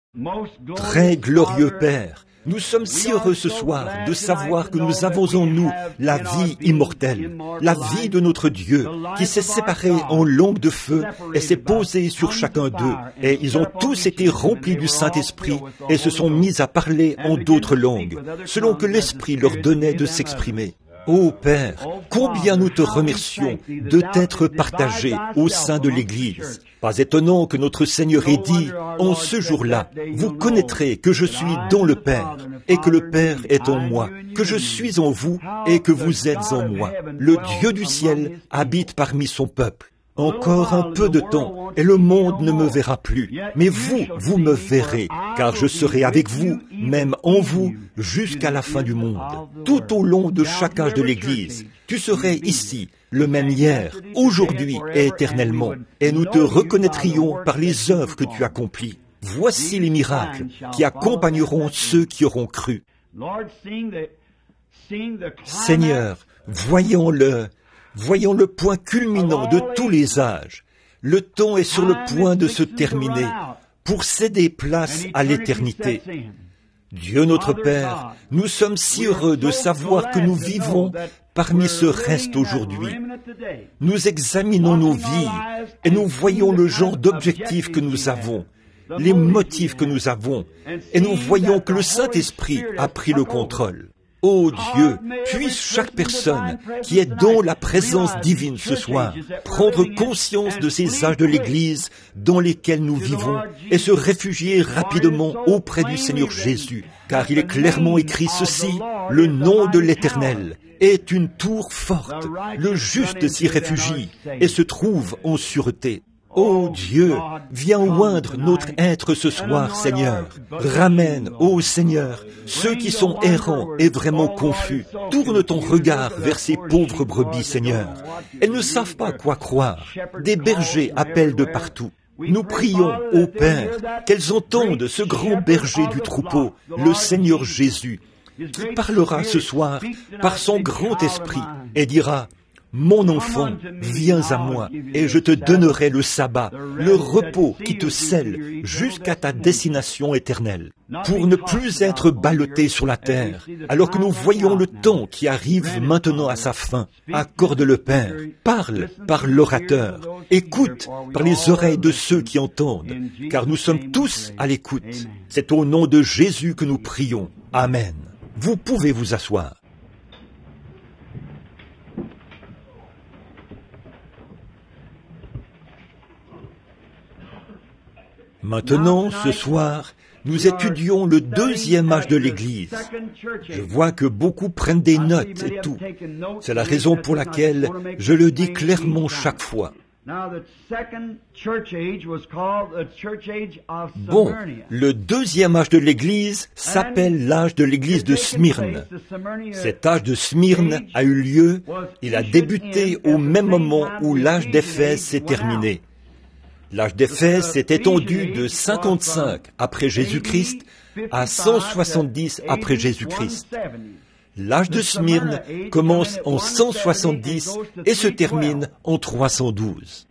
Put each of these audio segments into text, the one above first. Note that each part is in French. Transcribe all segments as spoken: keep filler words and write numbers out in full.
Très glorieux Père, nous sommes si heureux ce soir de savoir que nous avons en nous la vie immortelle, la vie de notre Dieu, qui s'est séparée en langue de feu et s'est posée sur chacun d'eux. Et ils ont tous été remplis du Saint-Esprit et se sont mis à parler en d'autres langues, selon que l'Esprit leur donnait de s'exprimer. Ô Père, combien nous te remercions de t'être partagé au sein de l'Église. Pas étonnant que notre Seigneur ait dit, en ce jour-là, vous connaîtrez que je suis dans le Père, et que le Père est en moi, que je suis en vous, et que vous êtes en moi. Le Dieu du ciel habite parmi son peuple. Encore un peu de temps, et le monde ne me verra plus. Mais vous, vous me verrez, car je serai avec vous, même en vous, jusqu'à la fin du monde. Tout au long de chaque âge de l'Église, tu serais ici, le même hier, aujourd'hui et éternellement, et nous te reconnaîtrions par les œuvres que tu accomplis. Voici les miracles qui accompagneront ceux qui auront cru. Seigneur, voyons-le, voyons le point culminant de tous les âges. Le temps est sur le point de se terminer pour céder place à l'éternité. Dieu notre Père, nous sommes si heureux de savoir que nous vivons parmi ce reste aujourd'hui. Nous examinons nos vies et nous voyons le genre d'objectifs que nous avons, les motifs que nous avons, et nous voyons que le Saint-Esprit a pris le contrôle. Ô Dieu, puisse chaque personne qui est dans la présence divine ce soir prendre conscience de ces âges de l'Église dans lesquels nous vivons et se réfugier rapidement auprès du Seigneur Jésus, car il est clairement écrit ceci, le nom de l'Éternel est une tour forte, le juste s'y réfugie et se trouve en sûreté. Ô Dieu, viens oindre notre être ce soir, Seigneur. Ramène, ô Seigneur, ceux qui sont errants et vraiment confus. Tourne ton regard vers ces pauvres brebis, Seigneur. Elles ne savent pas quoi croire. Des bergers appellent de partout. Nous prions, ô Père, qu'elles entendent ce grand berger du troupeau, le Seigneur Jésus, qui parlera ce soir par son grand esprit et dira, « Mon enfant, viens à moi, et je te donnerai le sabbat, le repos qui te scelle jusqu'à ta destination éternelle, pour ne plus être ballotté sur la terre, alors que nous voyons le temps qui arrive maintenant à sa fin. Accorde le Père, parle par l'orateur, écoute par les oreilles de ceux qui entendent, car nous sommes tous à l'écoute. C'est au nom de Jésus que nous prions. Amen. Vous pouvez vous asseoir. Maintenant, ce soir, nous étudions le deuxième âge de l'Église. Je vois que beaucoup prennent des notes et tout. C'est la raison pour laquelle je le dis clairement chaque fois. Bon, le deuxième âge de l'Église s'appelle l'âge de l'Église de Smyrne. Cet âge de Smyrne a eu lieu, il a débuté au même moment où l'âge d'Éphèse s'est terminé. L'âge d'Éphèse s'est étendu de cinquante-cinq après Jésus-Christ à cent soixante-dix après Jésus-Christ. L'âge de Smyrne commence en cent soixante-dix et se termine en trois cent douze.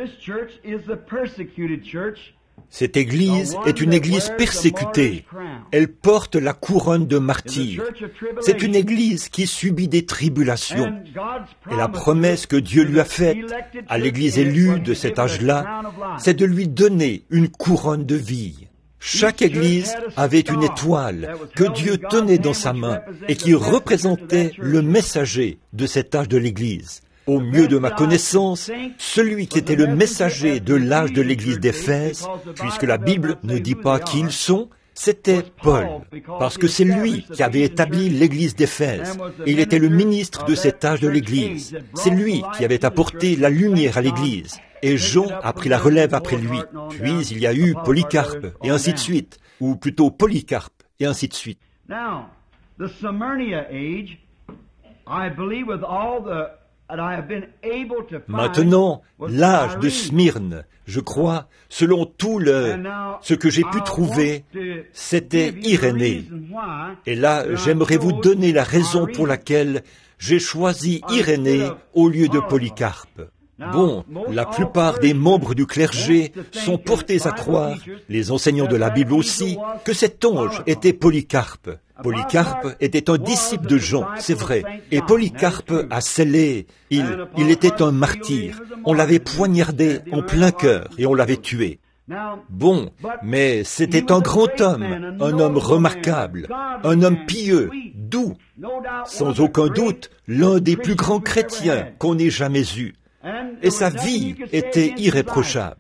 Cette église est une église persécutée. Elle porte la couronne de martyr. C'est une église qui subit des tribulations. Et la promesse que Dieu lui a faite à l'église élue de cet âge-là, c'est de lui donner une couronne de vie. Chaque église avait une étoile que Dieu tenait dans sa main et qui représentait le messager de cet âge de l'église. Au mieux de ma connaissance, celui qui était le messager de l'âge de l'église d'Éphèse, puisque la Bible ne dit pas qui ils sont, c'était Paul, parce que c'est lui qui avait établi l'église d'Éphèse, et il était le ministre de cet âge de l'église. C'est lui qui avait apporté la lumière à l'église, et Jean a pris la relève après lui. Puis il y a eu Polycarpe, et ainsi de suite, ou plutôt Polycarpe, et ainsi de suite. Now, the Smyrna age, I believe with all the Maintenant, l'âge de Smyrne, je crois, selon tout le, ce que j'ai pu trouver, c'était Irénée. Et là, j'aimerais vous donner la raison pour laquelle j'ai choisi Irénée au lieu de Polycarpe. Bon, la plupart des membres du clergé sont portés à croire, les enseignants de la Bible aussi, que cet ange était Polycarpe. Polycarpe était un disciple de Jean, c'est vrai, et Polycarpe a scellé, il, il était un martyr, on l'avait poignardé en plein cœur et on l'avait tué. Bon, mais c'était un grand homme, un homme remarquable, un homme pieux, doux, sans aucun doute l'un des plus grands chrétiens qu'on ait jamais eu. Et sa vie était irréprochable.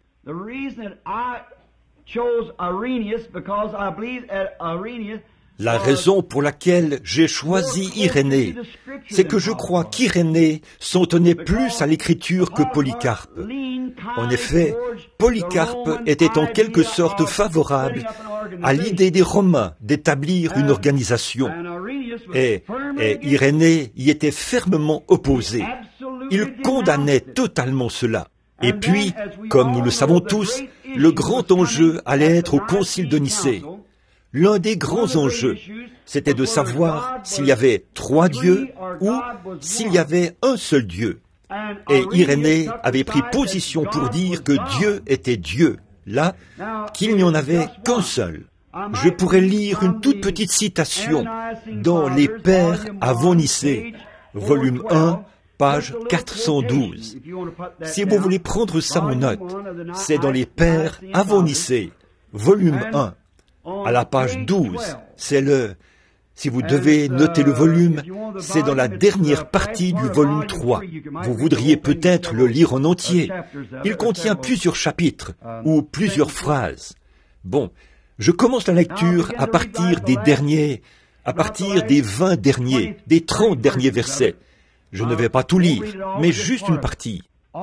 La raison pour laquelle j'ai choisi Irénée, c'est que je crois qu'Irénée s'en tenait plus à l'écriture que Polycarpe. En effet, Polycarpe était en quelque sorte favorable à l'idée des Romains d'établir une organisation. Et, et Irénée y était fermement opposé. Il condamnait totalement cela. Et puis, comme nous le savons tous, le grand enjeu allait être au concile de Nicée. L'un des grands enjeux, c'était de savoir s'il y avait trois dieux ou s'il y avait un seul Dieu. Et Irénée avait pris position pour dire que Dieu était Dieu, là, qu'il n'y en avait qu'un seul. Je pourrais lire une toute petite citation dans Les Pères avant Nicée, volume un, page quatre cent douze. Si vous voulez prendre ça en note, c'est dans Les Pères avant Nicée, volume un. À la page douze, c'est le, si vous devez noter le volume, c'est dans la dernière partie du volume trois. Vous voudriez peut-être le lire en entier. Il contient plusieurs chapitres ou plusieurs phrases. Bon, je commence la lecture à partir des derniers, à partir des vingt derniers, des trente derniers versets. Je ne vais pas tout lire, mais juste une partie.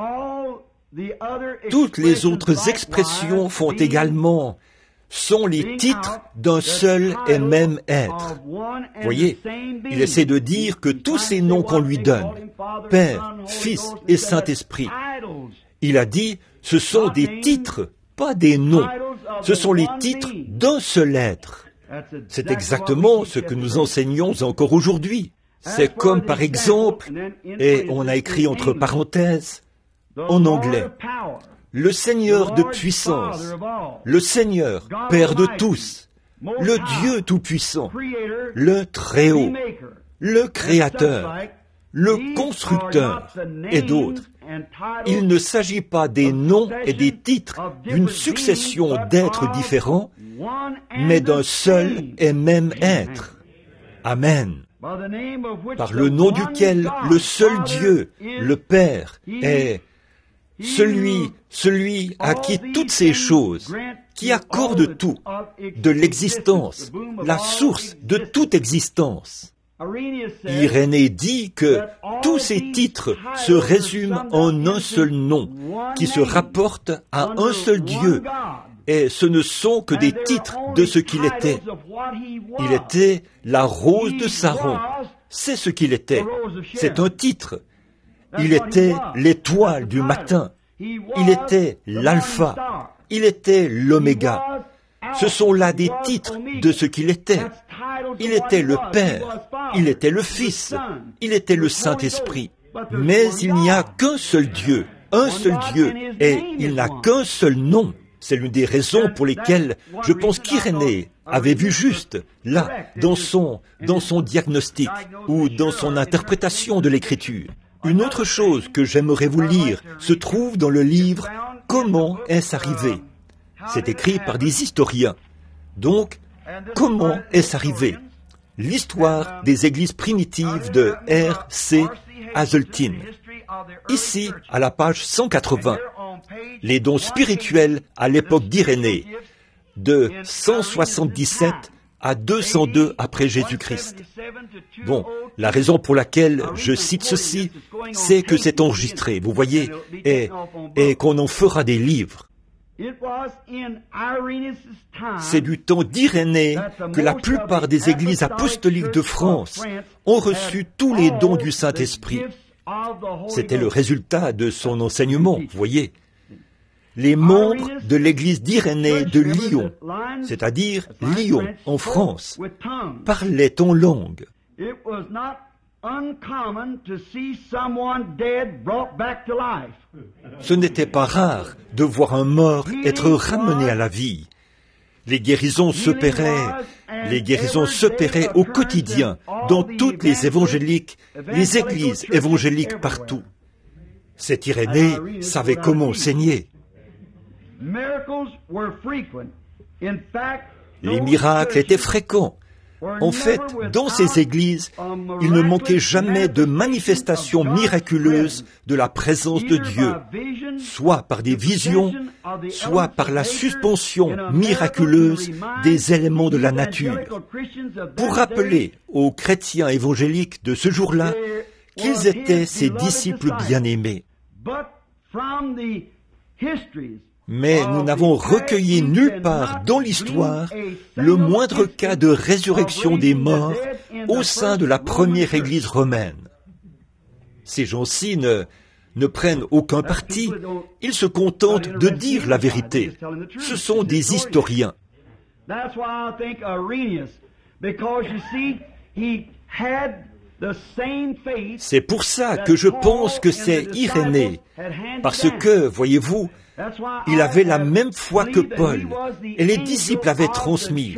Toutes les autres expressions font également sont les titres d'un seul et même être. Voyez, il essaie de dire que tous ces noms qu'on lui donne, Père, Fils et Saint-Esprit, il a dit, ce sont des titres, pas des noms. Ce sont les titres d'un seul être. C'est exactement ce que nous enseignons encore aujourd'hui. C'est comme par exemple, et on a écrit entre parenthèses, en anglais, le Seigneur de puissance, le Seigneur, Père de tous, le Dieu tout-puissant, le Très-Haut, le Créateur, le Constructeur et d'autres. Il ne s'agit pas des noms et des titres d'une succession d'êtres différents, mais d'un seul et même être. Amen. Par le nom duquel le seul Dieu, le Père, est celui, celui à qui toutes ces choses, qui accorde tout, de l'existence, la source de toute existence. Irénée dit que tous ces titres se résument en un seul nom, qui se rapporte à un seul Dieu, et ce ne sont que des titres de ce qu'il était. Il était la rose de Saron, c'est ce qu'il était, c'est un titre. Il était l'étoile du matin. Il était l'alpha. Il était l'oméga. Ce sont là des titres de ce qu'il était. Il était le Père. Il était le Fils. Il était le Saint-Esprit. Mais il n'y a qu'un seul Dieu, un seul Dieu, et il n'a qu'un seul nom. C'est l'une des raisons pour lesquelles je pense qu'Irénée avait vu juste, là, dans son, dans son diagnostic ou dans son interprétation de l'Écriture. Une autre chose que j'aimerais vous lire se trouve dans le livre « Comment est-ce arrivé ?» C'est écrit par des historiens. Donc, comment est-ce arrivé? L'histoire des églises primitives de R C Hazeltine. Ici, à la page cent quatre-vingts, les dons spirituels à l'époque d'Irénée, de cent soixante-dix-sept à deux cent deux après Jésus-Christ. Bon, la raison pour laquelle je cite ceci, c'est que c'est enregistré, vous voyez, et, et qu'on en fera des livres. C'est du temps d'Irénée que la plupart des églises apostoliques de France ont reçu tous les dons du Saint-Esprit. C'était le résultat de son enseignement, vous voyez. Les membres de l'église d'Irénée de Lyon, c'est-à-dire Lyon, en France, parlaient en langue. uncommon to see someone dead brought back to life. Ce n'était pas rare de voir un mort être ramené à la vie. Les guérisons s'opéraient, les guérisons s'opéraient au quotidien dans toutes les évangéliques, les églises évangéliques partout. Cet Irénée savait comment enseigner. Les miracles étaient fréquents. En fait, dans ces églises, il ne manquait jamais de manifestations miraculeuses de la présence de Dieu, soit par des visions, soit par la suspension miraculeuse des éléments de la nature, pour rappeler aux chrétiens évangéliques de ce jour-là qu'ils étaient ses disciples bien-aimés. Mais nous n'avons recueilli nulle part dans l'histoire le moindre cas de résurrection des morts au sein de la première Église romaine. Ces gens-ci ne, ne prennent aucun parti, ils se contentent de dire la vérité. Ce sont des historiens. C'est pour ça que je pense que c'est Irénée, parce que, voyez-vous, il avait la même foi que Paul, et les disciples avaient transmise.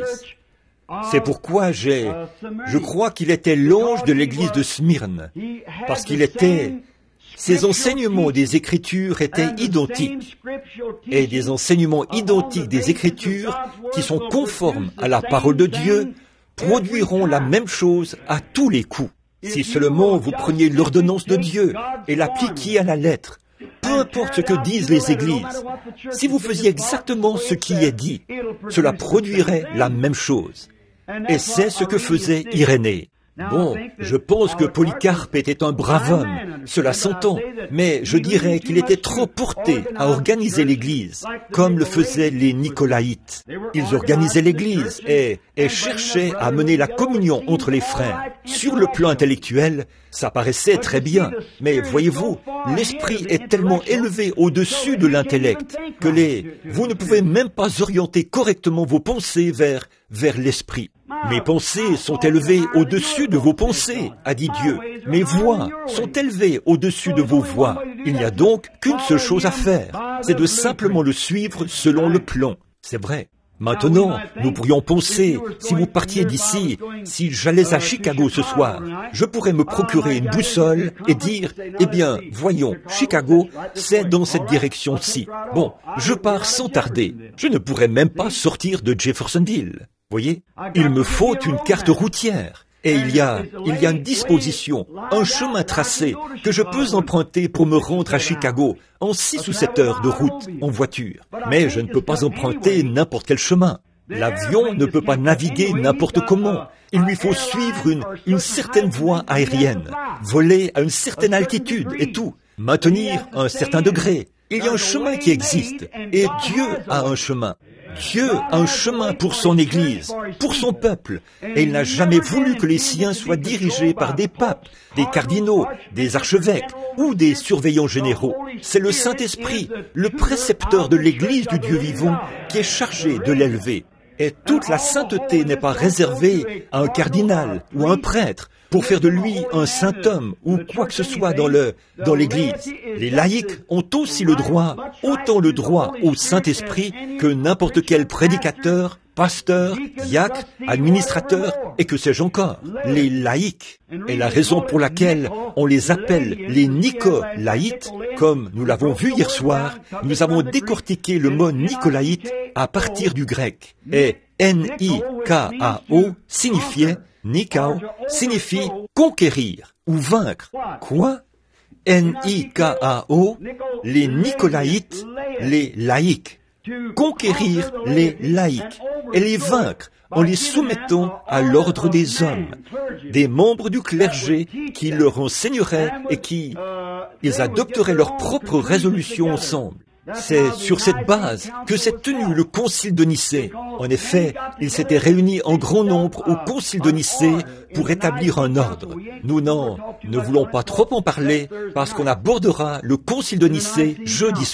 C'est pourquoi j'ai, je crois qu'il était l'ange de l'église de Smyrne, parce qu'il était, ses enseignements des Écritures étaient identiques, et des enseignements identiques des Écritures, qui sont conformes à la parole de Dieu, produiront la même chose à tous les coups. Si seulement vous preniez l'ordonnance de Dieu et l'appliquiez à la lettre, peu importe ce que disent les églises, si vous faisiez exactement ce qui est dit, cela produirait la même chose. Et c'est ce que faisait Irénée. Bon, je pense que Polycarpe était un brave homme, cela s'entend, mais je dirais qu'il était trop porté à organiser l'Église, comme le faisaient les Nicolaïtes. Ils organisaient l'Église et, et cherchaient à mener la communion entre les frères. Sur le plan intellectuel, ça paraissait très bien, mais voyez-vous, l'esprit est tellement élevé au-dessus de l'intellect que les, vous ne pouvez même pas orienter correctement vos pensées vers, vers l'esprit. Mes pensées sont élevées au-dessus de vos pensées, a dit Dieu. Mes voix sont élevées au-dessus de vos voix. Il n'y a donc qu'une seule chose à faire, c'est de simplement le suivre selon le plan. C'est vrai. Maintenant, nous pourrions penser, si vous partiez d'ici, si j'allais à Chicago ce soir, je pourrais me procurer une boussole et dire, eh bien, voyons, Chicago, c'est dans cette direction-ci. Bon, je pars sans tarder. Je ne pourrais même pas sortir de Jeffersonville. Voyez, il me faut une carte routière. Et il y a, il y a une disposition, un chemin tracé que je peux emprunter pour me rendre à Chicago en six ou sept heures de route en voiture. Mais je ne peux pas emprunter n'importe quel chemin. L'avion ne peut pas naviguer n'importe comment. Il lui faut suivre une, une certaine voie aérienne, voler à une certaine altitude et tout, maintenir un certain degré. Il y a un chemin qui existe et Dieu a un chemin. Dieu a un chemin pour son Église, pour son peuple, et il n'a jamais voulu que les siens soient dirigés par des papes, des cardinaux, des archevêques ou des surveillants généraux. C'est le Saint-Esprit, le précepteur de l'Église du Dieu vivant, qui est chargé de l'élever. Et toute la sainteté n'est pas réservée à un cardinal ou à un prêtre pour faire de lui un saint homme ou quoi que ce soit dans le, dans l'Église. Les laïcs ont aussi le droit, autant le droit au Saint-Esprit que n'importe quel prédicateur, pasteur, diacre, administrateur et que sais-je encore. Les laïcs. Et la raison pour laquelle on les appelle les Nicolaïtes, comme nous l'avons vu hier soir, nous avons décortiqué le mot Nicolaïte à partir du grec. Et N I K A O signifiait Nikao signifie conquérir ou vaincre. Quoi? N I K A O, les Nicolaïtes, les laïcs. Conquérir les laïcs et les vaincre en les soumettant à l'ordre des hommes, des membres du clergé qui leur enseigneraient et qui, ils adopteraient leurs propres résolutions ensemble. C'est sur cette base que s'est tenu le concile de Nicée. En effet, ils s'étaient réunis en grand nombre au concile de Nicée pour établir un ordre. Nous n'en, ne voulons pas trop en parler parce qu'on abordera le concile de Nicée jeudi soir.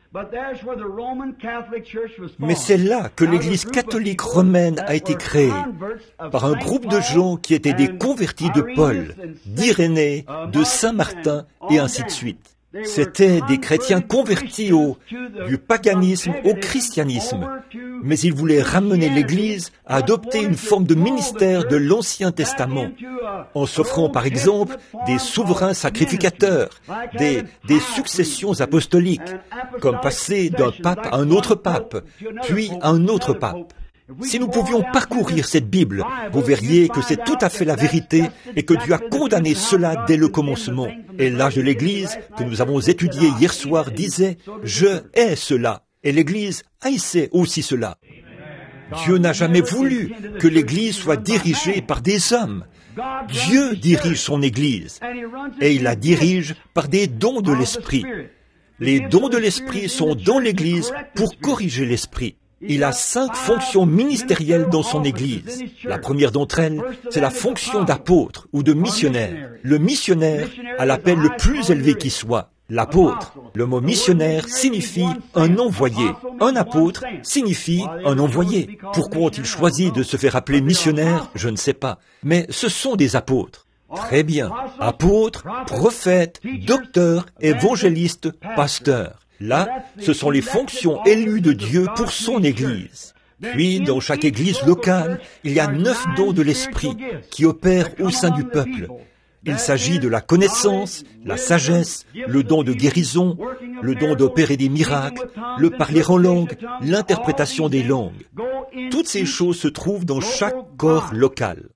Mais c'est là que l'Église catholique romaine a été créée, par un groupe de gens qui étaient des convertis de Paul, d'Irénée, de Saint Martin, et ainsi de suite. C'étaient des chrétiens convertis au, du paganisme au christianisme, mais ils voulaient ramener l'Église à adopter une forme de ministère de l'Ancien Testament, en s'offrant par exemple des souverains sacrificateurs, des, des successions apostoliques, comme passer d'un pape à un autre pape, puis à un autre pape. Si nous pouvions parcourir cette Bible, vous verriez que c'est tout à fait la vérité et que Dieu a condamné cela dès le commencement. Et l'âge de l'Église, que nous avons étudié hier soir, disait « Je hais cela ». Et l'Église haïssait aussi cela. Dieu n'a jamais voulu que l'Église soit dirigée par des hommes. Dieu dirige son Église et il la dirige par des dons de l'Esprit. Les dons de l'Esprit sont dans l'Église pour corriger l'Esprit. Il a cinq fonctions ministérielles dans son Église. La première d'entre elles, c'est la fonction d'apôtre ou de missionnaire. Le missionnaire a l'appel le plus élevé qui soit, l'apôtre. Le mot missionnaire signifie un envoyé. Un apôtre signifie un envoyé. Pourquoi ont-ils choisi de se faire appeler missionnaire? Je ne sais pas. Mais ce sont des apôtres. Très bien. Apôtres, prophètes, docteurs, évangélistes, pasteurs. Là, ce sont les fonctions élues de Dieu pour son Église. Puis, dans chaque Église locale, il y a neuf dons de l'Esprit qui opèrent au sein du peuple. Il s'agit de la connaissance, la sagesse, le don de guérison, le don d'opérer des miracles, le parler en langue, l'interprétation des langues. Toutes ces choses se trouvent dans chaque corps local.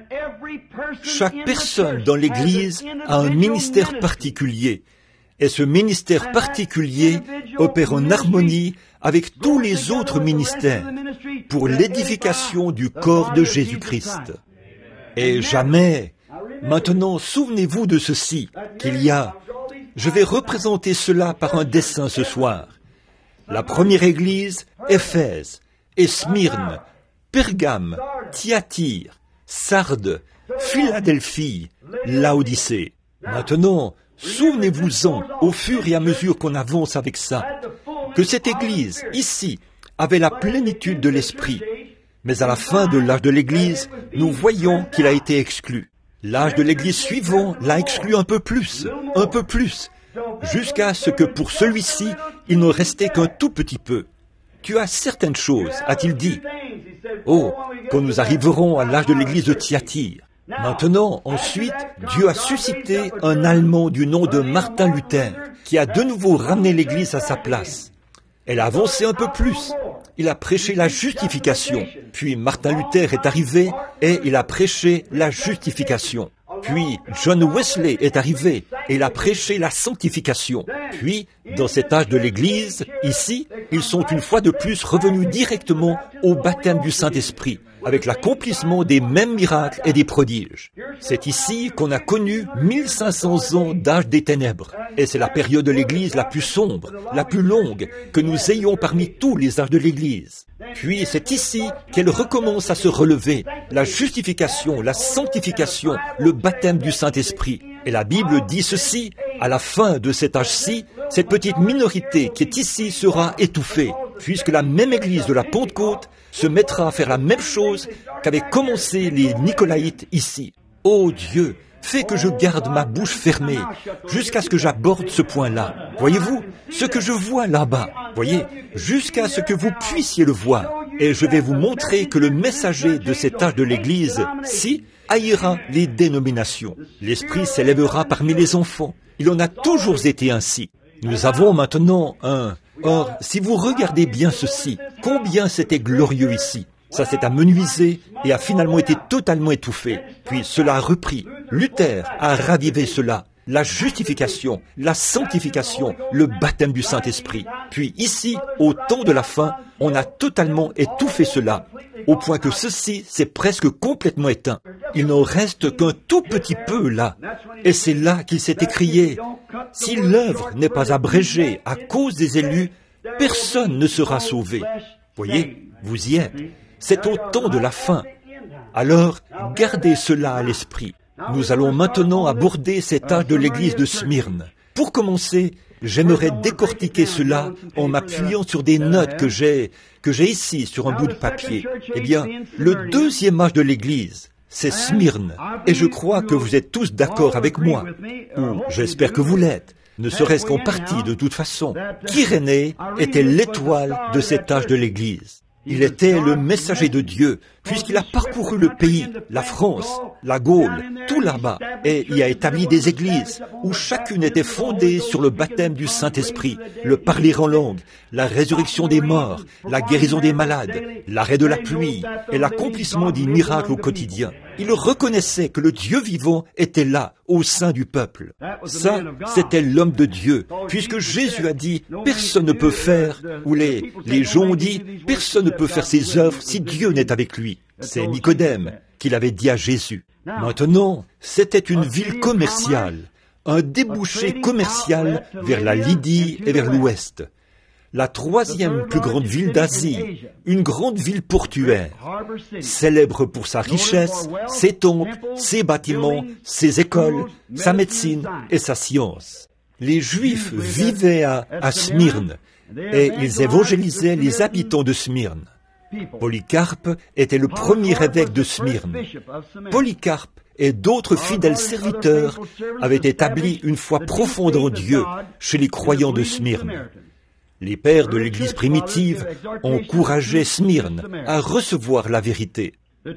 Chaque personne dans l'Église a un ministère particulier. Et ce ministère particulier opère en harmonie avec tous les autres ministères pour l'édification du corps de Jésus-Christ. Et jamais, maintenant souvenez-vous de ceci, qu'il y a, je vais représenter cela par un dessin ce soir. La première église, Éphèse, et Smyrne, Pergame, Thyatire, Sardes, Philadelphie, Laodicée. Maintenant, souvenez-vous-en, au fur et à mesure qu'on avance avec ça, que cette Église, ici, avait la plénitude de l'Esprit. Mais à la fin de l'âge de l'Église, nous voyons qu'il a été exclu. L'âge de l'Église suivant l'a exclu un peu plus, un peu plus, jusqu'à ce que pour celui-ci, il ne restait qu'un tout petit peu. Tu as certaines choses, a-t-il dit. Oh, quand nous arriverons à l'âge de l'Église de Thyatire. Maintenant, ensuite, Dieu a suscité un Allemand du nom de Martin Luther, qui a de nouveau ramené l'Église à sa place. Elle a avancé un peu plus. Il a prêché la justification. Puis Martin Luther est arrivé et il a prêché la justification. Puis John Wesley est arrivé et il a prêché la sanctification. Puis, dans cet âge de l'Église, ici, ils sont une fois de plus revenus directement au baptême du Saint-Esprit, avec l'accomplissement des mêmes miracles et des prodiges. C'est ici qu'on a connu mille cinq cents ans d'âge des ténèbres. Et c'est la période de l'Église la plus sombre, la plus longue, que nous ayons parmi tous les âges de l'Église. Puis c'est ici qu'elle recommence à se relever, la justification, la sanctification, le baptême du Saint-Esprit. Et la Bible dit ceci, à la fin de cet âge-ci, cette petite minorité qui est ici sera étouffée, puisque la même Église de la Pentecôte se mettra à faire la même chose qu'avaient commencé les Nicolaïtes ici. Ô Dieu, fais que je garde ma bouche fermée jusqu'à ce que j'aborde ce point-là. Voyez-vous, ce que je vois là-bas, voyez, jusqu'à ce que vous puissiez le voir. Et je vais vous montrer que le messager de cet âge de l'Église, si, haïra les dénominations. L'Esprit s'élèvera parmi les enfants. Il en a toujours été ainsi. Nous avons maintenant un... Or, si vous regardez bien ceci, combien c'était glorieux ici. Ça s'est amenuisé et a finalement été totalement étouffé. Puis cela a repris. Luther a ravivé cela. La justification, la sanctification, le baptême du Saint-Esprit. Puis ici, au temps de la fin, on a totalement étouffé cela, au point que ceci s'est presque complètement éteint. Il n'en reste qu'un tout petit peu là. Et c'est là qu'il s'est écrié, « Si l'œuvre n'est pas abrégée à cause des élus, personne ne sera sauvé. » Voyez, vous y êtes. C'est au temps de la fin. Alors, gardez cela à l'esprit. Nous allons maintenant aborder cet âge de l'église de Smyrne. Pour commencer, j'aimerais décortiquer cela en m'appuyant sur des notes que j'ai, que j'ai ici sur un bout de papier. Eh bien, le deuxième âge de l'Église, c'est Smyrne. Et je crois que vous êtes tous d'accord avec moi. Ou j'espère que vous l'êtes. Ne serait-ce qu'en partie, de toute façon. qu'Irénée était l'étoile de cet âge de l'Église. Il était le messager de Dieu, puisqu'il a parcouru le pays, la France, la Gaule, tout là-bas, et y a établi des églises, où chacune était fondée sur le baptême du Saint-Esprit, le parler en langue, la résurrection des morts, la guérison des malades, l'arrêt de la pluie, et l'accomplissement des miracles au quotidien. Il reconnaissait que le Dieu vivant était là, au sein du peuple. Ça, c'était l'homme de Dieu, puisque Jésus a dit, personne ne peut faire, ou les, les gens ont dit, personne ne peut faire ses œuvres si Dieu n'est avec lui. C'est Nicodème qui l'avait dit à Jésus. Maintenant, c'était une ville commerciale, un débouché commercial vers la Lydie et vers l'ouest. La troisième plus grande ville d'Asie, une grande ville portuaire, célèbre pour sa richesse, ses temples, ses bâtiments, ses écoles, sa médecine et sa science. Les Juifs vivaient à, à Smyrne et ils évangélisaient les habitants de Smyrne. Polycarpe était le premier évêque de Smyrne. Polycarpe et d'autres fidèles serviteurs avaient établi une foi profonde en Dieu chez les croyants de Smyrne. Les pères de l'Église primitive encourageaient Smyrne à recevoir la vérité.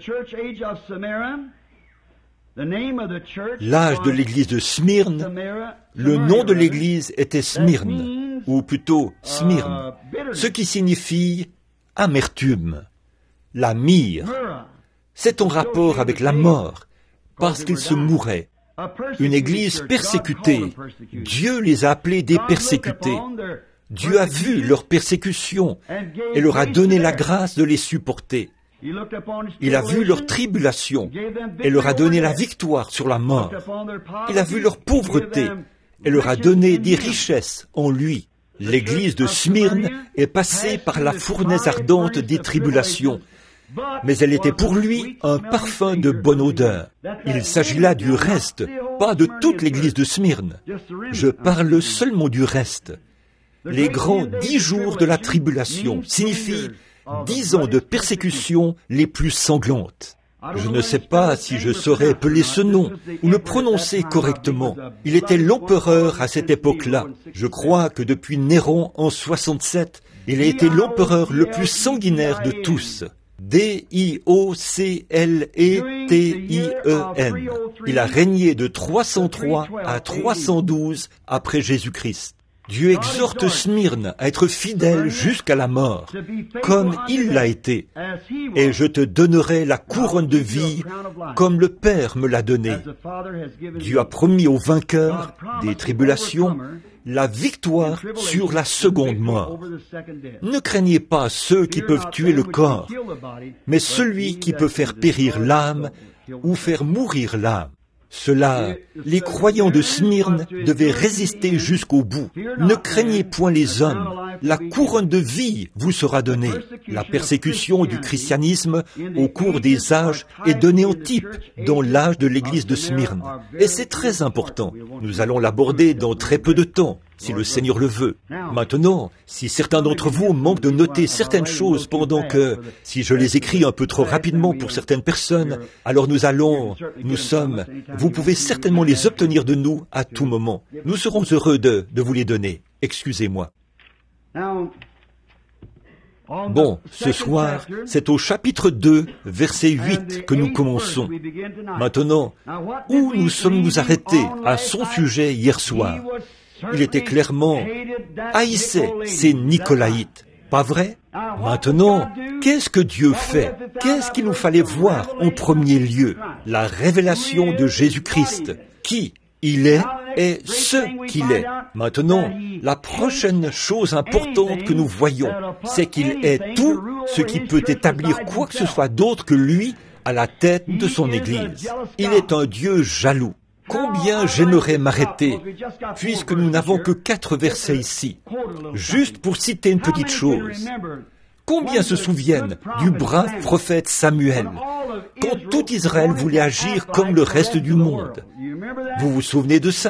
L'âge de l'Église de Smyrne, le nom de l'Église était Smyrne, ou plutôt Smyrne, ce qui signifie amertume, la myrrhe. C'est en rapport avec la mort, parce qu'ils se mouraient. Une Église persécutée, Dieu les a appelés des persécutés. Dieu a vu leur persécution et leur a donné la grâce de les supporter. Il a vu leur tribulation et leur a donné la victoire sur la mort. Il a vu leur pauvreté et leur a donné des richesses en lui. L'Église de Smyrne est passée par la fournaise ardente des tribulations, mais elle était pour lui un parfum de bonne odeur. Il s'agit là du reste, pas de toute l'Église de Smyrne. Je parle seulement du reste. Les grands dix jours de la tribulation signifient dix ans de persécution les plus sanglantes. Je ne sais pas si je saurais appeler ce nom ou le prononcer correctement. Il était l'empereur à cette époque-là. Je crois que depuis Néron en soixante-sept, il a été l'empereur le plus sanguinaire de tous. D I O C L E T I E N. Il a régné de trois cent trois à trois cent douze après Jésus-Christ. Dieu exhorte Smyrne à être fidèle jusqu'à la mort, comme il l'a été, et je te donnerai la couronne de vie comme le Père me l'a donné. Dieu a promis aux vainqueurs des tribulations la victoire sur la seconde mort. Ne craignez pas ceux qui peuvent tuer le corps, mais celui qui peut faire périr l'âme ou faire mourir l'âme. Cela, les croyants de Smyrne devaient résister jusqu'au bout. Ne craignez point les hommes. La couronne de vie vous sera donnée. La persécution du christianisme au cours des âges est donnée en type dans l'âge de l'église de Smyrne. Et c'est très important. Nous allons l'aborder dans très peu de temps, si le Seigneur le veut. Maintenant, si certains d'entre vous manquent de noter certaines choses pendant que, si je les écris un peu trop rapidement pour certaines personnes, alors nous allons, nous sommes, vous pouvez certainement les obtenir de nous à tout moment. Nous serons heureux de, de vous les donner. Excusez-moi. Bon, ce soir, c'est au chapitre deux, verset huit que nous commençons. Maintenant, où nous sommes-nous arrêtés à son sujet hier soir? Il était clairement haïssait ces Nicolaïtes, pas vrai? Maintenant, qu'est-ce que Dieu fait? Qu'est-ce qu'il nous fallait voir en premier lieu? La révélation de Jésus-Christ, qui il est et ce qu'il est. Maintenant, la prochaine chose importante que nous voyons, c'est qu'il est tout ce qui peut établir quoi que ce soit d'autre que lui à la tête de son Église. Il est un Dieu jaloux. Combien j'aimerais m'arrêter, puisque nous n'avons que quatre versets ici, juste pour citer une petite chose. Combien se souviennent du brave prophète Samuel, quand tout Israël voulait agir comme le reste du monde? Vous vous souvenez de ça?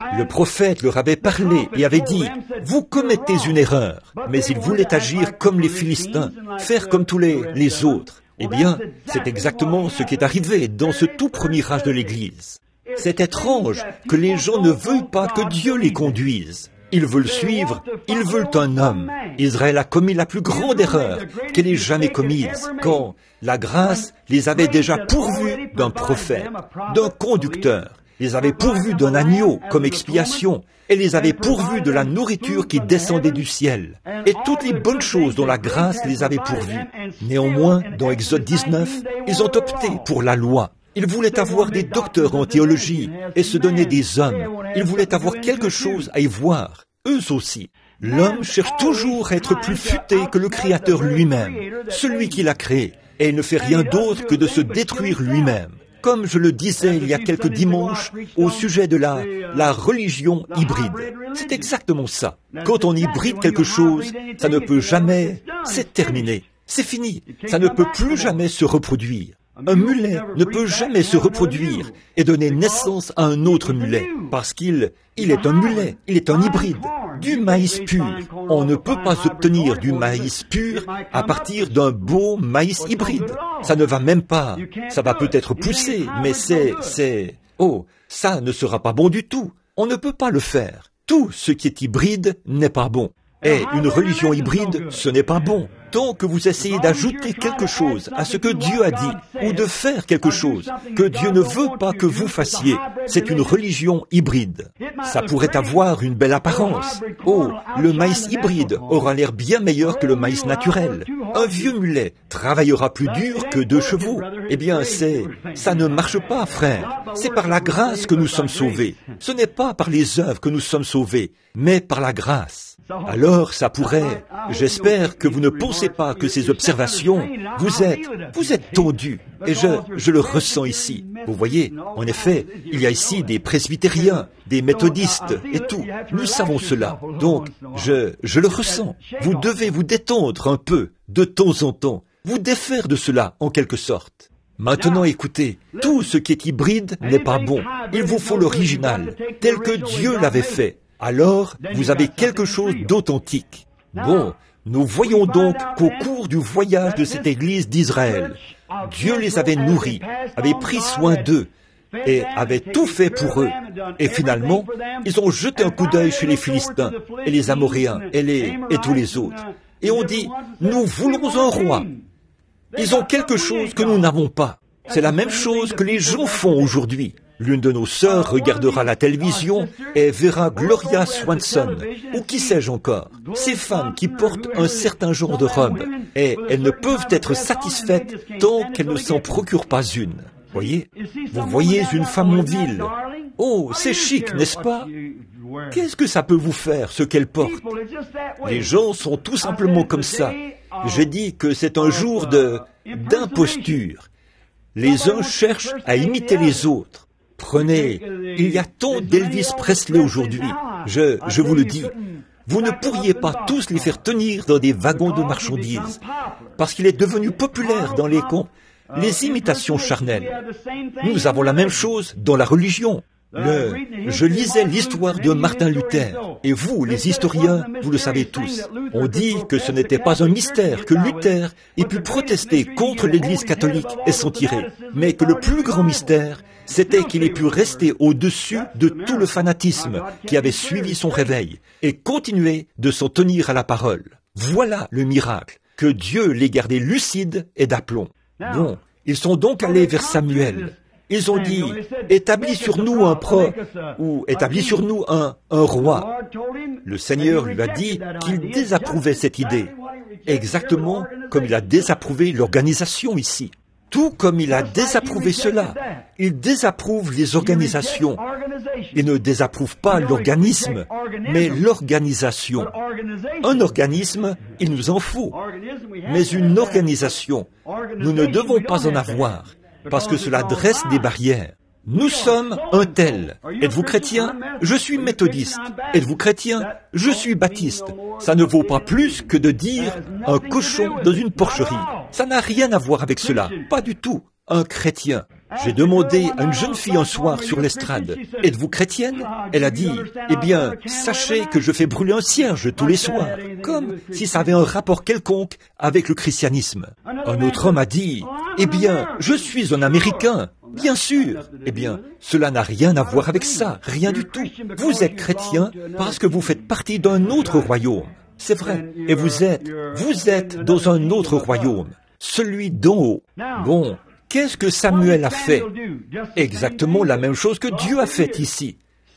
Le prophète leur avait parlé et avait dit, « Vous commettez une erreur. » Mais ils voulaient agir comme les Philistins, faire comme tous les, les autres. Eh bien, c'est exactement ce qui est arrivé dans ce tout premier âge de l'Église. C'est étrange que les gens ne veuillent pas que Dieu les conduise. Ils veulent suivre, ils veulent un homme. Israël a commis la plus grande erreur qu'elle ait jamais commise, quand la grâce les avait déjà pourvus d'un prophète, d'un conducteur, les avait pourvus d'un agneau comme expiation, et les avait pourvus de la nourriture qui descendait du ciel, et toutes les bonnes choses dont la grâce les avait pourvus. Néanmoins, dans Exode dix-neuf, ils ont opté pour la loi. Ils voulaient avoir des docteurs en théologie et se donner des hommes. Ils voulaient avoir quelque chose à y voir, eux aussi. L'homme cherche toujours à être plus futé que le Créateur lui-même, celui qui l'a créé, et il ne fait rien d'autre que de se détruire lui-même. Comme je le disais il y a quelques dimanches au sujet de la, la religion hybride. C'est exactement ça. Quand on hybride quelque chose, ça ne peut jamais, c'est terminé, c'est fini, ça ne peut plus jamais se reproduire. Un mulet ne peut jamais se reproduire et donner naissance à un autre mulet, parce qu'il il est un mulet, il est un hybride, du maïs pur. On ne peut pas obtenir du maïs pur à partir d'un beau maïs hybride. Ça ne va même pas, ça va peut-être pousser, mais c'est, c'est, oh, ça ne sera pas bon du tout. On ne peut pas le faire. Tout ce qui est hybride n'est pas bon. Et une religion hybride, ce n'est pas bon. Tant que vous essayez d'ajouter quelque chose à ce que Dieu a dit, ou de faire quelque chose que Dieu ne veut pas que vous fassiez, c'est une religion hybride. Ça pourrait avoir une belle apparence. Oh, le maïs hybride aura l'air bien meilleur que le maïs naturel. Un vieux mulet travaillera plus dur que deux chevaux. Eh bien, c'est, ça ne marche pas, frère. C'est par la grâce que nous sommes sauvés. Ce n'est pas par les œuvres que nous sommes sauvés, mais par la grâce. Alors, ça pourrait, j'espère que vous ne pensez pas que ces observations, vous êtes, vous êtes tondus, et je, je le ressens ici. Vous voyez, en effet, il y a ici des presbytériens, des méthodistes et tout. Nous savons cela. Donc, je, je le ressens. Vous devez vous détendre un peu, de temps en temps, vous défaire de cela, en quelque sorte. Maintenant, écoutez, tout ce qui est hybride n'est pas bon. Il vous faut l'original, tel que Dieu l'avait fait. Alors, vous avez quelque chose d'authentique. Bon, nous voyons donc qu'au cours du voyage de cette Église d'Israël, Dieu les avait nourris, avait pris soin d'eux, et avait tout fait pour eux. Et finalement, ils ont jeté un coup d'œil chez les Philistins, et les Amoréens, et, les, et tous les autres. Et on dit, nous voulons un roi. Ils ont quelque chose que nous n'avons pas. C'est la même chose que les gens font aujourd'hui. L'une de nos sœurs regardera la télévision et verra Gloria Swanson, ou qui sais-je encore, ces femmes qui portent un certain genre de robe, et elles ne peuvent être satisfaites tant qu'elles ne s'en procurent pas une. Voyez, vous voyez une femme en ville. Oh, c'est chic, n'est-ce pas? Qu'est-ce que ça peut vous faire, ce qu'elle porte? Les gens sont tout simplement comme ça. J'ai dit que c'est un jour de d'imposture. Les uns cherchent à imiter les autres. Prenez, il y a tant d'Elvis Presley aujourd'hui, je, je vous le dis, vous ne pourriez pas tous les faire tenir dans des wagons de marchandises, parce qu'il est devenu populaire dans les camps, les imitations charnelles. Nous avons la même chose dans la religion. Le, je lisais l'histoire de Martin Luther, et vous, les historiens, vous le savez tous. On dit que ce n'était pas un mystère que Luther ait pu protester contre l'Église catholique et s'en tirer, mais que le plus grand mystère, c'était qu'il ait pu rester au-dessus de tout le fanatisme qui avait suivi son réveil et continuer de s'en tenir à la parole. Voilà le miracle, que Dieu les gardait lucides et d'aplomb. Bon, ils sont donc allés vers Samuel. Ils ont dit, établis sur nous un pro, ou établis sur nous un, un roi. Le Seigneur lui a dit qu'il désapprouvait cette idée, exactement comme il a désapprouvé l'organisation ici. Tout comme il a désapprouvé cela, il désapprouve les organisations. Il ne désapprouve pas l'organisme, mais l'organisation. Un organisme, il nous en faut, mais une organisation, nous ne devons pas en avoir. Parce que cela dresse des barrières. Nous sommes un tel. Êtes-vous chrétien? Je suis méthodiste. Êtes-vous chrétien? Je suis baptiste. Ça ne vaut pas plus que de dire un cochon dans une porcherie. Ça n'a rien à voir avec cela. Pas du tout. Un chrétien. J'ai demandé à une jeune fille un soir sur l'estrade, « Êtes-vous chrétienne ?» Elle a dit, « Eh bien, sachez que je fais brûler un cierge tous les soirs, comme si ça avait un rapport quelconque avec le christianisme. » Un autre homme a dit, « Eh bien, je suis un Américain. » Bien sûr. Eh bien, cela n'a rien à voir avec ça, rien du tout. Vous êtes chrétien parce que vous faites partie d'un autre royaume. C'est vrai. Et vous êtes, vous êtes dans un autre royaume, celui d'en haut. Bon. Qu'est-ce que Samuel a fait? Exactement la même chose que Dieu a fait ici.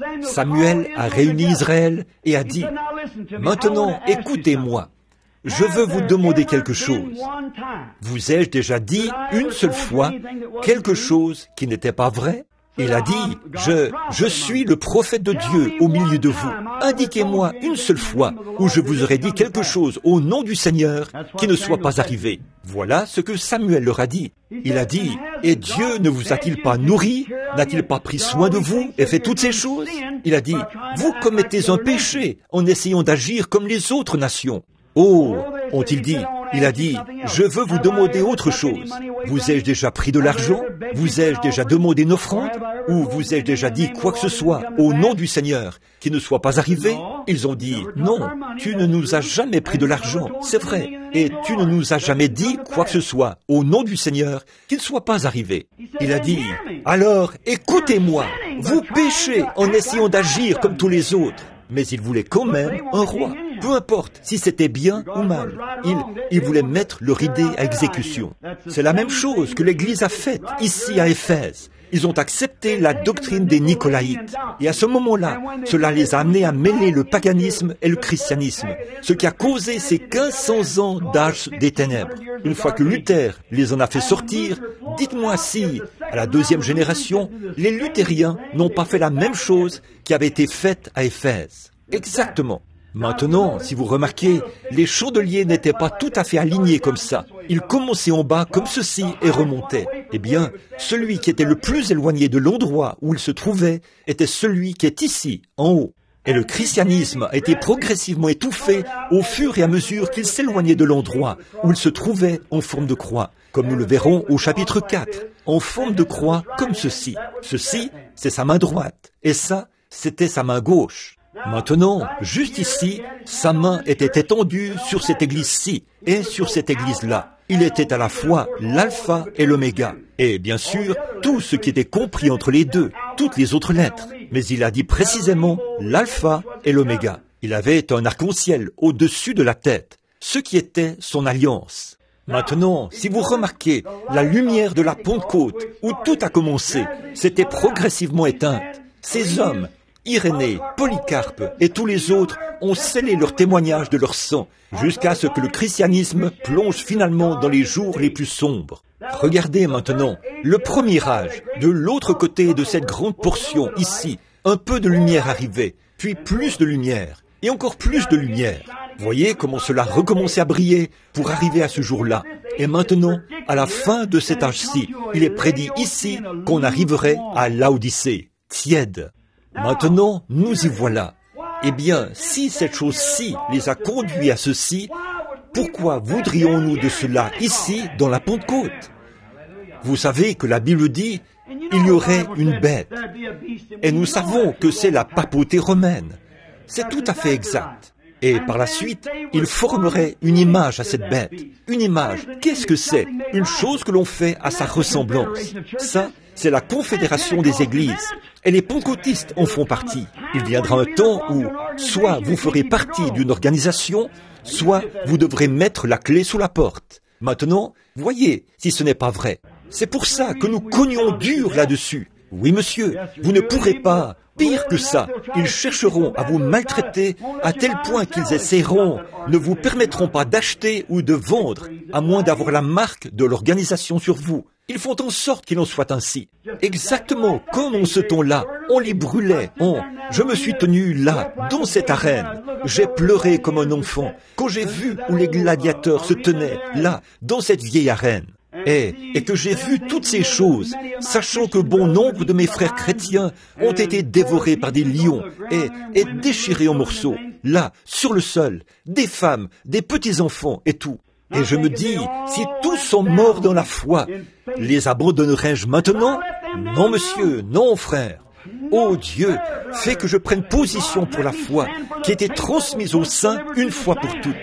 Samuel a réuni Israël et a dit, « Maintenant, écoutez-moi, je veux vous demander quelque chose. Vous ai-je déjà dit une seule fois quelque chose qui n'était pas vrai? » Il a dit, je, je suis le prophète de Dieu au milieu de vous. Indiquez-moi une seule fois où je vous aurais dit quelque chose au nom du Seigneur qui ne soit pas arrivé. Voilà ce que Samuel leur a dit. Il a dit, et Dieu ne vous a-t-il pas nourri? N'a-t-il pas pris soin de vous et fait toutes ces choses? Il a dit, vous commettez un péché en essayant d'agir comme les autres nations. Oh, ont-ils dit, il a dit, je veux vous demander autre chose. Vous ai-je déjà pris de l'argent? Vous ai-je déjà demandé une offrande? Ou vous ai-je déjà dit quoi que ce soit au nom du Seigneur qui ne soit pas arrivé? Ils ont dit, non, tu ne nous as jamais pris de l'argent, c'est vrai. Et tu ne nous as jamais dit quoi que ce soit au nom du Seigneur qui ne soit pas arrivé. Il a dit, alors écoutez-moi, vous péchez en essayant d'agir comme tous les autres. Mais il voulait quand même un roi. Peu importe si c'était bien ou mal. Il, il voulait mettre leur idée à exécution. C'est la même chose que l'Église a faite ici à Éphèse. Ils ont accepté la doctrine des Nicolaïtes. Et à ce moment-là, cela les a amenés à mêler le paganisme et le christianisme, ce qui a causé ces quinze cents ans d'âge des ténèbres. Une fois que Luther les en a fait sortir, dites-moi si, à la deuxième génération, les luthériens n'ont pas fait la même chose qui avait été faite à Éphèse. Exactement. Maintenant, si vous remarquez, les chandeliers n'étaient pas tout à fait alignés comme ça. Ils commençaient en bas comme ceci et remontaient. Eh bien, celui qui était le plus éloigné de l'endroit où il se trouvait était celui qui est ici, en haut. Et le christianisme a été progressivement étouffé au fur et à mesure qu'il s'éloignait de l'endroit où il se trouvait en forme de croix, comme nous le verrons au chapitre quatre, en forme de croix comme ceci. Ceci, c'est sa main droite, et ça, c'était sa main gauche. Maintenant, juste ici, sa main était étendue sur cette église-ci et sur cette église-là. Il était à la fois l'alpha et l'oméga. Et bien sûr, tout ce qui était compris entre les deux, toutes les autres lettres. Mais il a dit précisément l'alpha et l'oméga. Il avait un arc-en-ciel au-dessus de la tête, ce qui était son alliance. Maintenant, si vous remarquez, la lumière de la Pentecôte, où tout a commencé, s'était progressivement éteinte. Ces hommes, Irénée, Polycarpe et tous les autres ont scellé leur témoignage de leur sang jusqu'à ce que le christianisme plonge finalement dans les jours les plus sombres. Regardez maintenant le premier âge, de l'autre côté de cette grande portion, ici, un peu de lumière arrivait, puis plus de lumière, et encore plus de lumière. Voyez comment cela recommençait à briller pour arriver à ce jour-là. Et maintenant, à la fin de cet âge-ci, il est prédit ici qu'on arriverait à Laodicée, tiède. Maintenant, nous y voilà. Eh bien, si cette chose-ci les a conduits à ceci, pourquoi voudrions-nous de cela ici, dans la Pentecôte? Vous savez que la Bible dit, il y aurait une bête. Et nous savons que c'est la papauté romaine. C'est tout à fait exact. Et par la suite, il formerait une image à cette bête. Une image, qu'est-ce que c'est? Une chose que l'on fait à sa ressemblance. Ça, c'est la confédération des églises. Et les pentecôtistes en font partie. Il viendra un temps où, soit vous ferez partie d'une organisation, soit vous devrez mettre la clé sous la porte. Maintenant, voyez si ce n'est pas vrai. C'est pour ça que nous cognons dur là-dessus. Oui, monsieur, vous ne pourrez pas. Pire que ça, ils chercheront à vous maltraiter à tel point qu'ils essaieront, ne vous permettront pas d'acheter ou de vendre, à moins d'avoir la marque de l'organisation sur vous. Ils font en sorte qu'il en soit ainsi. Exactement comme en ce temps-là, on les brûlait. On, je me suis tenu là, dans cette arène. J'ai pleuré comme un enfant quand j'ai vu où les gladiateurs se tenaient, là, dans cette vieille arène. Et, et que j'ai vu toutes ces choses, sachant que bon nombre de mes frères chrétiens ont été dévorés par des lions et, et déchirés en morceaux, là, sur le sol, des femmes, des petits-enfants et tout. Et je me dis, si tous sont morts dans la foi, les abandonnerai-je maintenant? Non, monsieur, non, frère. Ô Dieu, fais que je prenne position pour la foi qui a été transmise aux saints une fois pour toutes.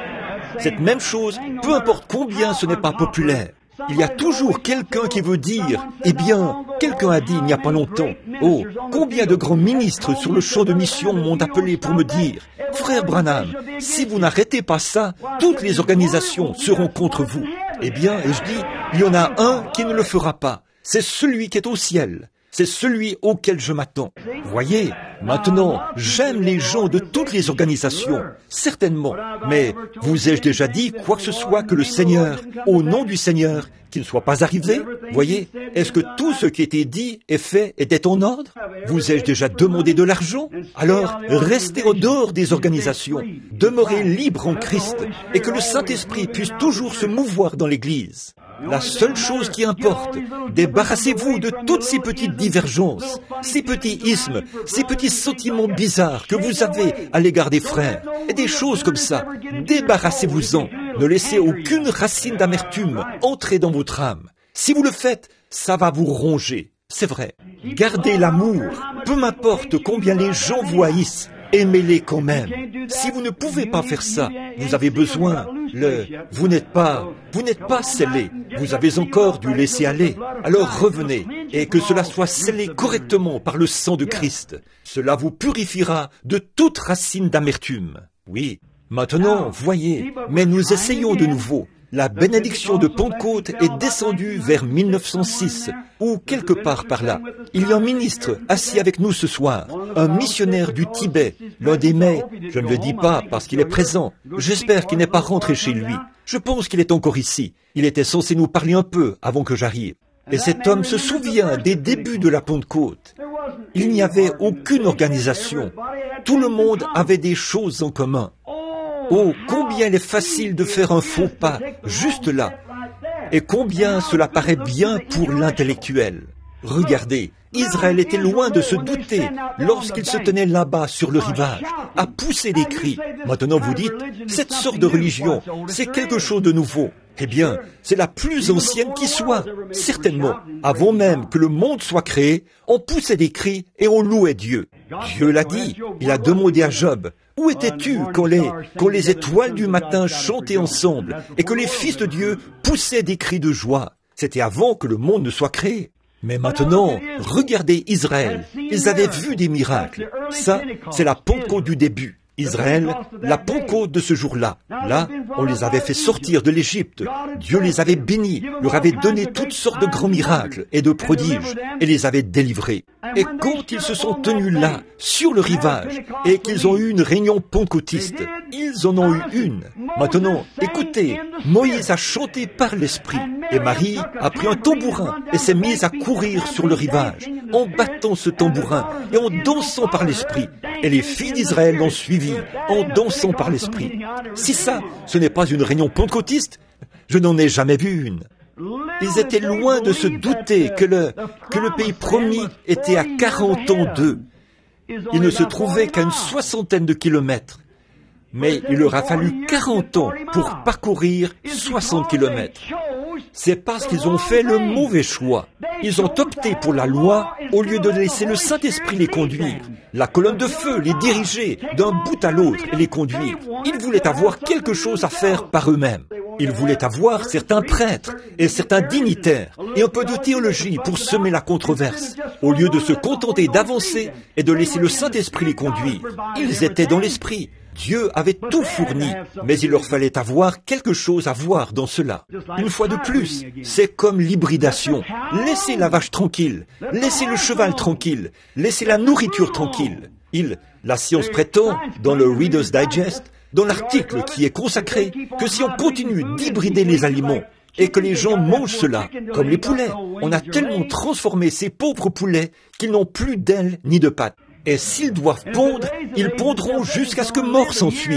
Cette même chose, peu importe combien ce n'est pas populaire. Il y a toujours quelqu'un qui veut dire, eh bien, quelqu'un a dit il n'y a pas longtemps, oh, combien de grands ministres sur le champ de mission m'ont appelé pour me dire, frère Branham, si vous n'arrêtez pas ça, toutes les organisations seront contre vous. Eh bien, et je dis, il y en a un qui ne le fera pas. C'est celui qui est au ciel. C'est celui auquel je m'attends. Voyez, maintenant, j'aime les gens de toutes les organisations, certainement. Mais vous ai-je déjà dit quoi que ce soit que le Seigneur, au nom du Seigneur, qu'il ne soit pas arrivé? Voyez, est-ce que tout ce qui était dit et fait était en ordre? Vous ai-je déjà demandé de l'argent? Alors, restez au dehors des organisations, demeurez libre en Christ, et que le Saint-Esprit puisse toujours se mouvoir dans l'Église. La seule chose qui importe, débarrassez-vous de toutes ces petites divergences, ces petits ismes, ces petits sentiments bizarres que vous avez à l'égard des frères, et des choses comme ça. Débarrassez-vous-en. Ne laissez aucune racine d'amertume entrer dans votre âme. Si vous le faites, ça va vous ronger. C'est vrai. Gardez l'amour, peu m'importe combien les gens vous haïssent. Aimez-les quand même. Si vous ne pouvez pas faire ça, vous avez besoin, le, vous n'êtes pas, vous n'êtes pas scellé. Vous avez encore dû laisser aller. Alors revenez, et que cela soit scellé correctement par le sang de Christ. Cela vous purifiera de toute racine d'amertume. Oui. Maintenant, voyez, mais nous essayons de nouveau. La bénédiction de Pentecôte est descendue vers mille neuf cent six, ou quelque part par là. Il y a un ministre assis avec nous ce soir, un missionnaire du Tibet, l'un des mets. Je ne le dis pas parce qu'il est présent. J'espère qu'il n'est pas rentré chez lui. Je pense qu'il est encore ici. Il était censé nous parler un peu avant que j'arrive. Et cet homme se souvient des débuts de la Pentecôte. Il n'y avait aucune organisation. Tout le monde avait des choses en commun. Oh, combien il est facile de faire un faux pas, juste là. Et combien cela paraît bien pour l'intellectuel. Regardez, Israël était loin de se douter lorsqu'il se tenait là-bas sur le rivage, à pousser des cris. Maintenant vous dites, cette sorte de religion, c'est quelque chose de nouveau. Eh bien, c'est la plus ancienne qui soit, certainement. Avant même que le monde soit créé, on poussait des cris et on louait Dieu. Dieu l'a dit, il a demandé à Job, où étais-tu quand les, quand les étoiles du matin chantaient ensemble et que les fils de Dieu poussaient des cris de joie? C'était avant que le monde ne soit créé. Mais maintenant, regardez Israël. Ils avaient vu des miracles. Ça, c'est la Pentecôte du début. Israël, la Pentecôte de ce jour-là. Là, on les avait fait sortir de l'Égypte. Dieu les avait bénis, leur avait donné toutes sortes de grands miracles et de prodiges, et les avait délivrés. Et quand ils se sont tenus là, sur le rivage, et qu'ils ont eu une réunion pentecôtiste, ils en ont eu une. Maintenant, écoutez, Moïse a chanté par l'Esprit, et Marie a pris un tambourin et s'est mise à courir sur le rivage, en battant ce tambourin et en dansant par l'Esprit. Et les filles d'Israël l'ont suivi, en dansant par l'Esprit. Si ça, ce n'est pas une réunion pentecôtiste, je n'en ai jamais vu une. Ils étaient loin de se douter que le, que le pays promis était à quarante ans d'eux. Il ne se trouvait qu'à une soixantaine de kilomètres. Mais il leur a fallu quarante ans pour parcourir soixante kilomètres. C'est parce qu'ils ont fait le mauvais choix. Ils ont opté pour la loi au lieu de laisser le Saint-Esprit les conduire. La colonne de feu les diriger d'un bout à l'autre et les conduire. Ils voulaient avoir quelque chose à faire par eux-mêmes. Ils voulaient avoir certains prêtres et certains dignitaires et un peu de théologie pour semer la controverse, au lieu de se contenter d'avancer et de laisser le Saint-Esprit les conduire. Ils étaient dans l'Esprit. Dieu avait tout fourni, mais il leur fallait avoir quelque chose à voir dans cela. Une fois de plus, c'est comme l'hybridation. Laissez la vache tranquille, laissez le cheval tranquille, laissez la nourriture tranquille. Il, la science prétend, dans le Reader's Digest, dans l'article qui est consacré, que si on continue d'hybrider les aliments, et que les gens mangent cela, comme les poulets, on a tellement transformé ces pauvres poulets qu'ils n'ont plus d'ailes ni de pattes. Et s'ils doivent pondre, ils pondront jusqu'à ce que mort s'en suive.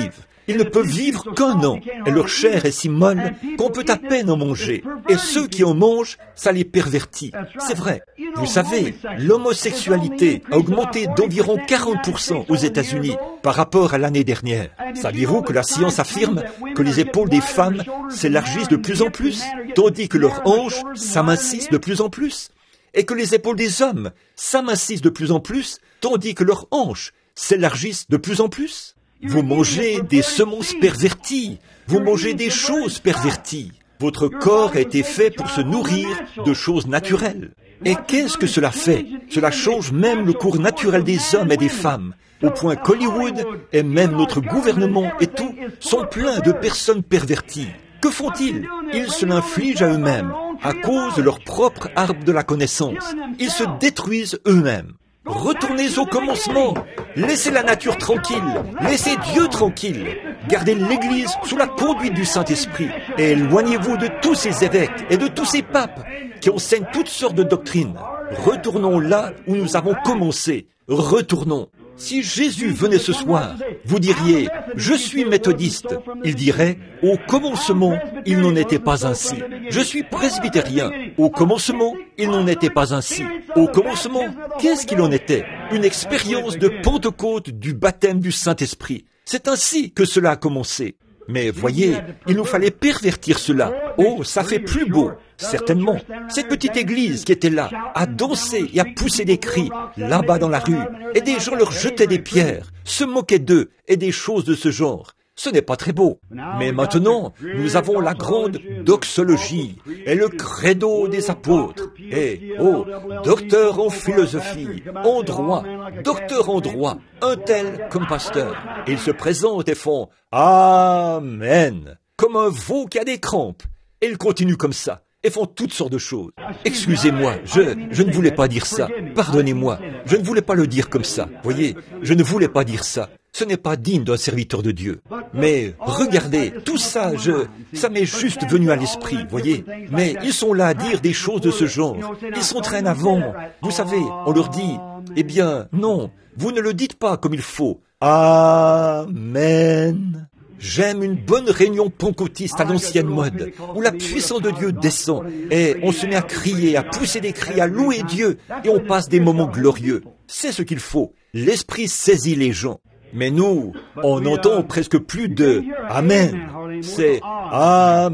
Ils ne peuvent vivre qu'un an, et leur chair est si molle qu'on peut à peine en manger. Et ceux qui en mangent, ça les pervertit. C'est vrai. Vous savez, l'homosexualité a augmenté d'environ quarante pour cent aux États-Unis par rapport à l'année dernière. Saviez-vous que la science affirme que les épaules des femmes s'élargissent de plus en plus, tandis que leurs hanches s'amincissent de plus en plus, et que les épaules des hommes s'amincissent de plus en plus, tandis que leurs hanches s'élargissent de plus en plus? Vous mangez des semences perverties, vous mangez des choses perverties. Votre corps a été fait pour se nourrir de choses naturelles. Et qu'est-ce que cela fait? Cela change même le cours naturel des hommes et des femmes, au point qu'Hollywood et même notre gouvernement et tout sont pleins de personnes perverties. Que font-ils? Ils se l'infligent à eux-mêmes, à cause de leur propre arbre de la connaissance. Ils se détruisent eux-mêmes. Retournez au commencement. Laissez la nature tranquille. Laissez Dieu tranquille. Gardez l'Église sous la conduite du Saint-Esprit. Et éloignez-vous de tous ces évêques et de tous ces papes qui enseignent toutes sortes de doctrines. Retournons là où nous avons commencé. Retournons. Si Jésus venait ce soir, vous diriez « Je suis méthodiste ». Il dirait « Au commencement, il n'en était pas ainsi. Je suis presbytérien. Au commencement, il n'en était pas ainsi. Au commencement, qu'est-ce qu'il en était? Une expérience de Pentecôte du baptême du Saint-Esprit. C'est ainsi que cela a commencé. Mais voyez, il nous fallait pervertir cela. Oh, ça fait plus beau. Certainement, cette petite église qui était là, a dansé et a poussé des cris, là-bas dans la rue, et des gens leur jetaient des pierres, se moquaient d'eux, et des choses de ce genre. Ce n'est pas très beau. Mais maintenant, nous avons la grande doxologie et le credo des apôtres. Et, oh, docteur en philosophie, en droit, docteur en droit, un tel comme pasteur. Ils se présentent et font « Amen » comme un veau qui a des crampes. Et ils continuent comme ça. Et font toutes sortes de choses. Excusez-moi, je, je ne voulais pas dire ça. Pardonnez-moi, je ne voulais pas le dire comme ça. Voyez, je ne voulais pas dire ça. Ce n'est pas digne d'un serviteur de Dieu. Mais regardez, tout ça, je, ça m'est juste venu à l'esprit, voyez. Mais ils sont là à dire des choses de ce genre. Ils s'entraînent avant. Vous savez, on leur dit, eh bien, non, vous ne le dites pas comme il faut. Amen. J'aime une bonne réunion pentecôtiste à l'ancienne mode, où la puissance de Dieu descend, et on se met à crier, à pousser des cris, à louer Dieu, et on passe des moments glorieux. C'est ce qu'il faut. L'Esprit saisit les gens. Mais nous, on entend presque plus de « Amen ». C'est « Amen ».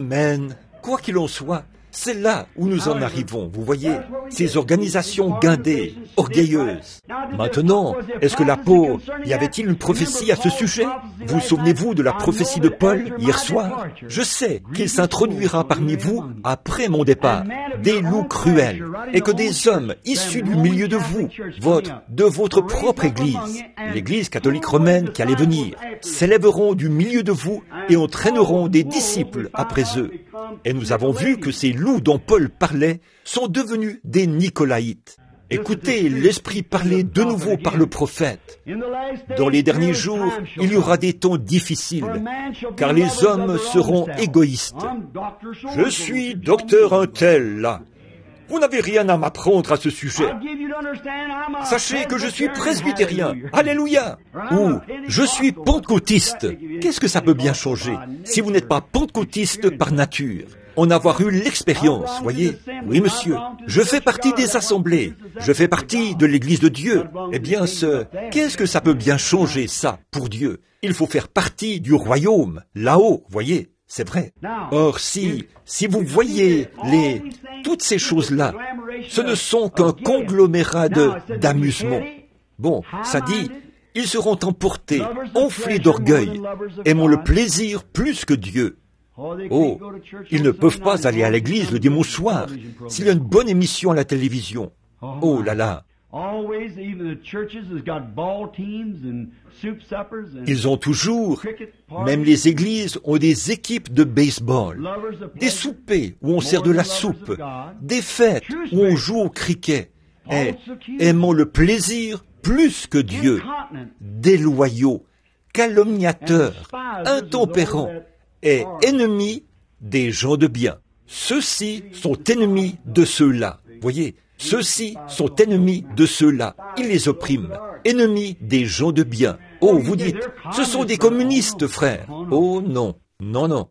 Quoi qu'il en soit, c'est là où nous en arrivons, vous voyez, ces organisations guindées, orgueilleuses. Maintenant, est-ce que l'apôtre, y avait-il une prophétie à ce sujet? Vous souvenez-vous de la prophétie de Paul hier soir? Je sais qu'il s'introduira parmi vous après mon départ, des loups cruels, et que des hommes issus du milieu de vous, votre, de votre propre Église, l'Église catholique romaine qui allait venir, s'élèveront du milieu de vous et entraîneront des disciples après eux. Et nous avons vu que ces loups dont Paul parlait sont devenus des Nicolaïtes. Écoutez l'Esprit parler de nouveau par le prophète. Dans les derniers jours, il y aura des temps difficiles, car les hommes seront égoïstes. Je suis docteur un tel, là. Vous n'avez rien à m'apprendre à ce sujet. Sachez que je suis presbytérien. Alléluia. Ou je suis pentecôtiste. Qu'est-ce que ça peut bien changer si vous n'êtes pas pentecôtiste par nature? En avoir eu l'expérience, voyez? Oui, monsieur. Je fais partie des assemblées. Je fais partie de l'Église de Dieu. Eh bien, ce... qu'est-ce que ça peut bien changer, ça, pour Dieu? Il faut faire partie du royaume, là-haut, voyez? C'est vrai. Or, si, si vous voyez les, toutes ces choses-là, ce ne sont qu'un conglomérat de, d'amusement. Bon, ça dit, ils seront emportés, enflés d'orgueil, aimant le plaisir plus que Dieu. Oh, ils ne peuvent pas aller à l'église le dimanche soir s'il y a une bonne émission à la télévision. Oh là là. Ils ont toujours, même les églises ont des équipes de baseball, des soupers où on sert de la soupe, des fêtes où on joue au cricket, et aimant le plaisir plus que Dieu, déloyaux, calomniateurs, intempérants et ennemis des gens de bien. Ceux-ci sont ennemis de ceux-là. Voyez, ceux-ci sont ennemis de ceux-là. Ils les oppriment. Ennemis des gens de bien. Oh, vous dites, ce sont des communistes, frère. Oh non, non, non.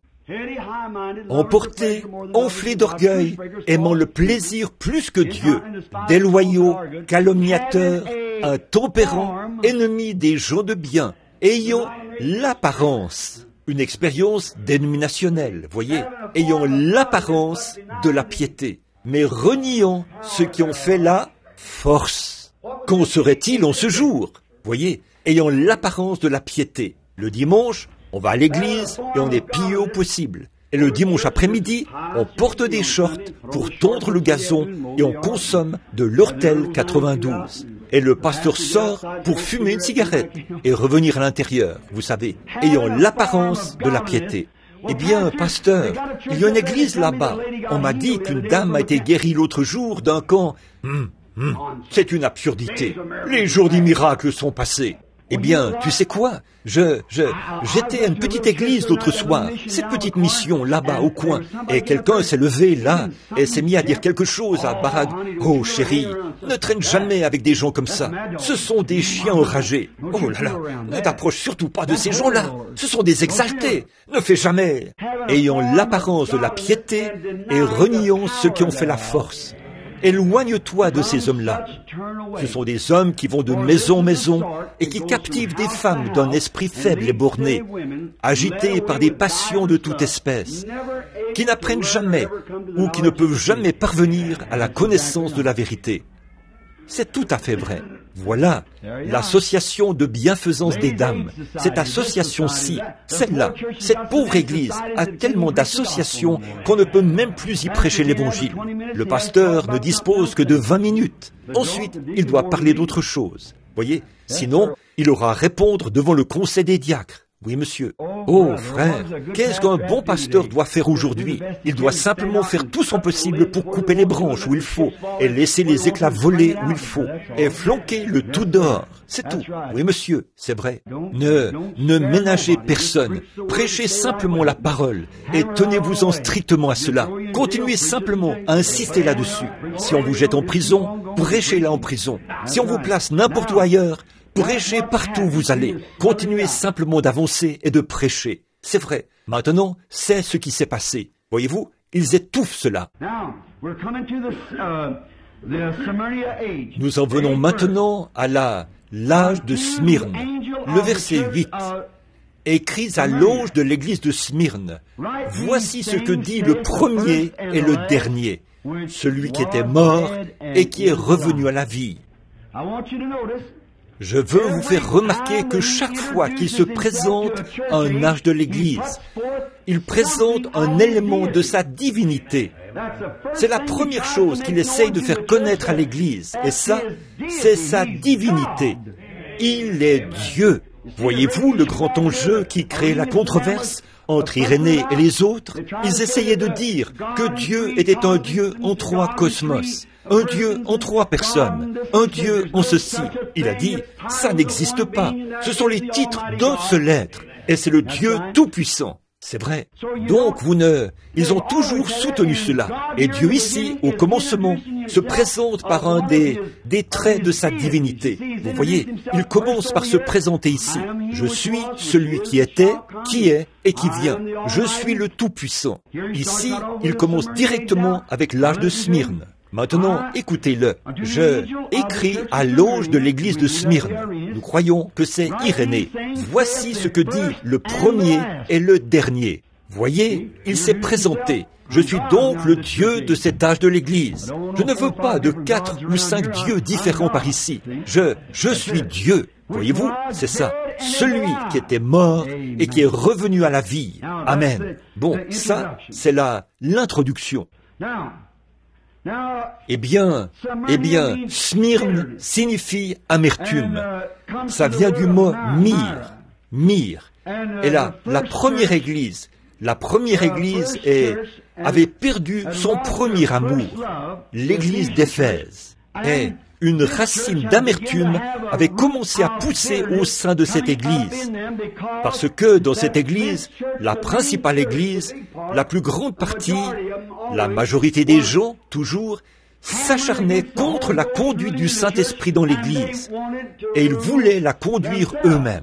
Emportés, enflés d'orgueil, aimant le plaisir plus que Dieu, déloyaux, calomniateurs, intempérants, ennemis des gens de bien, ayant l'apparence, une expérience dénominationnelle, voyez, ayant l'apparence de la piété, mais reniant ceux qui ont fait la force. Qu'en serait-il en ce jour? Voyez, ayant l'apparence de la piété. Le dimanche, on va à l'église et on est pieux au possible. Et le dimanche après-midi, on porte des shorts pour tondre le gazon et on consomme de l'Ortel quatre-vingt-douze. Et le pasteur sort pour fumer une cigarette et revenir à l'intérieur, vous savez, ayant l'apparence de la piété. Eh bien, pasteur, il y a une église là-bas. On m'a dit qu'une dame a été guérie l'autre jour d'un camp. Hum, hum, c'est une absurdité. Les jours des miracles sont passés. Eh bien, tu sais quoi? Je, je, j'étais à une petite église l'autre soir, cette petite mission là-bas au coin, et quelqu'un s'est levé là et s'est mis à dire quelque chose à Barag. Oh chérie, ne traîne jamais avec des gens comme ça. Ce sont des chiens enragés. Oh là là, ne t'approche surtout pas de ces gens-là. Ce sont des exaltés. Ne fais jamais. Ayant l'apparence de la piété et reniant ceux qui ont fait la force. Éloigne-toi de ces hommes-là. Ce sont des hommes qui vont de maison en maison et qui captivent des femmes d'un esprit faible et borné, agités par des passions de toute espèce, qui n'apprennent jamais ou qui ne peuvent jamais parvenir à la connaissance de la vérité. C'est tout à fait vrai. Voilà, l'association de bienfaisance des dames, cette association-ci, celle-là, cette pauvre église a tellement d'associations qu'on ne peut même plus y prêcher l'évangile. Le pasteur ne dispose que de vingt minutes. Ensuite, il doit parler d'autre chose. Voyez, sinon, il aura à répondre devant le conseil des diacres. Oui, monsieur. Oh, frère, qu'est-ce qu'un bon pasteur doit faire aujourd'hui? Il doit simplement faire tout son possible pour couper les branches où il faut, et laisser les éclats voler où il faut, et flanquer le tout dehors. C'est tout. Oui, monsieur, c'est vrai. Ne, ne ménagez personne. Prêchez simplement la parole, et tenez-vous-en strictement à cela. Continuez simplement à insister là-dessus. Si on vous jette en prison, prêchez-la en prison. Si on vous place n'importe où ailleurs, prêchez partout où vous allez. Continuez simplement d'avancer et de prêcher. C'est vrai. Maintenant, c'est ce qui s'est passé. Voyez-vous, ils étouffent cela. Nous en venons maintenant à la, l'âge de Smyrne. Le verset huit. Écrit à l'ange de l'église de Smyrne. Voici ce que dit le premier et le dernier, celui qui était mort et qui est revenu à la vie. Je veux vous faire remarquer que chaque fois qu'il se présente à un âge de l'Église, il présente un élément de sa divinité. C'est la première chose qu'il essaye de faire connaître à l'Église, et ça, c'est sa divinité. Il est Dieu. Voyez-vous le grand enjeu qui crée la controverse entre Irénée et les autres? Ils essayaient de dire que Dieu était un Dieu en trois cosmos. Un Dieu en trois personnes, un Dieu en ceci. Il a dit, ça n'existe pas. Ce sont les titres d'un seul être, et c'est le Dieu tout-puissant. C'est vrai. Donc vous ne... Ils ont toujours soutenu cela. Et Dieu ici, au commencement, se présente par un des, des traits de sa divinité. Vous voyez, il commence par se présenter ici. Je suis celui qui était, qui est et qui vient. Je suis le tout-puissant. Ici, il commence directement avec l'âge de Smyrne. Maintenant, écoutez-le. Je écris à l'ange de l'église de Smyrne. Nous croyons que c'est Irénée. Voici ce que dit le premier et le dernier. Voyez, il s'est présenté. Je suis donc le Dieu de cet âge de l'église. Je ne veux pas de quatre ou cinq dieux différents par ici. Je, je suis Dieu. Voyez-vous, c'est ça. Celui qui était mort et qui est revenu à la vie. Amen. Bon, ça, c'est la, l'introduction. Eh bien, eh bien, Smyrne signifie amertume. Ça vient du mot myrrhe, myrrhe. Et là, la première église, la première église est, avait perdu son premier amour, l'église d'Éphèse. Et une racine d'amertume avait commencé à pousser au sein de cette église. Parce que dans cette église, la principale église, la plus grande partie, la majorité des gens, toujours, s'acharnaient contre la conduite du Saint-Esprit dans l'église. Et ils voulaient la conduire eux-mêmes.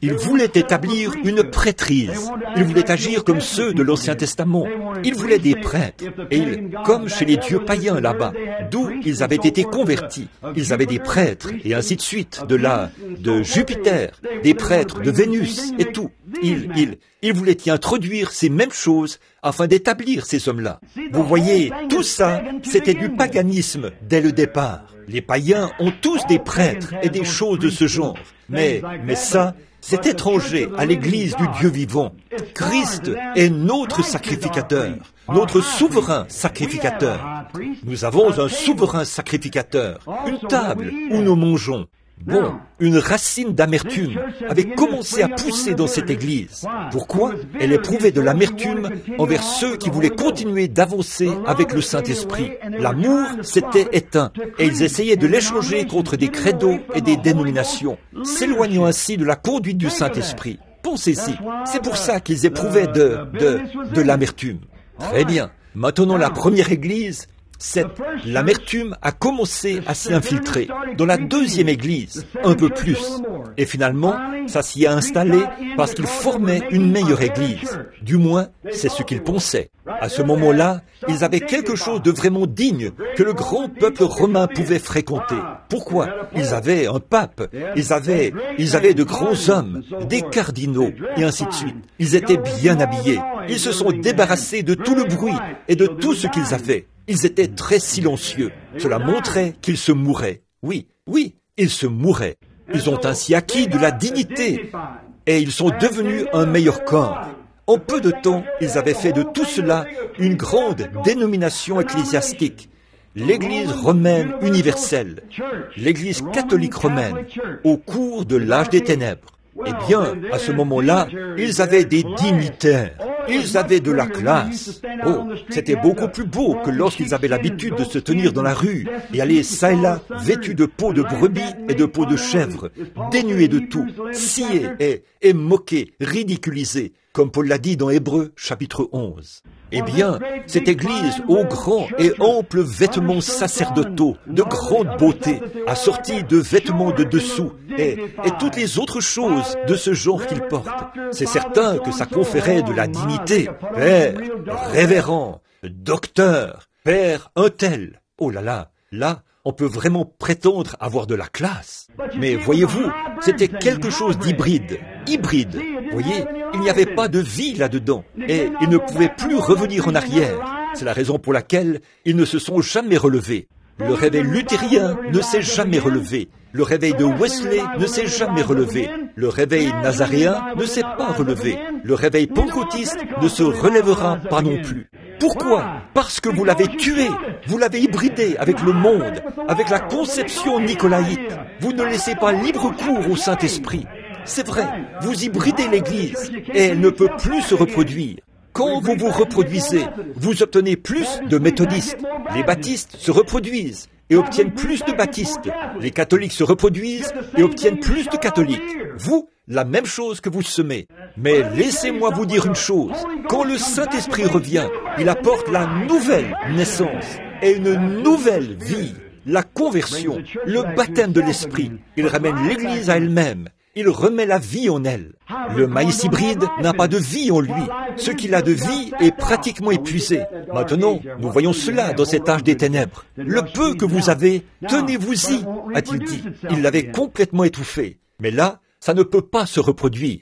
Ils voulaient établir une prêtrise. Ils voulaient agir comme ceux de l'Ancien Testament. Ils voulaient des prêtres. Et ils, comme chez les dieux païens là-bas, d'où ils avaient été convertis, ils avaient des prêtres, et ainsi de suite, de là, de Jupiter, des prêtres de Vénus, et tout. Ils, ils, ils voulaient y introduire ces mêmes choses afin d'établir ces hommes-là. Vous voyez, tout ça, c'était du paganisme dès le départ. Les païens ont tous des prêtres et des choses de ce genre. Mais, mais ça, c'est étranger à l'Église du Dieu vivant. Christ est notre sacrificateur, notre souverain sacrificateur. Nous avons un souverain sacrificateur, une table où nous mangeons. Bon, une racine d'amertume avait commencé à pousser dans cette Église. Pourquoi? Elle éprouvait de l'amertume envers ceux qui voulaient continuer d'avancer avec le Saint-Esprit. L'amour s'était éteint et ils essayaient de l'échanger contre des credos et des dénominations, s'éloignant ainsi de la conduite du Saint-Esprit. Pensez-y, c'est pour ça qu'ils éprouvaient de, de, de l'amertume. Très bien, maintenant la première Église, cette l'amertume a commencé à s'y infiltrer. Dans la deuxième église, un peu plus. Et finalement, ça s'y a installé parce qu'ils formaient une meilleure église. Du moins, c'est ce qu'ils pensaient. À ce moment-là, ils avaient quelque chose de vraiment digne que le grand peuple romain pouvait fréquenter. Pourquoi? Ils avaient un pape, ils avaient, ils avaient de grands hommes, des cardinaux, et ainsi de suite. Ils étaient bien habillés. Ils se sont débarrassés de tout le bruit et de tout ce qu'ils avaient. Ils étaient très silencieux. Cela montrait qu'ils se mouraient. Oui, oui, ils se mouraient. Ils ont ainsi acquis de la dignité et ils sont devenus un meilleur corps. En peu de temps, ils avaient fait de tout cela une grande dénomination ecclésiastique. L'Église romaine universelle, l'Église catholique romaine, au cours de l'âge des ténèbres. Eh bien, à ce moment-là, ils avaient des dignitaires, ils avaient de la classe. Oh, c'était beaucoup plus beau que lorsqu'ils avaient l'habitude de se tenir dans la rue et aller çà et là, vêtus de peau de brebis et de peau de chèvre, dénués de tout, sciés et, et moqués, ridiculisés, comme Paul l'a dit dans Hébreux chapitre onze. Eh bien, cette Église aux grands et amples vêtements sacerdotaux, de grande beauté, assortis de vêtements de dessous, et, et toutes les autres choses de ce genre qu'ils portent, c'est certain que ça conférait de la dignité. Père, révérend, docteur, père un tel. Oh là là, là, on peut vraiment prétendre avoir de la classe. Mais voyez-vous, c'était quelque chose d'hybride. Hybride. Voyez, il n'y avait pas de vie là-dedans. Et ils ne pouvaient plus revenir en arrière. C'est la raison pour laquelle ils ne se sont jamais relevés. Le réveil luthérien ne s'est jamais relevé. Le réveil de Wesley ne s'est jamais relevé. Le réveil nazaréen ne s'est pas relevé. Le réveil pentecôtiste ne se relèvera pas non plus. Pourquoi? Parce que vous l'avez tué, vous l'avez hybridé avec le monde, avec la conception nicolaïte. Vous ne laissez pas libre cours au Saint-Esprit. C'est vrai, vous hybridez l'Église et elle ne peut plus se reproduire. Quand vous vous reproduisez, vous obtenez plus de méthodistes. Les baptistes se reproduisent et obtiennent plus de baptistes. Les catholiques se reproduisent et obtiennent plus de catholiques. Vous, la même chose que vous semez. Mais laissez-moi vous dire une chose. Quand le Saint-Esprit revient, il apporte la nouvelle naissance et une nouvelle vie, la conversion, le baptême de l'Esprit. Il ramène l'Église à elle-même. Il remet la vie en elle. Le maïs hybride n'a pas de vie en lui. Ce qu'il a de vie est pratiquement épuisé. Maintenant, nous voyons cela dans cet âge des ténèbres. Le peu que vous avez, tenez-vous-y, a-t-il dit. Il l'avait complètement étouffé. Mais là, ça ne peut pas se reproduire.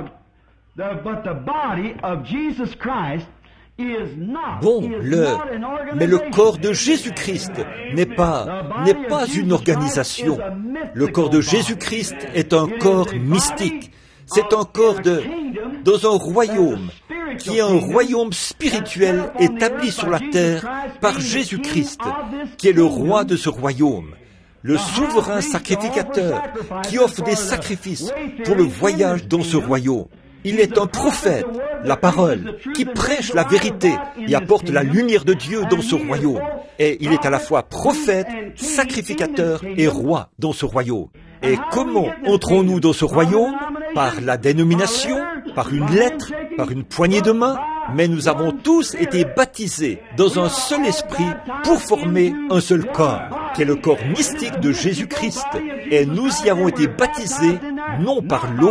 Bon, le, mais le corps de Jésus-Christ n'est pas, n'est pas une organisation. Le corps de Jésus-Christ est un corps mystique. C'est un corps de, dans un royaume, qui est un royaume spirituel établi sur la terre par Jésus-Christ, qui est le roi de ce royaume. Le souverain sacrificateur qui offre des sacrifices pour le voyage dans ce royaume. Il est un prophète, la parole, qui prêche la vérité et apporte la lumière de Dieu dans ce royaume. Et il est à la fois prophète, sacrificateur et roi dans ce royaume. Et comment entrons-nous dans ce royaume? Par la dénomination, par une lettre, par une poignée de main. Mais nous avons tous été baptisés dans un seul esprit pour former un seul corps, qui est le corps mystique de Jésus-Christ. Et nous y avons été baptisés non par l'eau,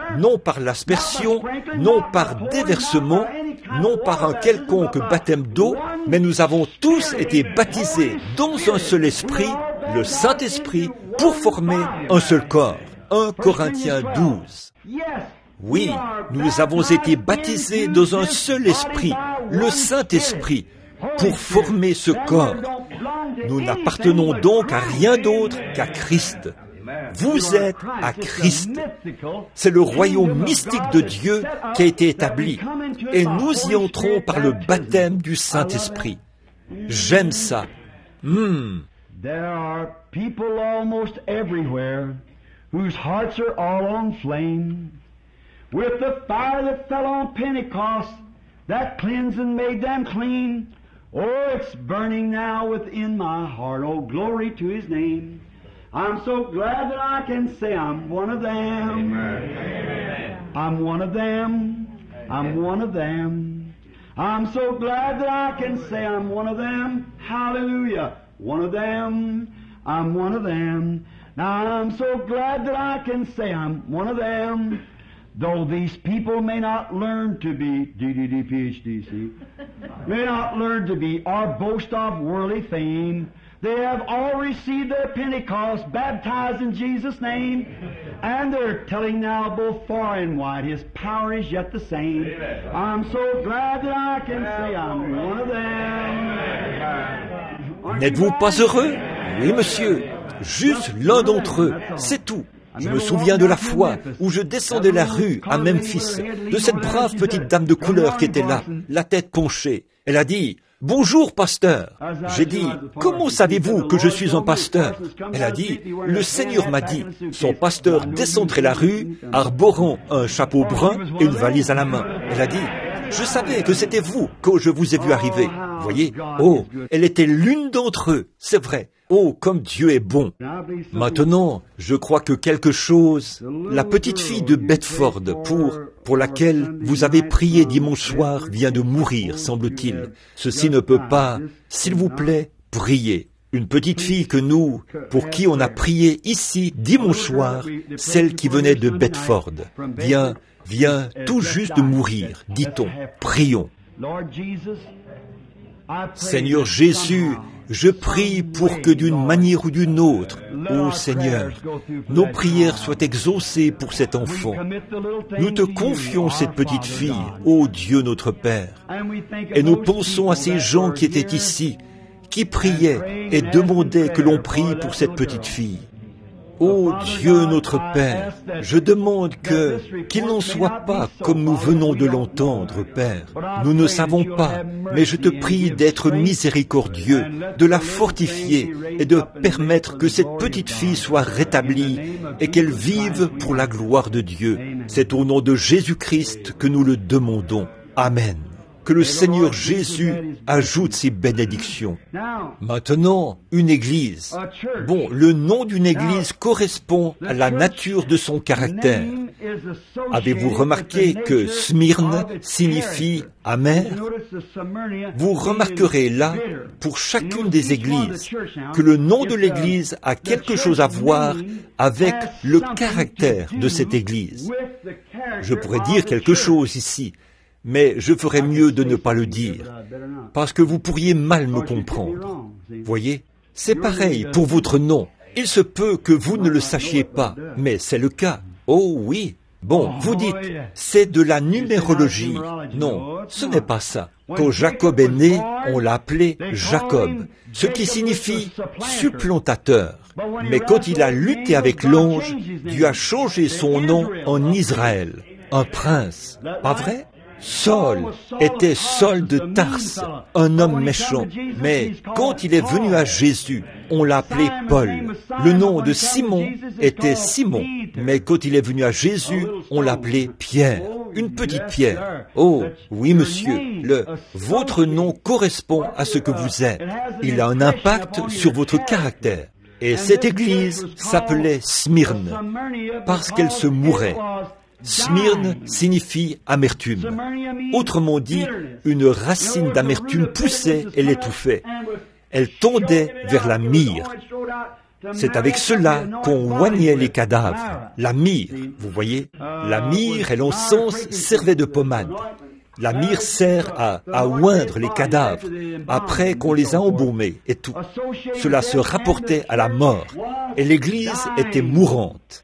non par l'aspersion, non par déversement, non par un quelconque baptême d'eau, mais nous avons tous été baptisés dans un seul esprit, le Saint-Esprit, pour former un seul corps. un Corinthiens douze. Oui, nous avons été baptisés dans un seul esprit, le Saint-Esprit, pour former ce corps. Nous n'appartenons donc à rien d'autre qu'à Christ. Vous êtes à Christ. C'est le royaume mystique de Dieu qui a été établi. Et nous y entrons par le baptême du Saint-Esprit. J'aime ça. Hmm. There are people almost everywhere whose hearts are all on flame with the fire that fell on Pentecost that cleansed and made them clean. Oh, it's burning now within my heart. Oh, glory to His name. I'm so glad that I can say I'm one of them. Amen. I'm one of them. I'm one of them. I'm so glad that I can say I'm one of them. Hallelujah. One of them. I'm one of them. Now I'm so glad that I can say I'm one of them. Though these people may not learn to be D D D P H D, see, may not learn to be or boast of worldly fame, they have all received their Pentecost, baptized in Jesus' name, and they're telling now both far and wide His power is yet the same. I'm so glad that I can say I'm one of them. N'êtes-vous pas heureux? Oui, monsieur. Juste l'un d'entre eux, c'est tout. Je me souviens de la fois où je descendais la rue à Memphis, de cette brave petite dame de couleur qui était là, la tête penchée. Elle a dit « Bonjour, pasteur !» J'ai dit « Comment savez-vous que je suis un pasteur ?» Elle a dit « Le Seigneur m'a dit, son pasteur descendrait la rue, arborant un chapeau brun et une valise à la main. » Elle a dit « Je savais que c'était vous quand je vous ai vu arriver. » Vous voyez, oh, elle était l'une d'entre eux, c'est vrai. Oh, comme Dieu est bon. Maintenant, je crois que quelque chose, la petite fille de Bedford, pour, pour laquelle vous avez prié dimanche soir, vient de mourir, semble-t-il. Ceci ne peut pas, s'il vous plaît, priez. Une petite fille que nous, pour qui on a prié ici dimanche soir, celle qui venait de Bedford, vient, vient tout juste de mourir, dit-on. Prions. Seigneur Jésus, je prie pour que d'une manière ou d'une autre, ô Seigneur, nos prières soient exaucées pour cet enfant. Nous te confions cette petite fille, ô Dieu notre Père, et nous pensons à ces gens qui étaient ici, qui priaient et demandaient que l'on prie pour cette petite fille. Ô Dieu notre Père, je demande que, qu'il n'en soit pas comme nous venons de l'entendre, Père. Nous ne savons pas, mais je te prie d'être miséricordieux, de la fortifier et de permettre que cette petite fille soit rétablie et qu'elle vive pour la gloire de Dieu. C'est au nom de Jésus-Christ que nous le demandons. Amen. Que le Seigneur Jésus ajoute ses bénédictions. Maintenant, une église. Bon, le nom d'une église correspond à la nature de son caractère. Avez-vous remarqué que Smyrne signifie amer? Vous remarquerez là, pour chacune des églises, que le nom de l'église a quelque chose à voir avec le caractère de cette église. Je pourrais dire quelque chose ici, mais je ferais mieux de ne pas le dire, parce que vous pourriez mal me comprendre. Voyez, c'est pareil pour votre nom. Il se peut que vous ne le sachiez pas, mais c'est le cas. Oh oui. Bon, vous dites, c'est de la numérologie. Non, ce n'est pas ça. Quand Jacob est né, on l'a appelé Jacob, ce qui signifie supplantateur. Mais quand il a lutté avec l'ange, Dieu a changé son nom en Israël, un prince. Pas vrai? Saul était Saul de Tarse, un homme méchant. Mais quand il est venu à Jésus, on l'a appelé Paul. Le nom de Simon était Simon. Mais quand il est venu à Jésus, on l'a appelé Pierre. Une petite pierre. Oh, oui, monsieur, le, votre nom correspond à ce que vous êtes. Il a un impact sur votre caractère. Et cette église s'appelait Smyrne, parce qu'elle se mourait. Smyrne signifie amertume. Autrement dit, une racine d'amertume poussait et l'étouffait. Elle tendait vers la myrrhe. C'est avec cela qu'on oignait les cadavres. La myrrhe, vous voyez, la myrrhe et l'encens servaient de pommade. La myrrhe sert à, à oindre les cadavres après qu'on les a embaumés et tout. Cela se rapportait à la mort et l'Église était mourante.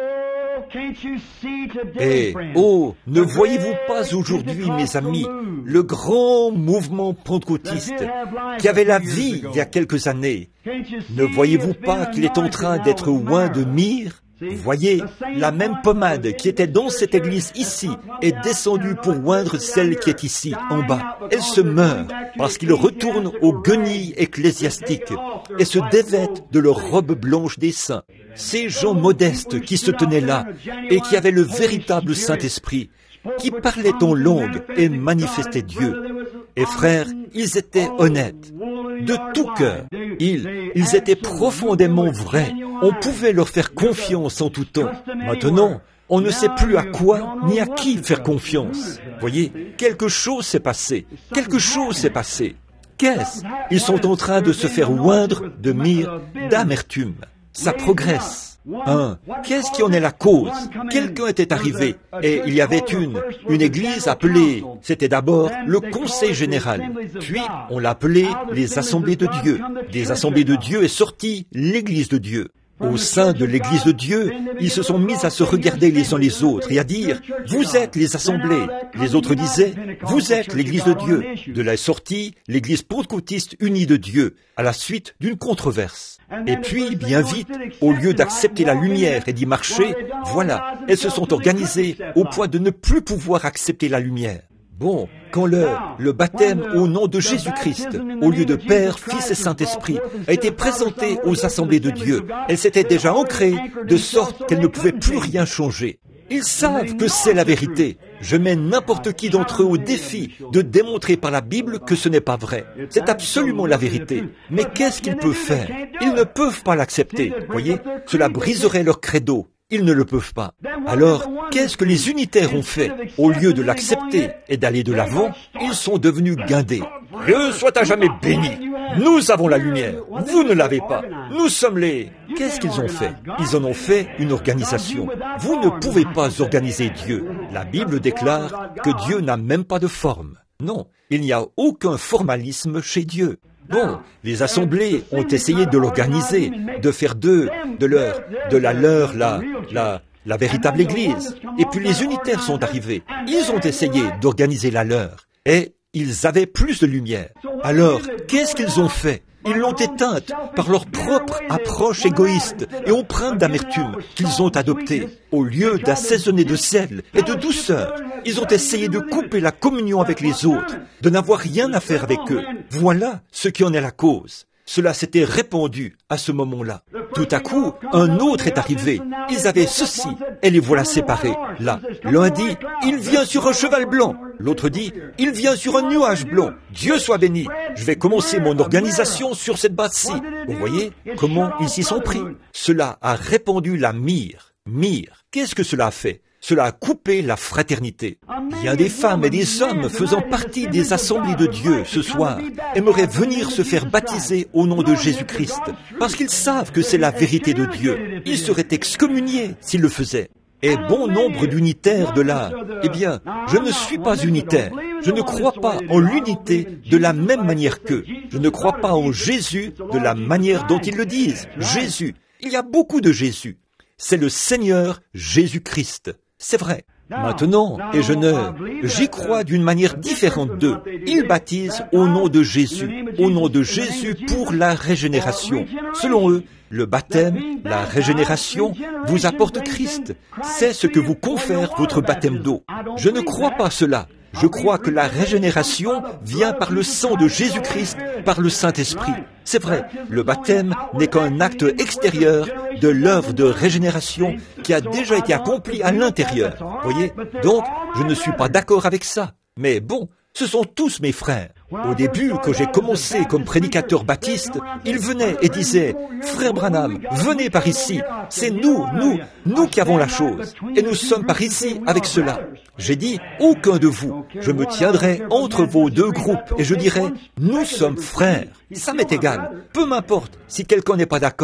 Et, oh, ne voyez-vous pas aujourd'hui, mes amis, le grand mouvement pentecôtiste qui avait la vie il y a quelques années? Ne voyez-vous pas qu'il est en train d'être oint de myrrhe? Voyez, la même pommade qui était dans cette église ici est descendue pour oindre celle qui est ici, en bas. Elle se meurt parce qu'ils retournent aux guenilles ecclésiastiques et se dévêtent de leur robe blanche des saints. Ces gens modestes qui se tenaient là et qui avaient le véritable Saint-Esprit, qui parlaient en langue et manifestaient Dieu. Et frères, ils étaient honnêtes, de tout cœur. Ils, ils étaient profondément vrais. On pouvait leur faire confiance en tout temps. Maintenant, on ne sait plus à quoi ni à qui faire confiance. Voyez, quelque chose s'est passé. Quelque chose s'est passé. Qu'est-ce? Ils sont en train de se faire oindre de myrrhe, d'amertume. Ça progresse. Un, qu'est-ce qui en est la cause? Quelqu'un était arrivé et il y avait une, une église appelée, c'était d'abord le Conseil général. Puis on l'appelait les Assemblées de Dieu. Des Assemblées de Dieu est sortie l'Église de Dieu. Au sein de l'Église de Dieu, ils se sont mis à se regarder les uns les autres et à dire « Vous êtes les assemblées ». Les autres disaient « Vous êtes l'Église de Dieu ». De là est sortie l'Église pentecôtiste unie de Dieu, à la suite d'une controverse. Et puis, bien vite, au lieu d'accepter la lumière et d'y marcher, voilà, elles se sont organisées au point de ne plus pouvoir accepter la lumière. Bon, quand le, le baptême au nom de Jésus-Christ, au lieu de Père, Fils et Saint-Esprit, a été présenté aux assemblées de Dieu, elle s'était déjà ancrée de sorte qu'elle ne pouvait plus rien changer. Ils savent que c'est la vérité. Je mets n'importe qui d'entre eux au défi de démontrer par la Bible que ce n'est pas vrai. C'est absolument la vérité. Mais qu'est-ce qu'ils peuvent faire? Ils ne peuvent pas l'accepter. Voyez, cela briserait leur credo. Ils ne le peuvent pas. Alors, qu'est-ce que les unitaires ont fait? Au lieu de l'accepter et d'aller de l'avant, ils sont devenus guindés. Dieu soit à jamais béni. Nous avons la lumière. Vous ne l'avez pas. Nous sommes les... Qu'est-ce qu'ils ont fait? Ils en ont fait une organisation. Vous ne pouvez pas organiser Dieu. La Bible déclare que Dieu n'a même pas de forme. Non, il n'y a aucun formalisme chez Dieu. Bon, les assemblées ont essayé de l'organiser, de faire d'eux, de leur, de la leur, la, la, la véritable Église. Et puis les unitaires sont arrivés. Ils ont essayé d'organiser la leur. Et ils avaient plus de lumière. Alors, qu'est-ce qu'ils ont fait? Ils l'ont éteinte par leur propre approche égoïste et empreinte d'amertume qu'ils ont adoptée. Au lieu d'assaisonner de sel et de douceur, ils ont essayé de couper la communion avec les autres, de n'avoir rien à faire avec eux. Voilà ce qui en est la cause. Cela s'était répandu à ce moment-là. Tout à coup, un autre est arrivé. Ils avaient ceci, et les voilà séparés. Là, l'un dit, il vient sur un cheval blanc. L'autre dit, il vient sur un nuage blanc. Dieu soit béni. Je vais commencer mon organisation sur cette base-ci. Vous voyez comment ils s'y sont pris? Cela a répandu la myrrhe. Myrrhe. Qu'est-ce que cela a fait? Cela a coupé la fraternité. Bien des femmes et des hommes faisant partie des assemblées de Dieu ce soir aimeraient venir se faire baptiser au nom de Jésus-Christ parce qu'ils savent que c'est la vérité de Dieu. Ils seraient excommuniés s'ils le faisaient. Et bon nombre d'unitaires de là, eh bien, je ne suis pas unitaire. Je ne crois pas en l'unité de la même manière qu'eux. Je ne crois pas en Jésus de la manière dont ils le disent. Jésus. Il y a beaucoup de Jésus. C'est le Seigneur Jésus-Christ. C'est vrai. Maintenant, et je ne, j'y crois d'une manière différente d'eux. Ils baptisent au nom de Jésus, au nom de Jésus pour la régénération. Selon eux, le baptême, la régénération, vous apporte Christ. C'est ce que vous confère votre baptême d'eau. Je ne crois pas cela. Je crois que la régénération vient par le sang de Jésus-Christ, par le Saint-Esprit. C'est vrai, le baptême n'est qu'un acte extérieur de l'œuvre de régénération qui a déjà été accomplie à l'intérieur. Voyez, donc je ne suis pas d'accord avec ça. Mais bon, ce sont tous mes frères. Au début, quand j'ai commencé comme prédicateur baptiste, ils venaient et disaient « Frère Branham, venez par ici. C'est nous, nous, nous qui avons la chose. Et nous sommes par ici avec cela. » J'ai dit « Aucun de vous. Je me tiendrai entre vos deux groupes et je dirai « Nous sommes frères. » Ça m'est égal. Peu m'importe si quelqu'un n'est pas d'accord.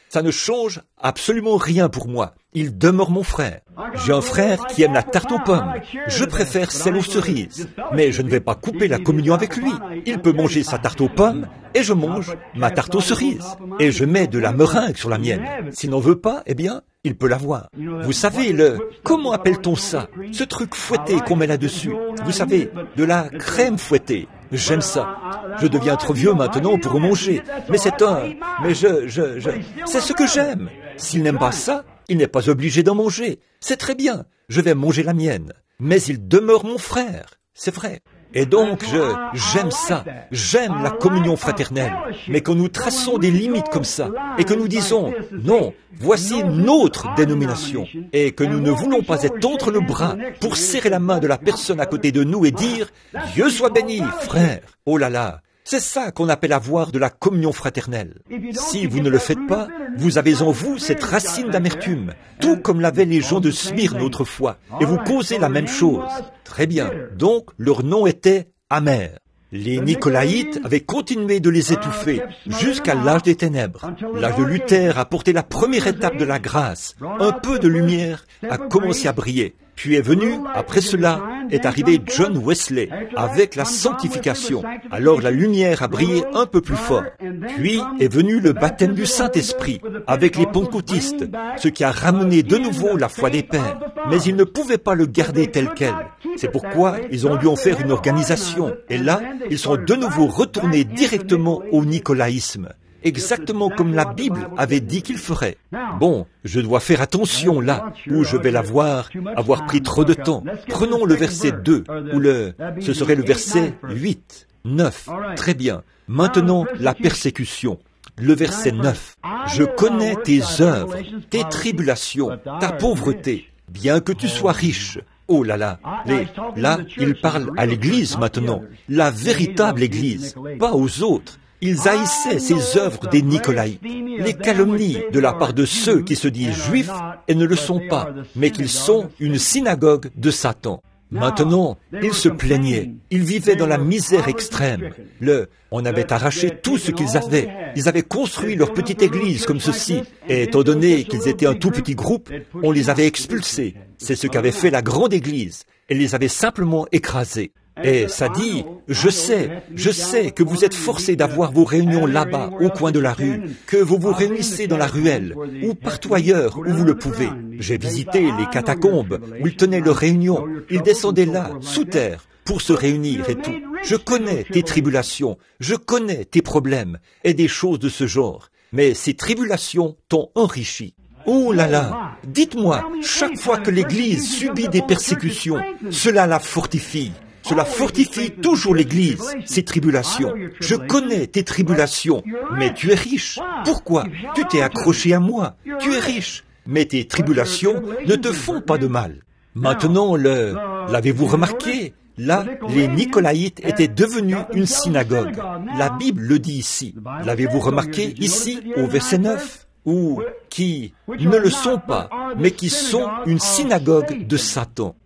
Ça ne change absolument rien pour moi. Il demeure mon frère. J'ai un frère qui aime la tarte aux pommes. Je préfère celle aux cerises. Mais je ne vais pas couper la communion avec lui. Il peut manger sa tarte aux pommes et je mange ma tarte aux cerises. Et je mets de la meringue sur la mienne. S'il n'en veut pas, eh bien, il peut l'avoir. Vous savez, le... Comment appelle-t-on ça? Ce truc fouetté qu'on met là-dessus. Vous savez, de la crème fouettée. J'aime ça. Je deviens trop vieux maintenant pour en manger. Mais c'est un... Mais je... je, je... C'est ce que j'aime. S'il n'aime pas ça, il n'est pas obligé d'en manger. C'est très bien. Je vais manger la mienne. Mais il demeure mon frère. C'est vrai. Et donc, je, j'aime ça. J'aime la communion fraternelle. Mais quand nous traçons des limites comme ça, et que nous disons, non, voici notre dénomination, et que nous ne voulons pas être entre le bras pour serrer la main de la personne à côté de nous et dire, Dieu soit béni, frère. Oh là là. C'est ça qu'on appelle avoir de la communion fraternelle. Si vous ne le faites pas, vous avez en vous cette racine d'amertume, tout comme l'avaient les gens de Smyrne autrefois, et vous causez la même chose. Très bien. Donc, leur nom était amer. Les Nicolaïtes avaient continué de les étouffer jusqu'à l'âge des ténèbres. L'âge de Luther a porté la première étape de la grâce. Un peu de lumière a commencé à briller. Puis est venu, après cela, est arrivé John Wesley avec la sanctification. Alors la lumière a brillé un peu plus fort. Puis est venu le baptême du Saint-Esprit avec les pentecôtistes, ce qui a ramené de nouveau la foi des pères. Mais ils ne pouvaient pas le garder tel quel. C'est pourquoi ils ont dû en faire une organisation. Et là, ils sont de nouveau retournés directement au nicolaïsme. Exactement comme la Bible avait dit qu'il ferait. Bon, je dois faire attention là, où je vais l'avoir, avoir pris trop de temps. Prenons le verset deux, ou le, ce serait le verset huit, neuf. Très bien. Maintenant, la persécution. Le verset neuf. Je connais tes œuvres, tes tribulations, ta pauvreté, bien que tu sois riche. Oh là là, les, là, il parle à l'Église maintenant, la véritable Église, pas aux autres. Ils haïssaient ces œuvres des Nicolaïtes, les calomnies de la part de ceux qui se disent juifs et ne le sont pas, mais qu'ils sont une synagogue de Satan. Maintenant, ils se plaignaient, ils vivaient dans la misère extrême. Le, on avait arraché tout ce qu'ils avaient. Ils avaient construit leur petite église comme ceci, et étant donné qu'ils étaient un tout petit groupe, on les avait expulsés. C'est ce qu'avait fait la grande église. Elle les avait simplement écrasés. Et ça dit, je sais, je sais que vous êtes forcés d'avoir vos réunions là-bas, au coin de la rue, que vous vous réunissez dans la ruelle, ou partout ailleurs où vous le pouvez. J'ai visité les catacombes où ils tenaient leurs réunions. Ils descendaient là, sous terre, pour se réunir et tout. Je connais tes tribulations, je connais tes problèmes, et des choses de ce genre. Mais ces tribulations t'ont enrichi. Oh là là, dites-moi, chaque fois que l'Église subit des persécutions, cela la fortifie. Cela fortifie toujours l'Église, ces tribulations. Je connais tes tribulations, mais tu es riche. Pourquoi? Tu t'es accroché à moi. Tu es riche, mais tes tribulations ne te font pas de mal. Maintenant, le... l'avez-vous remarqué? Là, les Nicolaïtes étaient devenus une synagogue. La Bible le dit ici. L'avez-vous remarqué ici, au verset neuf? Ou qui ne le sont pas, mais qui sont une synagogue de Satan.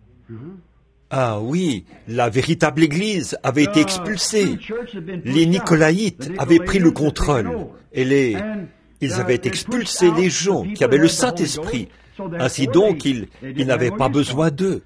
Ah oui, la véritable Église avait été expulsée. Les Nicolaïtes avaient pris le contrôle. Et les... ils avaient expulsé les gens qui avaient le Saint-Esprit. Ainsi donc, ils, ils n'avaient pas besoin d'eux.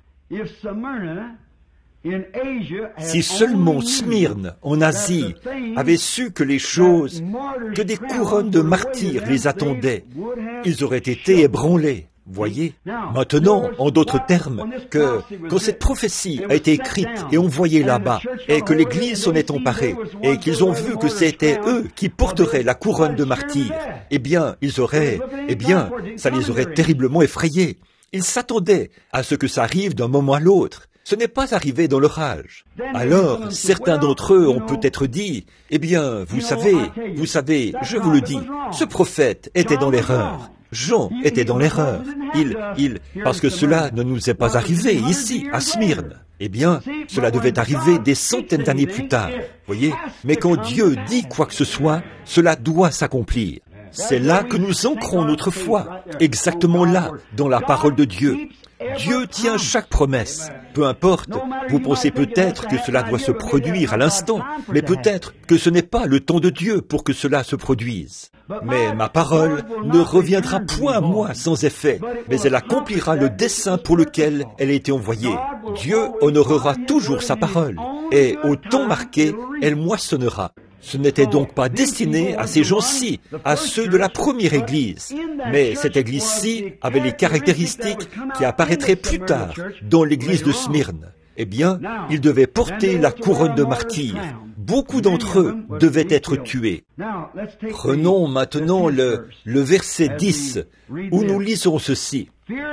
Si seulement Smyrne, en Asie, avait su que les choses, que des couronnes de martyrs les attendaient, ils auraient été ébranlés. Voyez, maintenant, en d'autres termes, que quand cette prophétie a été écrite et envoyée là-bas, et que l'Église s'en est emparée, et qu'ils ont vu que c'était eux qui porteraient la couronne de martyrs, eh bien, ils auraient, eh bien, ça les aurait terriblement effrayés. Ils s'attendaient à ce que ça arrive d'un moment à l'autre. Ce n'est pas arrivé dans leur âge. Alors, certains d'entre eux ont peut-être dit, eh bien, vous savez, vous savez, je vous le dis, ce prophète était dans l'erreur. Jean était dans l'erreur. Il, il, parce que cela ne nous est pas arrivé ici, à Smyrne. Eh bien, cela devait arriver des centaines d'années plus tard. Voyez? Mais quand Dieu dit quoi que ce soit, cela doit s'accomplir. C'est là que nous ancrons notre foi. Exactement là, dans la parole de Dieu. Dieu tient chaque promesse. Peu importe, vous pensez peut-être que cela doit se produire à l'instant, mais peut-être que ce n'est pas le temps de Dieu pour que cela se produise. Mais ma parole ne reviendra point à moi sans effet, mais elle accomplira le dessein pour lequel elle a été envoyée. Dieu honorera toujours sa parole, et au temps marqué, elle moissonnera. Ce n'était donc pas destiné à ces gens-ci, à ceux de la première Église. Mais cette Église-ci avait les caractéristiques qui apparaîtraient plus tard dans l'Église de Smyrne. Eh bien, ils devaient porter la couronne de martyrs. Beaucoup d'entre eux devaient être tués. Prenons maintenant le, le verset dix, où nous lisons ceci.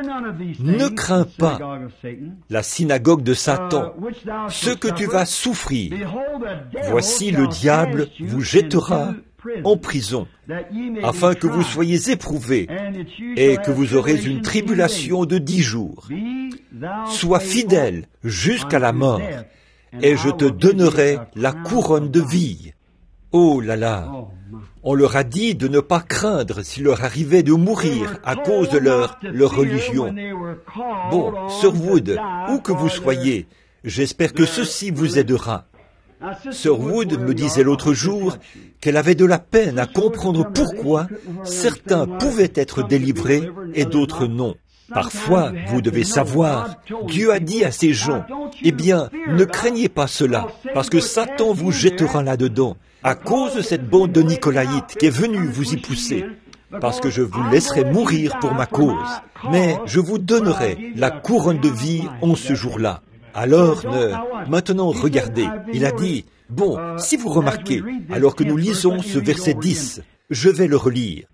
Ne crains pas la synagogue de Satan, ce que tu vas souffrir. Voici le diable vous jettera en prison, afin que vous soyez éprouvés et que vous aurez une tribulation de dix jours. Sois fidèle jusqu'à la mort, et je te donnerai la couronne de vie. Oh là là! On leur a dit de ne pas craindre s'il leur arrivait de mourir à cause de leur, leur religion. Bon, Sir Wood, où que vous soyez, j'espère que ceci vous aidera. Sir Wood me disait l'autre jour qu'elle avait de la peine à comprendre pourquoi certains pouvaient être délivrés et d'autres non. Parfois, vous devez savoir, Dieu a dit à ces gens, « Eh bien, ne craignez pas cela, parce que Satan vous jettera là-dedans, à cause de cette bande de Nicolaïtes qui est venue vous y pousser, parce que je vous laisserai mourir pour ma cause, mais je vous donnerai la couronne de vie en ce jour-là. » Alors, ne... maintenant, regardez, il a dit, « Bon, si vous remarquez, alors que nous lisons ce verset dix, je vais le relire.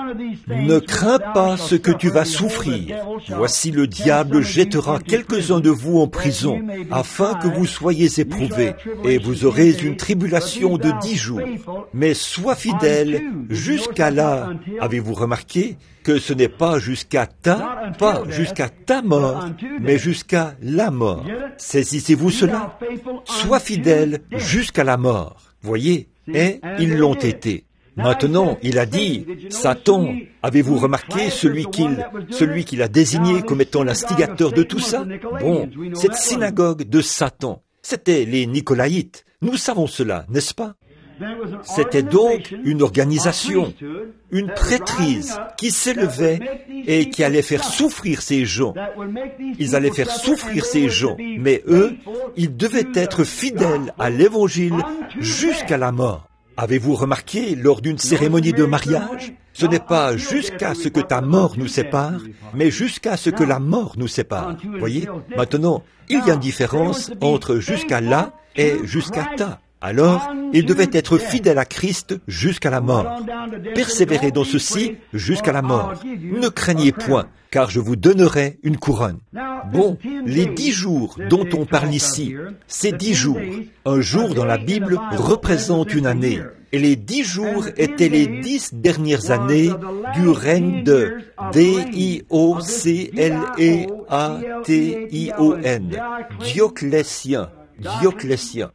Ne crains pas ce que tu vas souffrir. Voici le diable jettera quelques-uns de vous en prison, afin que vous soyez éprouvés, et vous aurez une tribulation de dix jours. Mais sois fidèle jusqu'à là. » Avez-vous remarqué que ce n'est pas jusqu'à ta, pas jusqu'à ta mort, mais jusqu'à la mort. Saisissez-vous cela? Sois fidèle jusqu'à la mort. Voyez? Et ils l'ont été. Maintenant, il a dit, Satan, avez-vous remarqué celui qu'il, celui qu'il a désigné comme étant l'instigateur de tout ça? Bon, cette synagogue de Satan, c'était les Nicolaïtes. Nous savons cela, n'est-ce pas? C'était donc une organisation, une prêtrise qui s'élevait et qui allait faire souffrir ces gens. Ils allaient faire souffrir ces gens, mais eux, ils devaient être fidèles à l'Évangile jusqu'à la mort. Avez-vous remarqué lors d'une cérémonie de mariage? Ce n'est pas jusqu'à ce que ta mort nous sépare, mais jusqu'à ce que la mort nous sépare. Voyez? Maintenant, il y a une différence entre jusqu'à là et jusqu'à ta. Alors, il devait être fidèle à Christ jusqu'à la mort. Persévérez dans ceci jusqu'à la mort. Ne craignez point, car je vous donnerai une couronne. Bon, les dix jours dont on parle ici, ces dix jours, un jour dans la Bible représente une année. Et les dix jours étaient les dix dernières années du règne de D I O C L E A T I O N, Dioclétien, Dioclétien.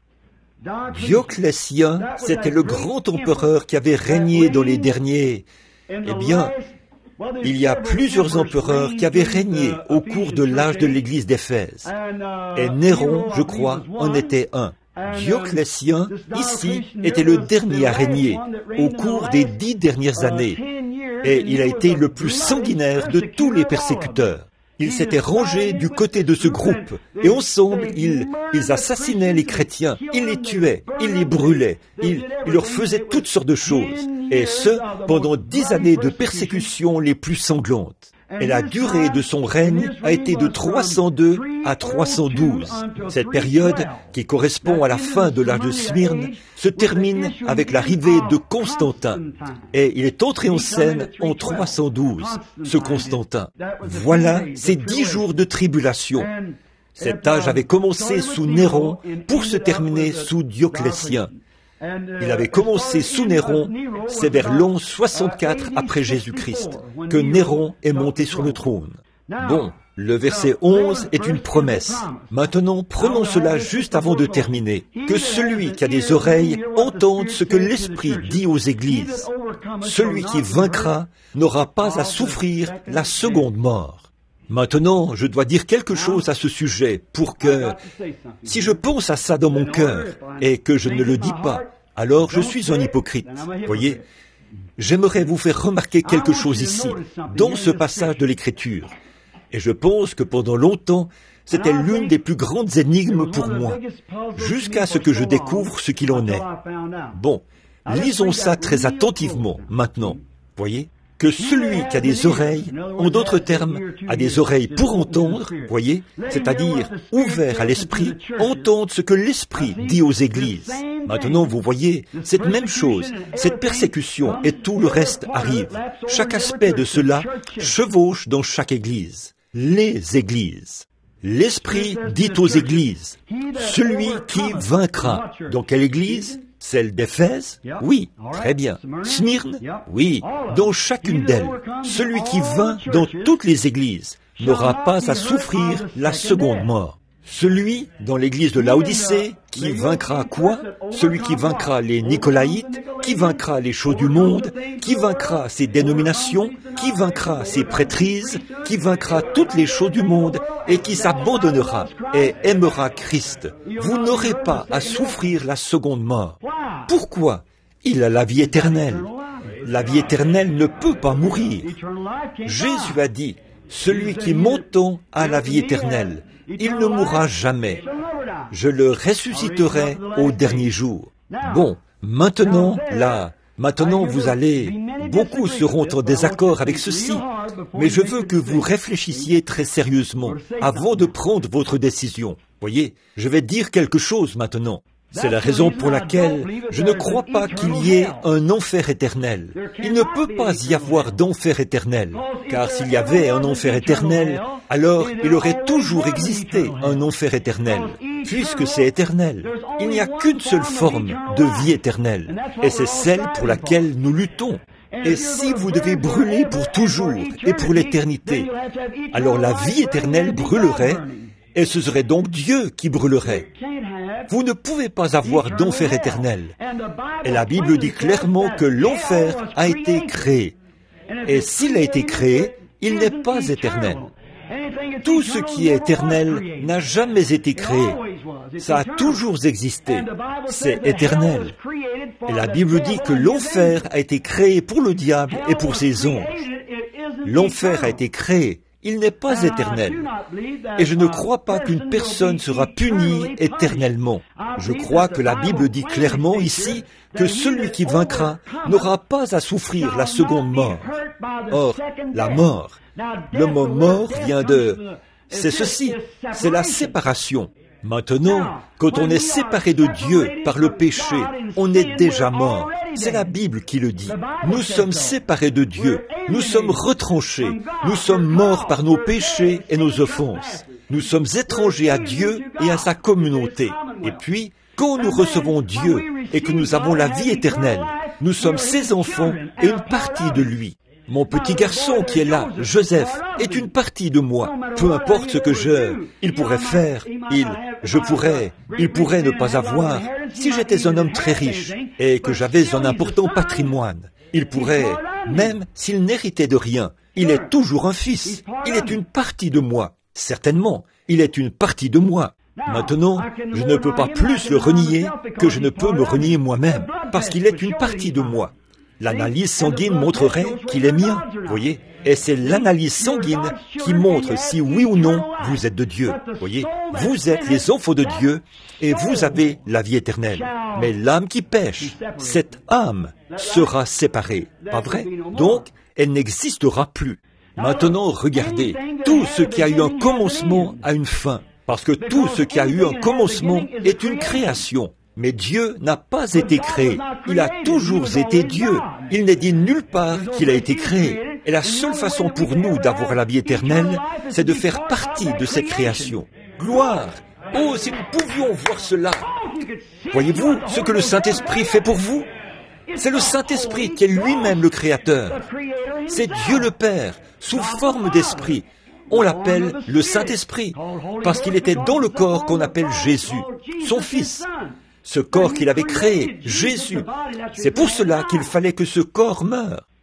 Dioclétien, c'était le grand empereur qui avait régné dans les derniers. Eh bien, il y a plusieurs empereurs qui avaient régné au cours de l'âge de l'église d'Éphèse. Et Néron, je crois, en était un. Dioclétien, ici, était le dernier à régner au cours des dix dernières années. Et il a été le plus sanguinaire de tous les persécuteurs. Ils s'étaient rangés du côté de ce groupe, et ensemble, ils, ils assassinaient les chrétiens, ils les tuaient, ils les brûlaient, ils, ils leur faisaient toutes sortes de choses, et ce, pendant dix années de persécution les plus sanglantes. Et la durée de son règne a été de trois cent deux à trois cent douze. Cette période, qui correspond à la fin de l'âge de Smyrne, se termine avec l'arrivée de Constantin. Et il est entré en scène en trois cent douze, ce Constantin. Voilà ces dix jours de tribulation. Cet âge avait commencé sous Néron pour se terminer sous Dioclétien. Il avait commencé sous Néron, c'est vers l'an soixante-quatre après Jésus-Christ, que Néron est monté sur le trône. Bon, le verset onze est une promesse. Maintenant, prenons cela juste avant de terminer. Que celui qui a des oreilles entende ce que l'Esprit dit aux églises. Celui qui vaincra n'aura pas à souffrir la seconde mort. Maintenant, je dois dire quelque chose à ce sujet pour que, si je pense à ça dans mon cœur et que je ne le dis pas, alors je suis un hypocrite. Voyez, j'aimerais vous faire remarquer quelque chose ici, dans ce passage de l'Écriture. Et je pense que pendant longtemps, c'était l'une des plus grandes énigmes pour moi, jusqu'à ce que je découvre ce qu'il en est. Bon, lisons ça très attentivement maintenant, voyez, que celui qui a des oreilles, en d'autres termes, a des oreilles pour entendre, voyez, c'est-à-dire ouvert à l'esprit, entende ce que l'esprit dit aux églises. Maintenant, vous voyez, cette même chose, cette persécution et tout le reste arrive. Chaque aspect de cela chevauche dans chaque église. Les églises. L'esprit dit aux églises, celui qui vaincra. Dans quelle église? Celle d'Éphèse? Oui, très bien. Smyrne? Oui, dans chacune d'elles. Celui qui vainc dans toutes les églises n'aura pas à souffrir la seconde mort. Celui, dans l'église de Laodicée, qui vaincra quoi? Celui qui vaincra les Nicolaïtes, qui vaincra les choses du monde, qui vaincra ces dénominations, qui vaincra ces prêtrises, qui vaincra toutes les choses du monde et qui s'abandonnera et aimera Christ. Vous n'aurez pas à souffrir la seconde mort. Pourquoi? Il a la vie éternelle. La vie éternelle ne peut pas mourir. Jésus a dit, celui qui m'entend a la vie éternelle. Il ne mourra jamais. Je le ressusciterai au dernier jour. Bon, maintenant, là, maintenant vous allez, beaucoup seront en désaccord avec ceci, mais je veux que vous réfléchissiez très sérieusement avant de prendre votre décision. Voyez, je vais dire quelque chose maintenant. C'est la raison pour laquelle je ne crois pas qu'il y ait un enfer éternel. Il ne peut pas y avoir d'enfer éternel, car s'il y avait un enfer éternel, alors il aurait toujours existé un enfer éternel, puisque c'est éternel. Il n'y a qu'une seule forme de vie éternelle, et c'est celle pour laquelle nous luttons. Et si vous devez brûler pour toujours et pour l'éternité, alors la vie éternelle brûlerait, et ce serait donc Dieu qui brûlerait. Vous ne pouvez pas avoir d'enfer éternel. Et la Bible dit clairement que l'enfer a été créé. Et s'il a été créé, il n'est pas éternel. Tout ce qui est éternel n'a jamais été créé. Ça a toujours existé. C'est éternel. Et la Bible dit que l'enfer a été créé pour le diable et pour ses anges. L'enfer a été créé. Il n'est pas éternel. Et je ne crois pas qu'une personne sera punie éternellement. Je crois que la Bible dit clairement ici que celui qui vaincra n'aura pas à souffrir la seconde mort. Or, la mort, le mot mort vient de... C'est ceci, c'est la séparation. Maintenant, quand on est séparé de Dieu par le péché, on est déjà mort. C'est la Bible qui le dit. Nous sommes séparés de Dieu. Nous sommes retranchés. Nous sommes morts par nos péchés et nos offenses. Nous sommes étrangers à Dieu et à sa communauté. Et puis, quand nous recevons Dieu et que nous avons la vie éternelle, nous sommes ses enfants et une partie de lui. Mon petit garçon qui est là, Joseph, est une partie de moi. Peu importe ce que je, il pourrait faire, il, je pourrais, il pourrait ne pas avoir. Si j'étais un homme très riche et que j'avais un important patrimoine, il pourrait, même s'il n'héritait de rien, il est toujours un fils. Il est une partie de moi. Certainement, il est une partie de moi. Maintenant, je ne peux pas plus le renier que je ne peux me renier moi-même, parce qu'il est une partie de moi. L'analyse sanguine montrerait qu'il est mien, voyez, et c'est l'analyse sanguine qui montre si oui ou non vous êtes de Dieu, voyez. Vous êtes les enfants de Dieu et vous avez la vie éternelle. Mais l'âme qui pêche, cette âme sera séparée, pas vrai? Donc, elle n'existera plus. Maintenant, regardez, tout ce qui a eu un commencement a une fin, parce que tout ce qui a eu un commencement est une création. Mais Dieu n'a pas été créé. Il a toujours été Dieu. Il n'est dit nulle part qu'il a été créé. Et la seule façon pour nous d'avoir la vie éternelle, c'est de faire partie de cette création. Gloire! Oh, si nous pouvions voir cela! Voyez-vous ce que le Saint-Esprit fait pour vous? C'est le Saint-Esprit qui est lui-même le Créateur. C'est Dieu le Père, sous forme d'Esprit. On l'appelle le Saint-Esprit, parce qu'il était dans le corps qu'on appelle Jésus, son Fils. Ce corps qu'il avait créé, Jésus. C'est pour cela qu'il fallait que ce corps meure.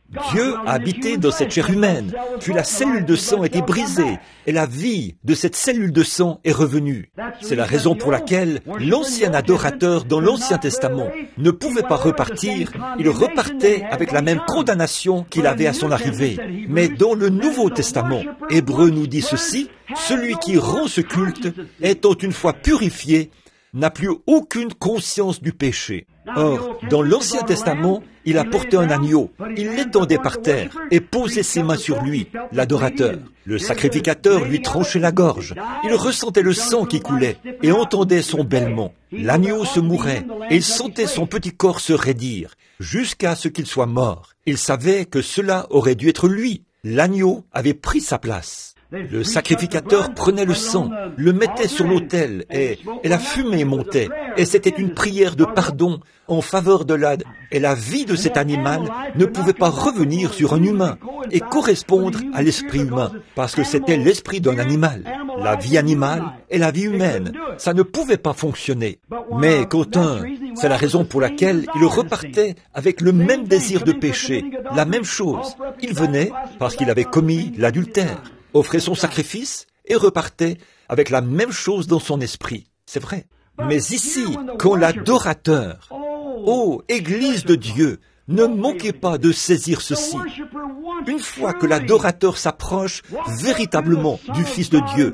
Dieu a habité dans cette chair humaine, puis la cellule de sang a été brisée, et la vie de cette cellule de sang est revenue. C'est la raison pour laquelle l'ancien adorateur dans l'Ancien Testament ne pouvait pas repartir, il repartait avec la même condamnation qu'il avait à son arrivée. Mais dans le Nouveau Testament, Hébreu nous dit ceci, celui qui rend ce culte, étant une fois purifié, n'a plus aucune conscience du péché. Or, dans l'Ancien Testament, il a porté un agneau, il l'étendait par terre et posait ses mains sur lui, l'adorateur. Le sacrificateur lui tranchait la gorge, il ressentait le sang qui coulait et entendait son bêlement. L'agneau se mourait et il sentait son petit corps se raidir, jusqu'à ce qu'il soit mort. Il savait que cela aurait dû être lui. L'agneau avait pris sa place. Le sacrificateur prenait le sang, le mettait sur l'autel et, et la fumée montait. Et c'était une prière de pardon en faveur de l'âne. Et la vie de cet animal ne pouvait pas revenir sur un humain et correspondre à l'esprit humain, parce que c'était l'esprit d'un animal. La vie animale et la vie humaine, ça ne pouvait pas fonctionner. Mais qu'autant, c'est la raison pour laquelle il repartait avec le même désir de péché, la même chose. Il venait parce qu'il avait commis l'adultère, offrait son sacrifice et repartait avec la même chose dans son esprit. C'est vrai. Mais ici, quand l'adorateur, ô Église de Dieu, ne manquez pas de saisir ceci. Une fois que l'adorateur s'approche véritablement du Fils de Dieu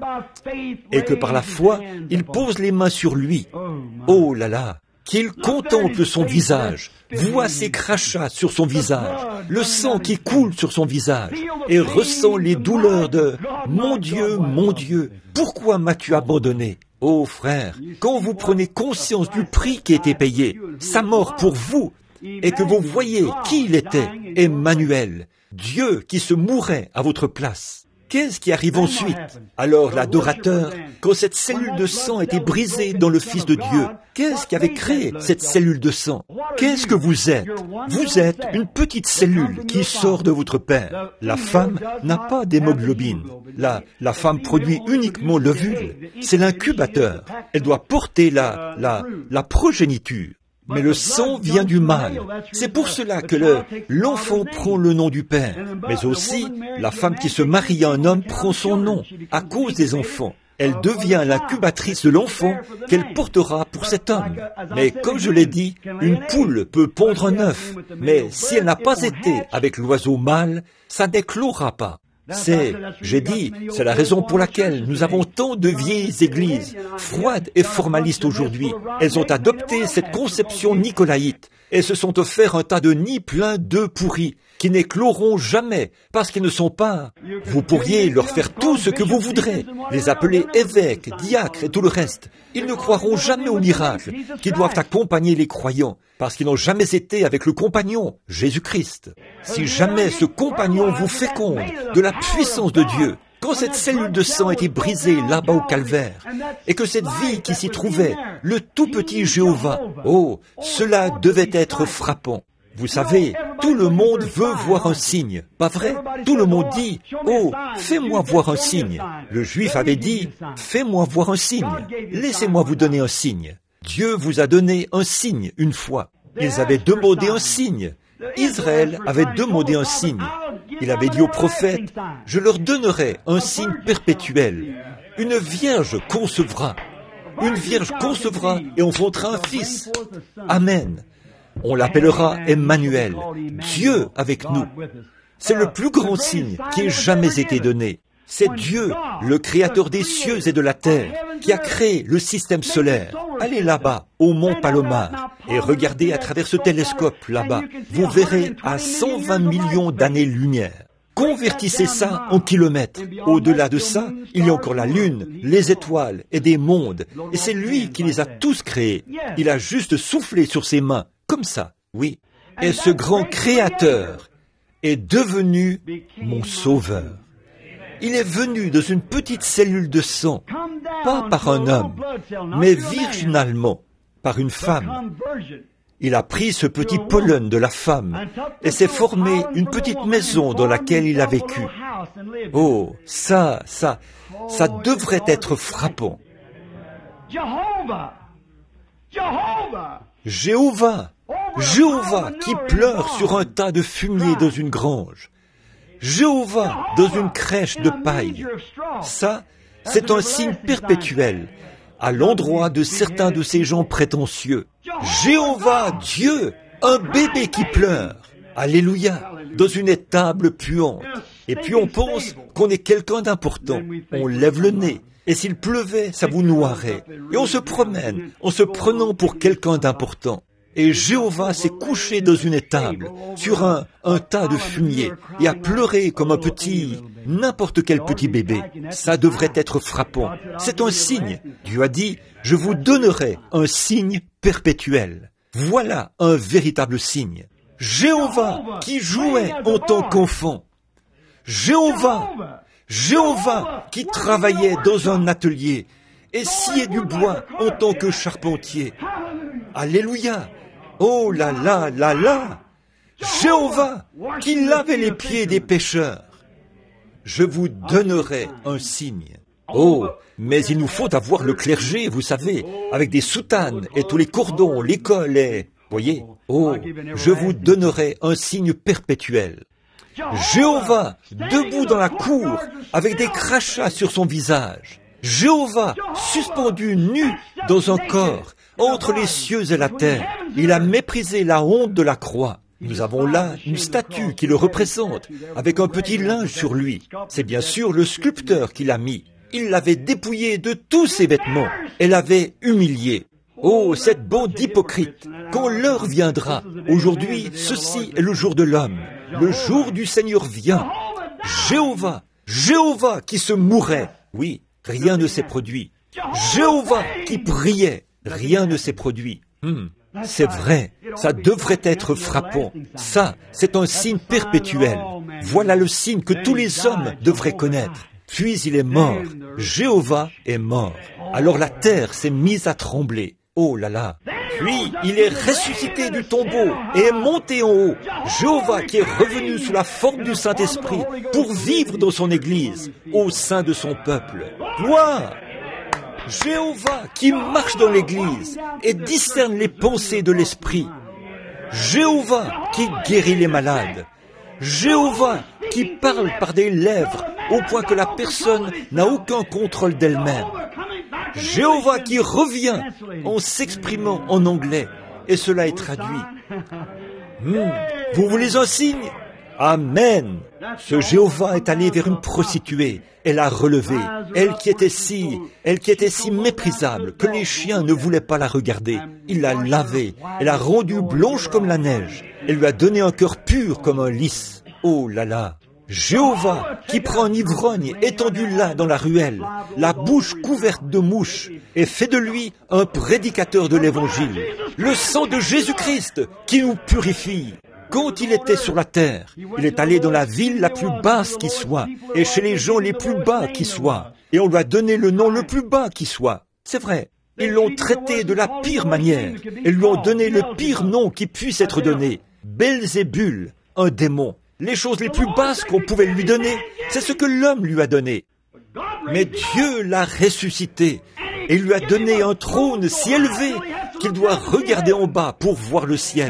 et que par la foi, il pose les mains sur lui, oh là là, qu'il contemple son visage, voit ses crachats sur son visage, le sang qui coule sur son visage, et ressent les douleurs de « Mon Dieu, mon Dieu, pourquoi m'as-tu abandonné ?» Oh frère, quand vous prenez conscience du prix qui a été payé, sa mort pour vous, et que vous voyez qui il était, Emmanuel, Dieu qui se mourait à votre place, qu'est-ce qui arrive ensuite? Alors l'adorateur, quand cette cellule de sang était brisée dans le Fils de Dieu, qu'est-ce qui avait créé cette cellule de sang? Qu'est-ce que vous êtes? Vous êtes une petite cellule qui sort de votre père. La femme n'a pas d'hémoglobine. La, la femme produit uniquement l'ovule. C'est l'incubateur. Elle doit porter la, la, la progéniture. Mais le sang vient du mâle. C'est pour cela que le, l'enfant prend le nom du père. Mais aussi, la femme qui se marie à un homme prend son nom à cause des enfants. Elle devient l'incubatrice de l'enfant qu'elle portera pour cet homme. Mais comme je l'ai dit, une poule peut pondre un œuf, mais si elle n'a pas été avec l'oiseau mâle, ça n'éclora pas. C'est, j'ai dit, c'est la raison pour laquelle nous avons tant de vieilles églises, froides et formalistes aujourd'hui. Elles ont adopté cette conception nicolaïte et se sont offert un tas de nids pleins d'œufs pourris qui n'écloront jamais parce qu'ils ne sont pas. Vous pourriez leur faire tout ce que vous voudrez, les appeler évêques, diacres et tout le reste. Ils ne croiront jamais aux miracles qui doivent accompagner les croyants parce qu'ils n'ont jamais été avec le compagnon, Jésus-Christ. Si jamais ce compagnon vous féconde de la puissance de Dieu, quand cette cellule de sang était brisée là-bas au calvaire, et que cette vie qui s'y trouvait, le tout petit Jéhovah, oh, cela devait être frappant. Vous savez, tout le monde veut voir un signe, pas vrai? Tout le monde dit, oh, fais-moi voir un signe. Le juif avait dit, fais-moi voir un signe, laissez-moi vous donner un signe. Dieu vous a donné un signe une fois. Ils avaient demandé un signe. Israël avait demandé un signe. Il avait dit aux prophètes, je leur donnerai un signe perpétuel. Une vierge concevra. Une vierge concevra et enfantera un fils. Amen. On l'appellera Emmanuel, Dieu avec nous. C'est le plus grand signe qui ait jamais été donné. C'est Dieu, le créateur des cieux et de la terre, qui a créé le système solaire. Allez là-bas, au mont Palomar, et regardez à travers ce télescope là-bas. Vous verrez à cent vingt millions d'années-lumière. Convertissez ça en kilomètres. Au-delà de ça, il y a encore la Lune, les étoiles et des mondes. Et c'est lui qui les a tous créés. Il a juste soufflé sur ses mains, comme ça, oui. Et ce grand créateur est devenu mon sauveur. Il est venu dans une petite cellule de sang, pas par un homme, mais virginalement, par une femme. Il a pris ce petit pollen de la femme et s'est formé une petite maison dans laquelle il a vécu. Oh, ça, ça, ça devrait être frappant. Jéhovah, Jéhovah qui pleure sur un tas de fumier dans une grange. Jéhovah dans une crèche de paille. Ça, c'est un signe perpétuel à l'endroit de certains de ces gens prétentieux. Jéhovah, Dieu, un bébé qui pleure. Alléluia, dans une étable puante. Et puis on pense qu'on est quelqu'un d'important. On lève le nez. Et s'il pleuvait, ça vous noierait. Et on se promène en se prenant pour quelqu'un d'important. Et Jéhovah s'est couché dans une étable, sur un, un tas de fumier, et a pleuré comme un petit, n'importe quel petit bébé. Ça devrait être frappant. C'est un signe. Dieu a dit, je vous donnerai un signe perpétuel. Voilà un véritable signe. Jéhovah qui jouait en tant qu'enfant. Jéhovah, Jéhovah qui travaillait dans un atelier et sciait du bois en tant que charpentier. Alléluia. Oh là là là là. Jéhovah qui lavait les pieds des pécheurs. Je vous donnerai un signe. Oh, mais il nous faut avoir le clergé, vous savez, avec des soutanes et tous les cordons, l'école et... Voyez, oh, je vous donnerai un signe perpétuel. Jéhovah, debout dans la cour, avec des crachats sur son visage. Jéhovah, suspendu nu dans un corps, entre les cieux et la terre. Il a méprisé la honte de la croix. Nous avons là une statue qui le représente, avec un petit linge sur lui. C'est bien sûr le sculpteur qui l'a mis. Il l'avait dépouillé de tous ses vêtements et l'avait humilié. Oh, cette bande d'hypocrites, quand l'heure viendra, aujourd'hui, ceci est le jour de l'homme. Le jour du Seigneur vient. Jéhovah, Jéhovah qui se mourait. Oui, rien ne s'est produit. Jéhovah qui priait. Rien ne s'est produit. Hmm. C'est vrai, ça devrait être frappant. Ça, c'est un signe perpétuel. Voilà le signe que tous les hommes devraient connaître. Puis il est mort. Jéhovah est mort. Alors la terre s'est mise à trembler. Oh là là. Puis il est ressuscité du tombeau et est monté en haut. Jéhovah qui est revenu sous la forme du Saint-Esprit pour vivre dans son Église, au sein de son peuple. Gloire! Jéhovah qui marche dans l'Église et discerne les pensées de l'Esprit. Jéhovah qui guérit les malades. Jéhovah qui parle par des lèvres au point que la personne n'a aucun contrôle d'elle-même. Jéhovah qui revient en s'exprimant en anglais, et cela est traduit. Hmm. Vous voulez un signe? Amen. Ce Jéhovah est allé vers une prostituée. Elle a relevé. Elle qui était si, elle qui était si méprisable que les chiens ne voulaient pas la regarder. Il l'a lavée. Elle a rendu blanche comme la neige. Elle lui a donné un cœur pur comme un lys. Oh là là. Jéhovah qui prend un ivrogne étendu là dans la ruelle, la bouche couverte de mouches, et fait de lui un prédicateur de l'Évangile. Le sang de Jésus-Christ qui nous purifie. Quand il était sur la terre, il est allé dans la ville la plus basse qui soit, et chez les gens les plus bas qui soient, et on lui a donné le nom le plus bas qui soit. C'est vrai, ils l'ont traité de la pire manière, et lui ont donné le pire nom qui puisse être donné, Belzébul, un démon. Les choses les plus basses qu'on pouvait lui donner, c'est ce que l'homme lui a donné. Mais Dieu l'a ressuscité et lui a donné un trône si élevé qu'il doit regarder en bas pour voir le ciel.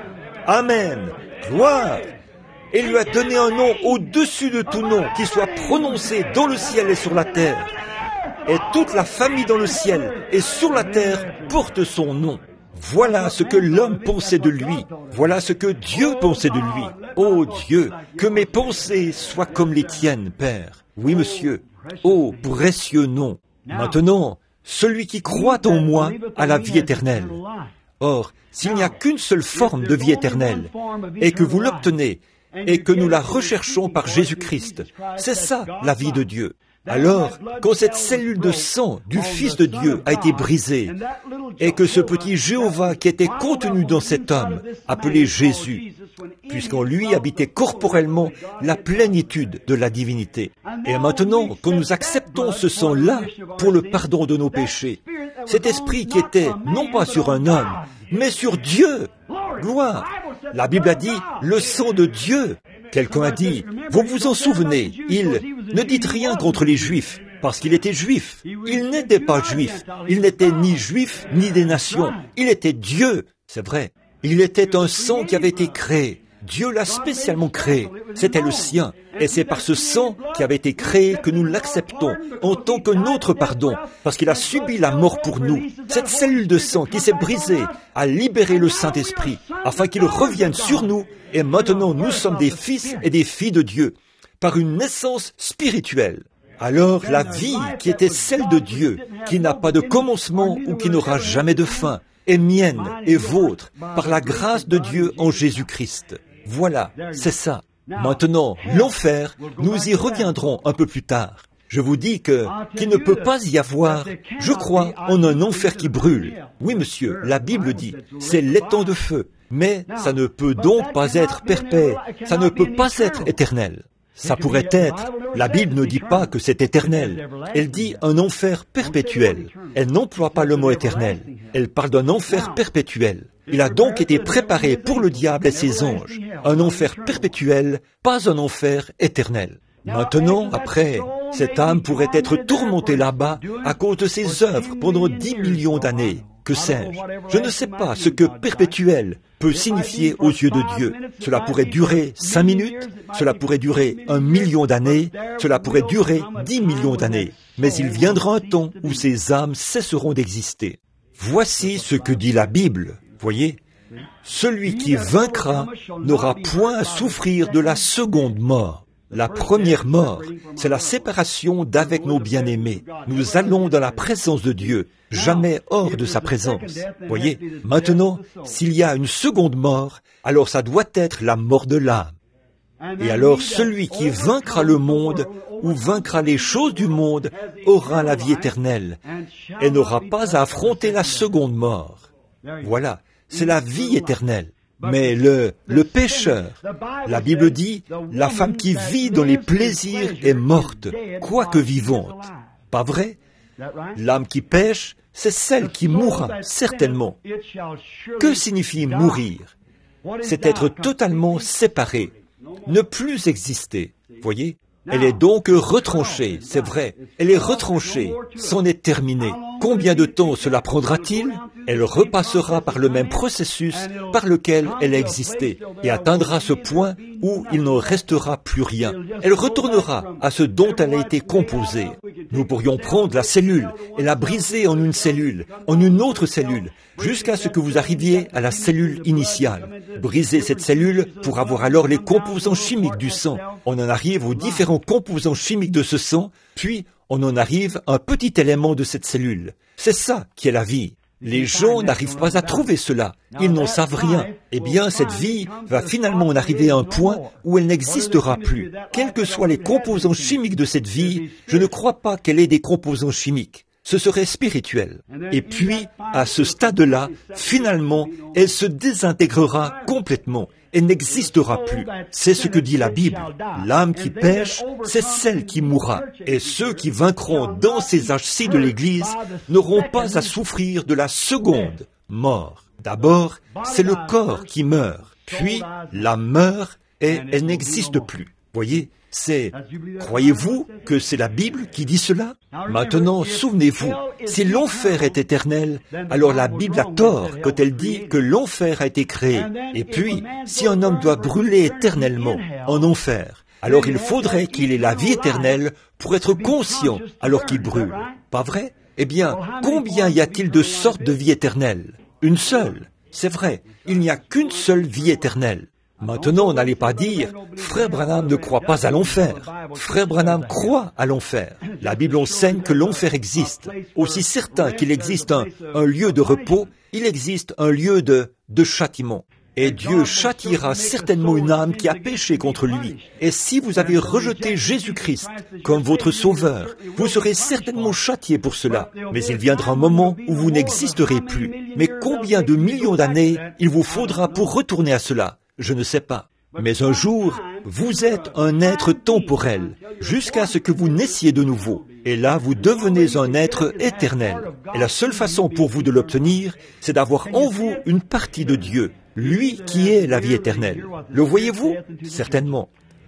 Amen. Gloire. Et lui a donné un nom au-dessus de tout nom qui soit prononcé dans le ciel et sur la terre. Et toute la famille dans le ciel et sur la terre porte son nom. Voilà ce que l'homme pensait de lui. Voilà ce que Dieu pensait de lui. Oh Dieu, que mes pensées soient comme les tiennes, Père. Oui, monsieur. Oh, précieux nom. Maintenant, celui qui croit en moi a la vie éternelle. Or, s'il n'y a qu'une seule forme de vie éternelle, et que vous l'obtenez, et que nous la recherchons par Jésus-Christ, c'est ça la vie de Dieu. Alors, quand cette cellule de sang du Fils de Dieu a été brisée, et que ce petit Jéhovah qui était contenu dans cet homme, appelé Jésus, puisqu'en lui habitait corporellement la plénitude de la divinité. Et maintenant, quand nous acceptons ce sang-là pour le pardon de nos péchés, cet esprit qui était non pas sur un homme, mais sur Dieu, gloire. La Bible a dit le sang de Dieu. Quelqu'un a dit, vous vous en souvenez, il ne dites rien contre les Juifs, parce qu'il était juif. Il n'était pas juif. Il n'était ni juif, ni des nations. Il était Dieu. C'est vrai. Il était un sang qui avait été créé. Dieu l'a spécialement créé. C'était le sien. Et c'est par ce sang qui avait été créé que nous l'acceptons en tant que notre pardon, parce qu'il a subi la mort pour nous. Cette cellule de sang qui s'est brisée a libéré le Saint-Esprit, afin qu'il revienne sur nous, et maintenant nous sommes des fils et des filles de Dieu, par une naissance spirituelle. Alors la vie qui était celle de Dieu, qui n'a pas de commencement ou qui n'aura jamais de fin, est mienne et vôtre, par la grâce de Dieu en Jésus-Christ. Voilà, c'est ça. Maintenant, l'enfer, nous y reviendrons un peu plus tard. Je vous dis que, qu'il ne peut pas y avoir, je crois, en un enfer qui brûle. Oui, monsieur, la Bible dit, c'est l'étang de feu. Mais ça ne peut donc pas être perpète, ça ne peut pas être éternel. Ça pourrait être, la Bible ne dit pas que c'est éternel, elle dit un enfer perpétuel. Elle n'emploie pas le mot éternel, elle parle d'un enfer perpétuel. Il a donc été préparé pour le diable et ses anges, un enfer perpétuel, pas un enfer éternel. Maintenant, après, cette âme pourrait être tourmentée là-bas à cause de ses œuvres pendant dix millions d'années. Que sais-je? Je ne sais pas ce que perpétuel peut signifier aux yeux de Dieu. Cela pourrait durer cinq minutes, cela pourrait durer un million d'années, cela pourrait durer dix millions d'années. Mais il viendra un temps où ces âmes cesseront d'exister. Voici ce que dit la Bible. Voyez, celui qui vaincra n'aura point à souffrir de la seconde mort. La première mort, c'est la séparation d'avec nos bien-aimés. Nous allons dans la présence de Dieu, jamais hors de sa présence. Voyez, maintenant, s'il y a une seconde mort, alors ça doit être la mort de l'âme. Et alors celui qui vaincra le monde ou vaincra les choses du monde aura la vie éternelle et n'aura pas à affronter la seconde mort. Voilà, c'est la vie éternelle. Mais le, le pécheur, la Bible dit, la femme qui vit dans les plaisirs est morte, quoique vivante. Pas vrai? L'âme qui pêche, c'est celle qui mourra, certainement. Que signifie mourir? C'est être totalement séparé, ne plus exister. Voyez? Elle est donc retranchée, c'est vrai. Elle est retranchée, c'en est terminé. Combien de temps cela prendra-t-il? Elle repassera par le même processus par lequel elle a existé et atteindra ce point où il n'en restera plus rien. Elle retournera à ce dont elle a été composée. Nous pourrions prendre la cellule et la briser en une cellule, en une autre cellule, jusqu'à ce que vous arriviez à la cellule initiale. Briser cette cellule pour avoir alors les composants chimiques du sang. On en arrive aux différents composants chimiques de ce sang, puis on en arrive à un petit élément de cette cellule. C'est ça qui est la vie. Les gens n'arrivent pas à trouver cela. Ils n'en savent rien. Eh bien, cette vie va finalement en arriver à un point où elle n'existera plus. Quels que soient les composants chimiques de cette vie, je ne crois pas qu'elle ait des composants chimiques. Ce serait spirituel. Et puis, à ce stade-là, finalement, elle se désintégrera complètement. Elle n'existera plus. C'est ce que dit la Bible. L'âme qui pêche, c'est celle qui mourra. Et ceux qui vaincront dans ces âges-ci de l'Église n'auront pas à souffrir de la seconde mort. D'abord, c'est le corps qui meurt. Puis, l'âme meurt et elle n'existe plus. Voyez, c'est... Croyez-vous que c'est la Bible qui dit cela? Maintenant, souvenez-vous, si l'enfer est éternel, alors la Bible a tort quand elle dit que l'enfer a été créé. Et puis, si un homme doit brûler éternellement en enfer, alors il faudrait qu'il ait la vie éternelle pour être conscient alors qu'il brûle. Pas vrai? Eh bien, combien y a-t-il de sortes de vie éternelle? Une seule. C'est vrai, il n'y a qu'une seule vie éternelle. Maintenant, n'allez pas dire « Frère Branham ne croit pas à l'enfer ». Frère Branham croit à l'enfer. La Bible enseigne que l'enfer existe. Aussi certain qu'il existe un, un lieu de repos, il existe un lieu de, de châtiment. Et Dieu châtiera certainement une âme qui a péché contre lui. Et si vous avez rejeté Jésus-Christ comme votre sauveur, vous serez certainement châtié pour cela. Mais il viendra un moment où vous n'existerez plus. Mais combien de millions d'années il vous faudra pour retourner à cela? Je ne sais pas. Mais un jour, vous êtes un être temporel, jusqu'à ce que vous naissiez de nouveau. Et là, vous devenez un être éternel. Et la seule façon pour vous de l'obtenir, c'est d'avoir en vous une partie de Dieu, lui qui est la vie éternelle. Le voyez-vous? Certainement.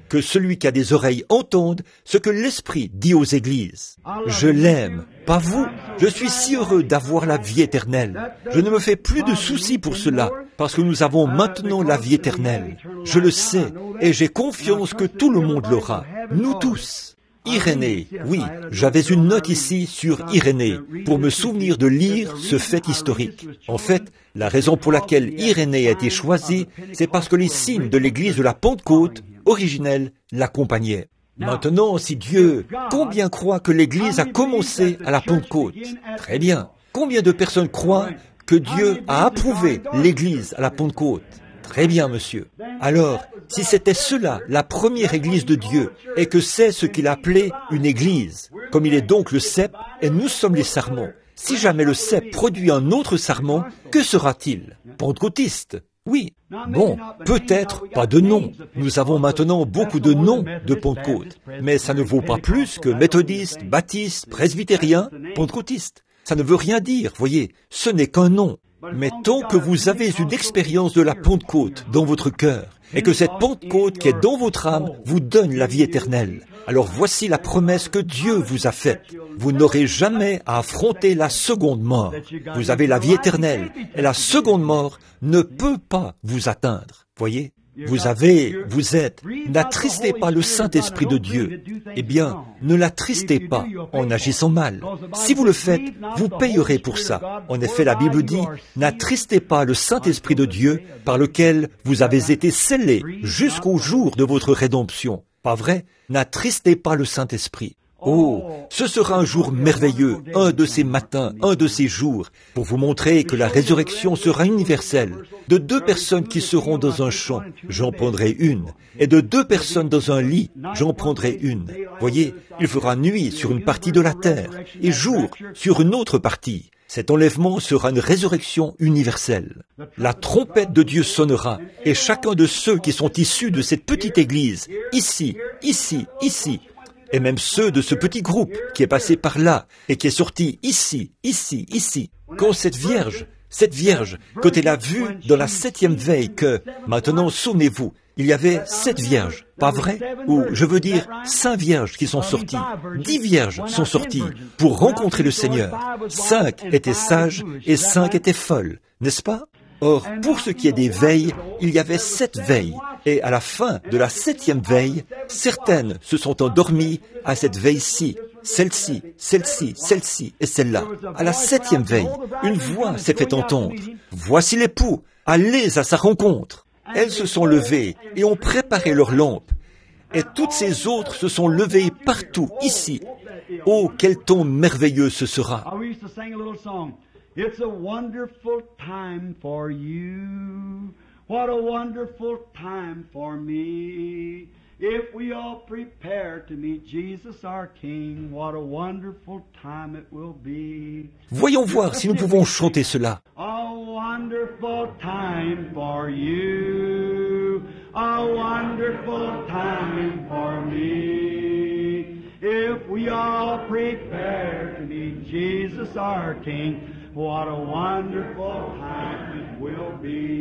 Que celui qui a des oreilles entende ce que l'Esprit dit aux églises. Je l'aime, pas vous. Je suis si heureux d'avoir la vie éternelle. Je ne me fais plus de soucis pour cela, parce que nous avons maintenant la vie éternelle. Je le sais, et j'ai confiance que tout le monde l'aura. Nous tous. Irénée, oui, j'avais une note ici sur Irénée, pour me souvenir de lire ce fait historique. En fait, la raison pour laquelle Irénée a été choisie, c'est parce que les signes de l'église de la Pentecôte originelle l'accompagnaient. Maintenant, si Dieu, combien croient que l'église a commencé à la Pentecôte? Très bien. Combien de personnes croient que Dieu a approuvé l'église à la Pentecôte? Très bien, monsieur. Alors, si c'était cela, la première église de Dieu, et que c'est ce qu'il appelait une église, comme il est donc le cep, et nous sommes les sarments, si jamais le cep produit un autre sarment, que sera-t-il? Pentecôtiste? Oui. Bon, peut-être pas de nom. Nous avons maintenant beaucoup de noms de Pentecôte, mais ça ne vaut pas plus que méthodiste, baptiste, presbytérien, pentecôtiste. Ça ne veut rien dire, voyez, ce n'est qu'un nom. Mais tant que vous avez une expérience de la Pentecôte dans votre cœur, et que cette Pentecôte qui est dans votre âme vous donne la vie éternelle, alors voici la promesse que Dieu vous a faite. Vous n'aurez jamais à affronter la seconde mort. Vous avez la vie éternelle, et la seconde mort ne peut pas vous atteindre. Voyez ? Vous avez, vous êtes, n'attristez pas le Saint-Esprit de Dieu. Eh bien, ne l'attristez pas en agissant mal. Si vous le faites, vous payerez pour ça. En effet, la Bible dit, n'attristez pas le Saint-Esprit de Dieu par lequel vous avez été scellés jusqu'au jour de votre rédemption. Pas vrai? N'attristez pas le Saint-Esprit. Oh, ce sera un jour merveilleux, un de ces matins, un de ces jours, pour vous montrer que la résurrection sera universelle. De deux personnes qui seront dans un champ, j'en prendrai une, et de deux personnes dans un lit, j'en prendrai une. Voyez, il fera nuit sur une partie de la terre, et jour sur une autre partie. Cet enlèvement sera une résurrection universelle. La trompette de Dieu sonnera, et chacun de ceux qui sont issus de cette petite église, ici, ici, ici, et même ceux de ce petit groupe qui est passé par là et qui est sorti ici, ici, ici. Quand cette Vierge, cette Vierge, quand elle a vu dans la septième veille que, maintenant souvenez-vous, il y avait sept vierges, pas vrai? Ou, je veux dire, cinq vierges qui sont sorties. Dix vierges sont sorties pour rencontrer le Seigneur. Cinq étaient sages et cinq étaient folles, n'est-ce pas? Or, pour ce qui est des veilles, il y avait sept veilles, et à la fin de la septième veille, certaines se sont endormies à cette veille-ci, celle-ci, celle-ci, celle-ci et celle-là. À la septième veille, une voix s'est fait entendre. « Voici l'époux, allez à sa rencontre !» Elles se sont levées et ont préparé leurs lampes. Et toutes ces autres se sont levées partout, ici. Oh, quel temps merveilleux ce sera! It's a wonderful time for you. What a wonderful time for me. If we all prepare to meet Jesus our King, what a wonderful time it will be. Voyons voir si nous pouvons chanter cela. A wonderful time for you. A wonderful time for me. If we all prepare to meet Jesus our King, what a wonderful time it will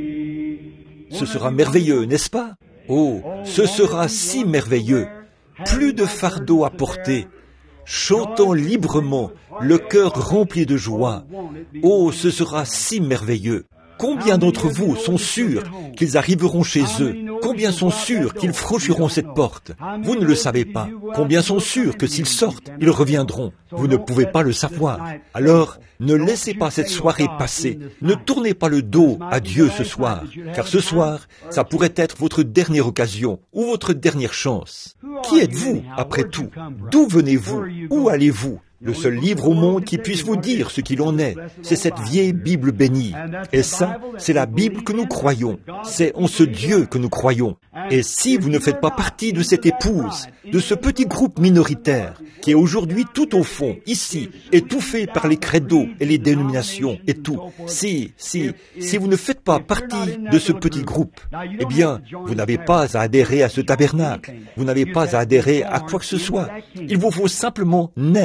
be. Ce sera merveilleux, n'est-ce pas? Oh, ce sera si merveilleux. Plus de fardeau à porter. Chantant librement, le cœur rempli de joie. Oh, ce sera si merveilleux. Combien d'entre vous sont sûrs qu'ils arriveront chez eux? Combien sont sûrs qu'ils franchiront cette porte? Vous ne le savez pas. Combien sont sûrs que s'ils sortent, ils reviendront? Vous ne pouvez pas le savoir. Alors, ne laissez pas cette soirée passer. Ne tournez pas le dos à Dieu ce soir, car ce soir, ça pourrait être votre dernière occasion ou votre dernière chance. Qui êtes-vous, après tout? D'où venez-vous? Où allez-vous? Le seul livre au monde qui puisse vous dire ce qu'il en est, c'est cette vieille Bible bénie. Et ça, c'est la Bible que nous croyons. C'est en ce Dieu que nous croyons. Et si vous ne faites pas partie de cette épouse, de ce petit groupe minoritaire, qui est aujourd'hui tout au fond, ici, étouffé par les credos et les dénominations et tout, si, si, si vous ne faites pas partie de ce petit groupe, eh bien, vous n'avez pas à adhérer à ce tabernacle. Vous n'avez pas à adhérer à quoi que ce soit. Il vous faut simplement naître dans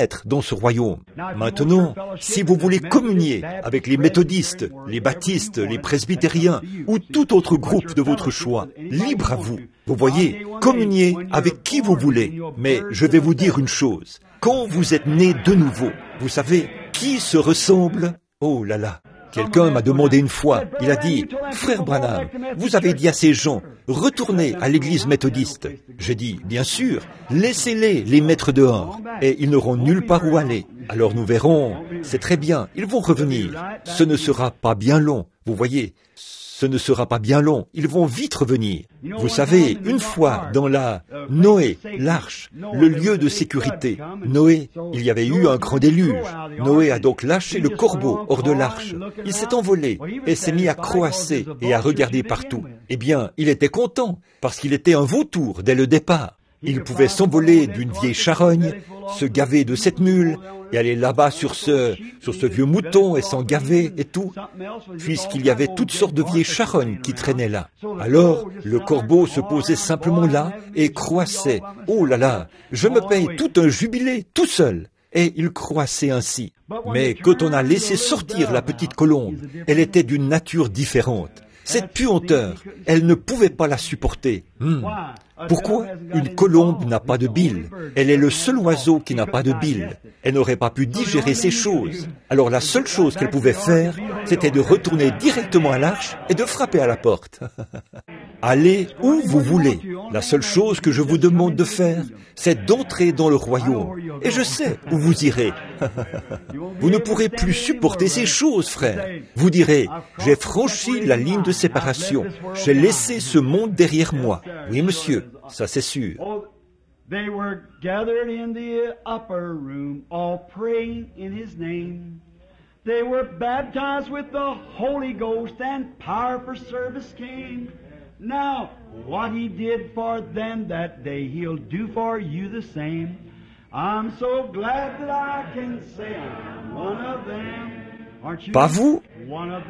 ce royaume. Maintenant, si vous voulez communier avec les méthodistes, les baptistes, les presbytériens ou tout autre groupe de votre choix, libre à vous. Vous voyez, communiez avec qui vous voulez. Mais je vais vous dire une chose. Quand vous êtes né de nouveau, vous savez, qui se ressemble? Oh là là! Quelqu'un m'a demandé une fois, il a dit, « Frère Branham, vous avez dit à ces gens, retournez à l'église méthodiste. » J'ai dit, « Bien sûr, laissez-les les mettre dehors, et ils n'auront nulle part où aller. Alors nous verrons, c'est très bien, ils vont revenir. Ce ne sera pas bien long, vous voyez. Ce ne sera pas bien long, ils vont vite revenir. Vous savez, une fois dans la Noé, l'arche, le lieu de sécurité, Noé, il y avait eu un grand déluge. Noé a donc lâché le corbeau hors de l'arche. Il s'est envolé et s'est mis à croasser et à regarder partout. Eh bien, il était content parce qu'il était un vautour dès le départ. Il pouvait s'envoler d'une vieille charogne, se gaver de cette mule, et aller là-bas sur ce, sur ce vieux mouton et s'en gaver et tout, puisqu'il y avait toutes sortes de vieilles charognes qui traînaient là. Alors, le corbeau se posait simplement là et croissait. Oh là là, je me paye tout un jubilé, tout seul. Et il croissait ainsi. Mais quand on a laissé sortir la petite colombe, elle était d'une nature différente. Cette puanteur, elle ne pouvait pas la supporter. Hmm. Pourquoi? Une colombe n'a pas de bile. Elle est le seul oiseau qui n'a pas de bile. Elle n'aurait pas pu digérer ces choses. Alors la seule chose qu'elle pouvait faire, c'était de retourner directement à l'arche et de frapper à la porte. Allez où vous voulez. La seule chose que je vous demande de faire, c'est d'entrer dans le royaume. Et je sais où vous irez. Vous ne pourrez plus supporter ces choses, frère. Vous direz, j'ai franchi la ligne de séparation. J'ai laissé ce monde derrière moi. Oui, monsieur, ça c'est sûr. They were gathered in the upper room, all praying in His name. They were baptized with the Holy Ghost, and power for service came. Now, what He did for them that day, He'll do for you the same. I'm so glad that I can say I'm one of them. Aren't you? Pas vous? One of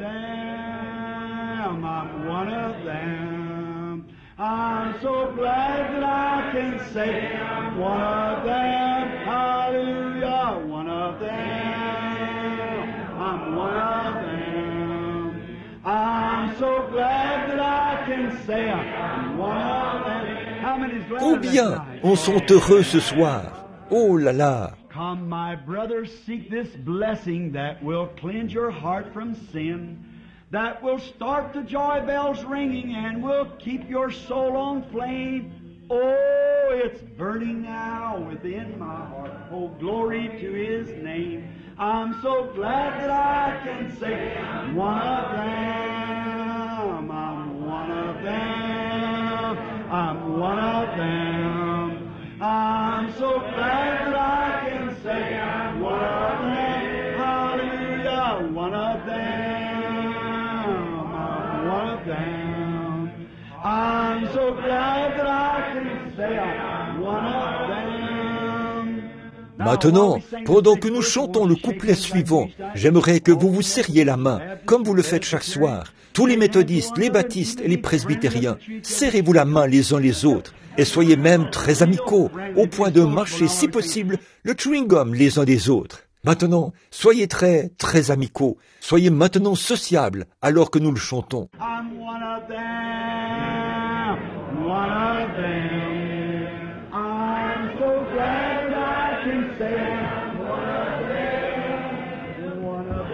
them. I'm one of them. I'm so glad that I can say I'm one of them. Hallelujah. One of them. I'm one of them. I'm so glad that I can say I'm one of them. How many's glad of Combien that en tonight? sont heureux ce soir? Oh là là! Come, my brothers, seek this blessing that will cleanse your heart from sin, that will start the joy bells ringing and will keep your soul on flame. Oh, it's burning now within my heart. Oh, glory to His name. I'm so glad that I can say I'm one of them. I'm one of them. I'm one of them. I'm so glad that I can say I'm one of them. Hallelujah, one of them. I'm one of them. I'm so glad that I can say I'm one of them. Maintenant, pendant que nous chantons le couplet suivant, j'aimerais que vous vous serriez la main, comme vous le faites chaque soir. Tous les méthodistes, les baptistes et les presbytériens, serrez-vous la main les uns les autres, et soyez même très amicaux, au point de marcher, si possible, le chewing-gum les uns des autres. Maintenant, soyez très, très amicaux, soyez maintenant sociables, alors que nous le chantons. I'm one of them, one of them. I'm so glad that I can say I'm one of them, one of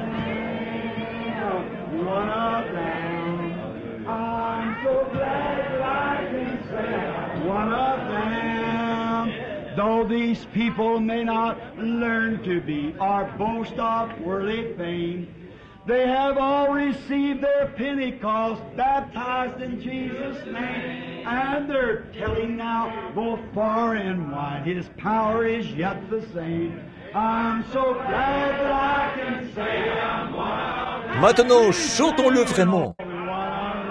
them, one of them. I'm so glad that I can say I'm one of them. Though these people may not learn to be or boast of worldly fame, they have all received their Pentecost, baptized in Jesus' name, and they're telling now both far and wide, His power is yet the same. I'm so glad that I can say I'm one of them. Maintenant, chantons-le vraiment. One of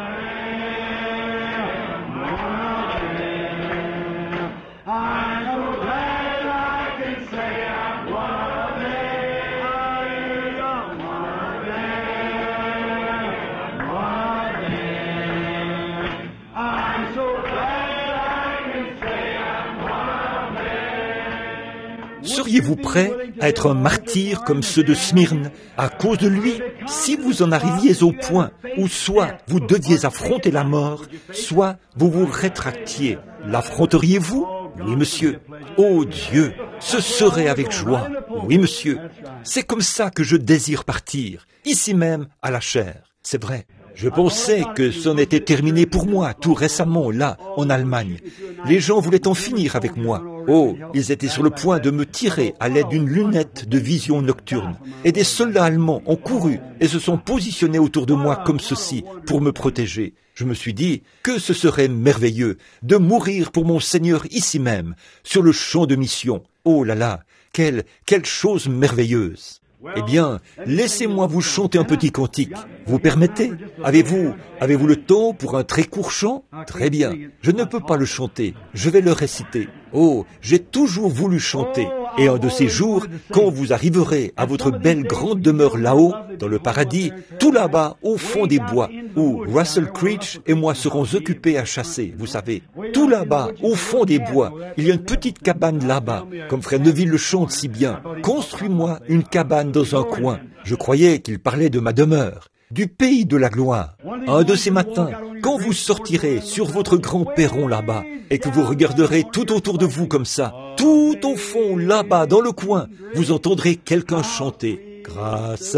them, one of them. I'm so glad that I can say I'm one of them. Hallelujah, one of them, one of them. I'm so glad I can say I'm one of them. Seriez-vous prêt à être un martyr comme ceux de Smyrne à cause de lui, si vous en arriviez au point où soit vous deviez affronter la mort, soit vous vous rétractiez? L'affronteriez-vous? Oui, monsieur. Oh Dieu, ce serait avec joie. Oui, monsieur. C'est comme ça que je désire partir, ici même à la chair. C'est vrai. Je pensais que c'en était terminé pour moi, tout récemment, là, en Allemagne. Les gens voulaient en finir avec moi. Oh, ils étaient sur le point de me tirer à l'aide d'une lunette de vision nocturne. Et des soldats allemands ont couru et se sont positionnés autour de moi comme ceci, pour me protéger. Je me suis dit que ce serait merveilleux de mourir pour mon Seigneur ici même, sur le champ de mission. Oh là là, quelle, quelle chose merveilleuse! Eh bien, laissez-moi vous chanter un petit cantique. Vous permettez? Avez-vous, avez-vous le temps pour un très court chant? Très bien. Je ne peux pas le chanter. Je vais le réciter. Oh, j'ai toujours voulu chanter. Et un de ces jours, quand vous arriverez à votre belle grande demeure là-haut, dans le paradis, tout là-bas, au fond des bois, où Russell Creech et moi serons occupés à chasser, vous savez. Tout là-bas, au fond des bois, il y a une petite cabane là-bas, comme Frère Neville le chante si bien. Construis-moi une cabane dans un coin. Je croyais qu'il parlait de ma demeure, du pays de la gloire. Un de ces matins, quand vous sortirez sur votre grand perron là-bas, et que vous regarderez tout autour de vous comme ça, tout au fond là-bas dans le coin, vous entendrez quelqu'un chanter. Grâce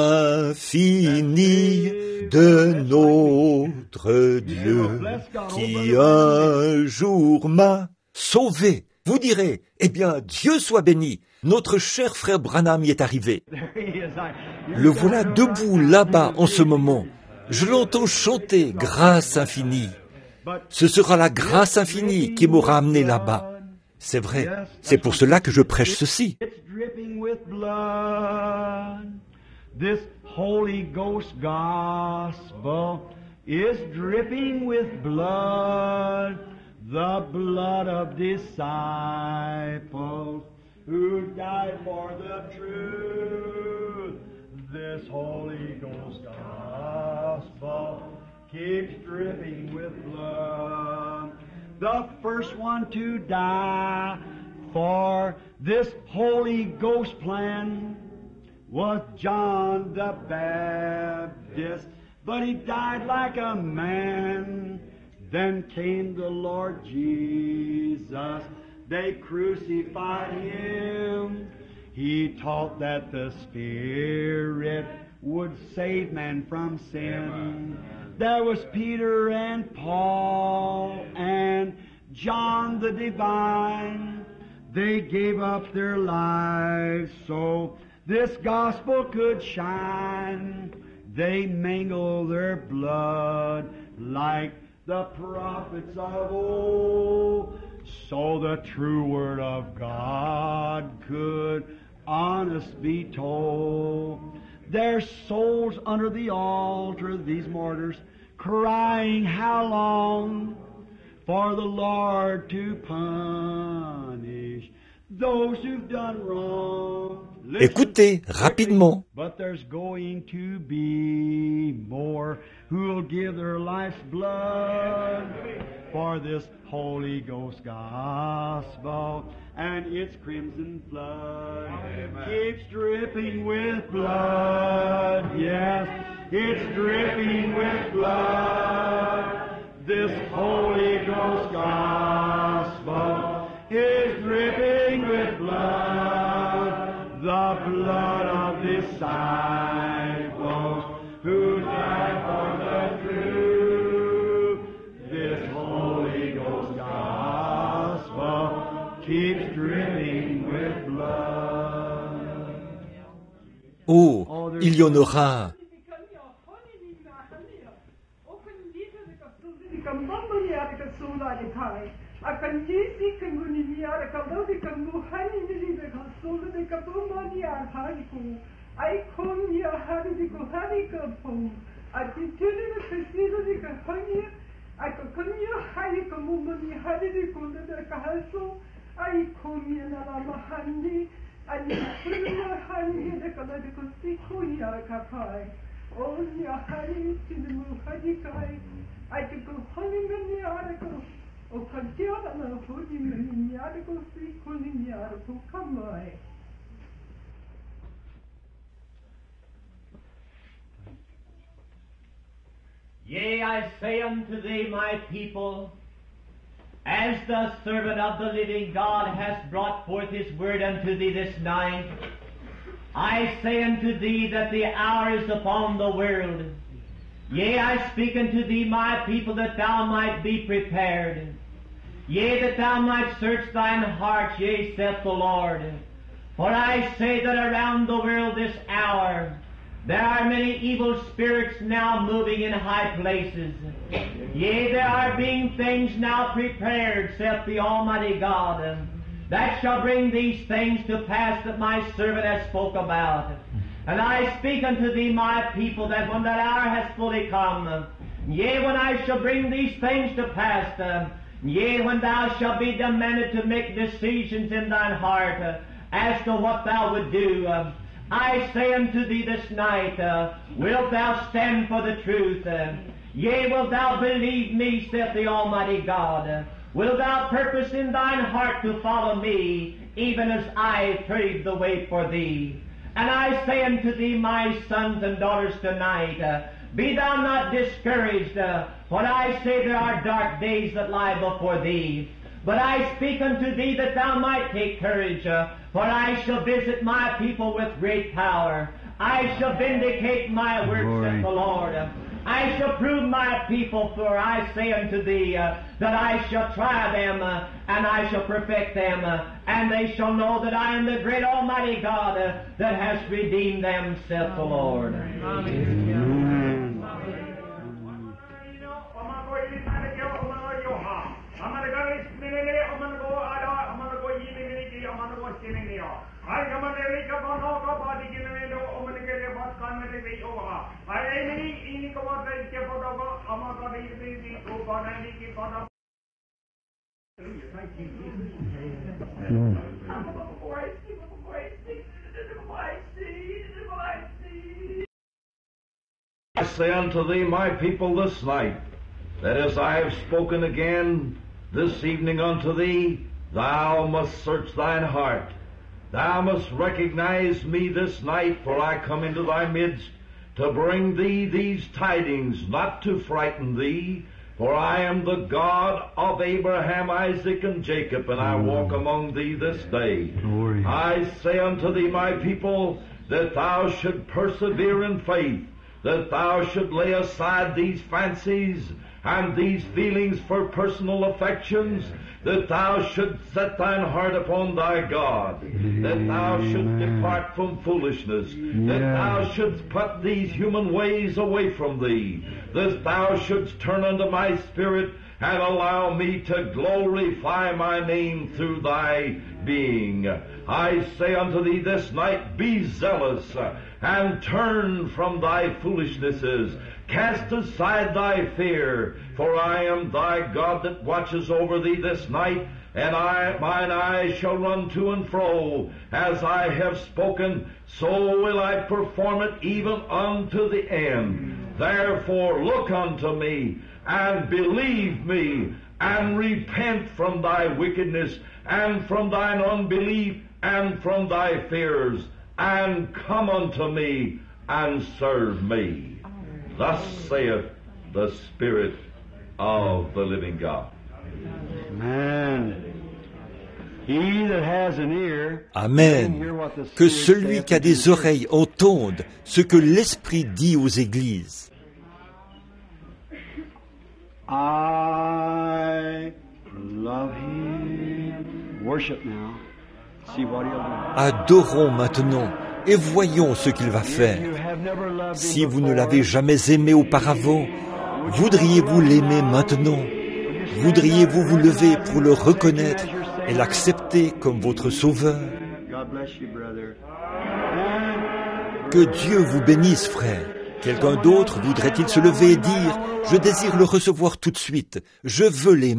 infinie de notre Dieu, qui un jour m'a sauvé. Vous direz, eh bien, Dieu soit béni. Notre cher frère Branham y est arrivé. Le voilà debout là-bas en ce moment. Je l'entends chanter, grâce infinie. Ce sera la grâce infinie qui m'aura amené là-bas. C'est vrai, c'est pour cela que je prêche ceci. This Holy Ghost gospel is dripping with blood, the blood of disciples who died for the truth. This Holy Ghost gospel keeps dripping with blood. The first one to die for this Holy Ghost plan was John the Baptist, but he died like a man. Then came the Lord Jesus. They crucified him. He taught that the Spirit would save man from sin. There was Peter and Paul and John the Divine. They gave up their lives so this gospel could shine. They mingle their blood like the prophets of old, so the true word of God could honest be told. Their souls under the altar, these martyrs, crying, how long for the Lord to punish those who've done wrong. Écoutez rapidement. But there's going to be more who'll give their life's blood for this Holy Ghost gospel and its crimson flood. Amen. Keeps dripping with blood, yes, it's dripping with blood. This Holy Ghost gospel is dripping with blood. The blood of disciples who died for the truth. This Holy Ghost gospel keeps dripping with blood. Oh, il y en aura. Akan jisi kanguni niya, kalau di kanguhan ini di kasulu di kapuma niya hariku, ay kon niya hari di kuhari kapung, at titili di kasilu di kahanya, at kanya hari kamuma ni hari di kuda di kahaso, ay kon niya nalamahani, at niya hani di kalau di kusiku niya kapai, oh niya hari tinimu hari kai, at kuhani niya hariku. O kantiana na hodi meni niya ko si kun Yea, I say unto thee, my people, as the servant of the living God hath brought forth his word unto thee this night, I say unto thee that the hour is upon the world. Yea, I speak unto thee, my people, that thou might be prepared. Yea, that thou might search thine heart, yea, saith the Lord. For I say that around the world this hour there are many evil spirits now moving in high places. Yea, there are being things now prepared, saith the Almighty God, that shall bring these things to pass that my servant has spoke about. And I speak unto thee, my people, that when that hour has fully come, yea, when I shall bring these things to pass, uh, yea, when thou shalt be demanded to make decisions in thine heart uh, as to what thou would do, uh, I say unto thee this night, uh, wilt thou stand for the truth? Uh, yea, wilt thou believe me, saith the Almighty God? Uh, wilt thou purpose in thine heart to follow me, even as I paved the way for thee? And I say unto thee, my sons and daughters, tonight, uh, be thou not discouraged, uh, for I say there are dark days that lie before thee. But I speak unto thee that thou might take courage, uh, for I shall visit my people with great power. I shall vindicate my words, saith the Lord. I shall prove my people, for I say unto thee uh, that I shall try them, uh, and I shall perfect them, uh, and they shall know that I am the great Almighty God uh, that has redeemed them, saith the Lord. Amen. I say unto thee, my people, this night, that as I have spoken again this evening unto thee, thou must search thine heart. Thou must recognize me this night, for I come into thy midst to bring thee these tidings, not to frighten thee, for I am the God of Abraham, Isaac, and Jacob, and I walk among thee this day. Glory. I say unto thee, my people, that thou should persevere in faith, that thou should lay aside these fancies and these feelings for personal affections, that thou should set thine heart upon thy God, that thou should depart from foolishness, that thou shouldst put these human ways away from thee, that thou shouldst turn unto my Spirit and allow me to glorify my name through thy being. I say unto thee this night, be zealous and turn from thy foolishnesses. Cast aside thy fear, for I am thy God that watches over thee this night, and I, mine eyes shall run to and fro. As I have spoken, so will I perform it even unto the end. Therefore look unto me, and believe me, and repent from thy wickedness, and from thine unbelief, and from thy fears, and come unto me, and serve me. Thus saith the Spirit of the living God. Amen. He that has an ear, Amen. Que celui qui a des oreilles entende ce que l'Esprit dit aux églises. I love him. Worship now. See what he'll do. Adorons maintenant et voyons ce qu'il va faire. Si vous ne l'avez jamais aimé auparavant, voudriez-vous l'aimer maintenant? Voudriez-vous vous lever pour le reconnaître et l'accepter comme votre sauveur? Que Dieu vous bénisse, frère. Quelqu'un d'autre voudrait-il se lever et dire « Je désire le recevoir tout de suite, je veux l'aimer ».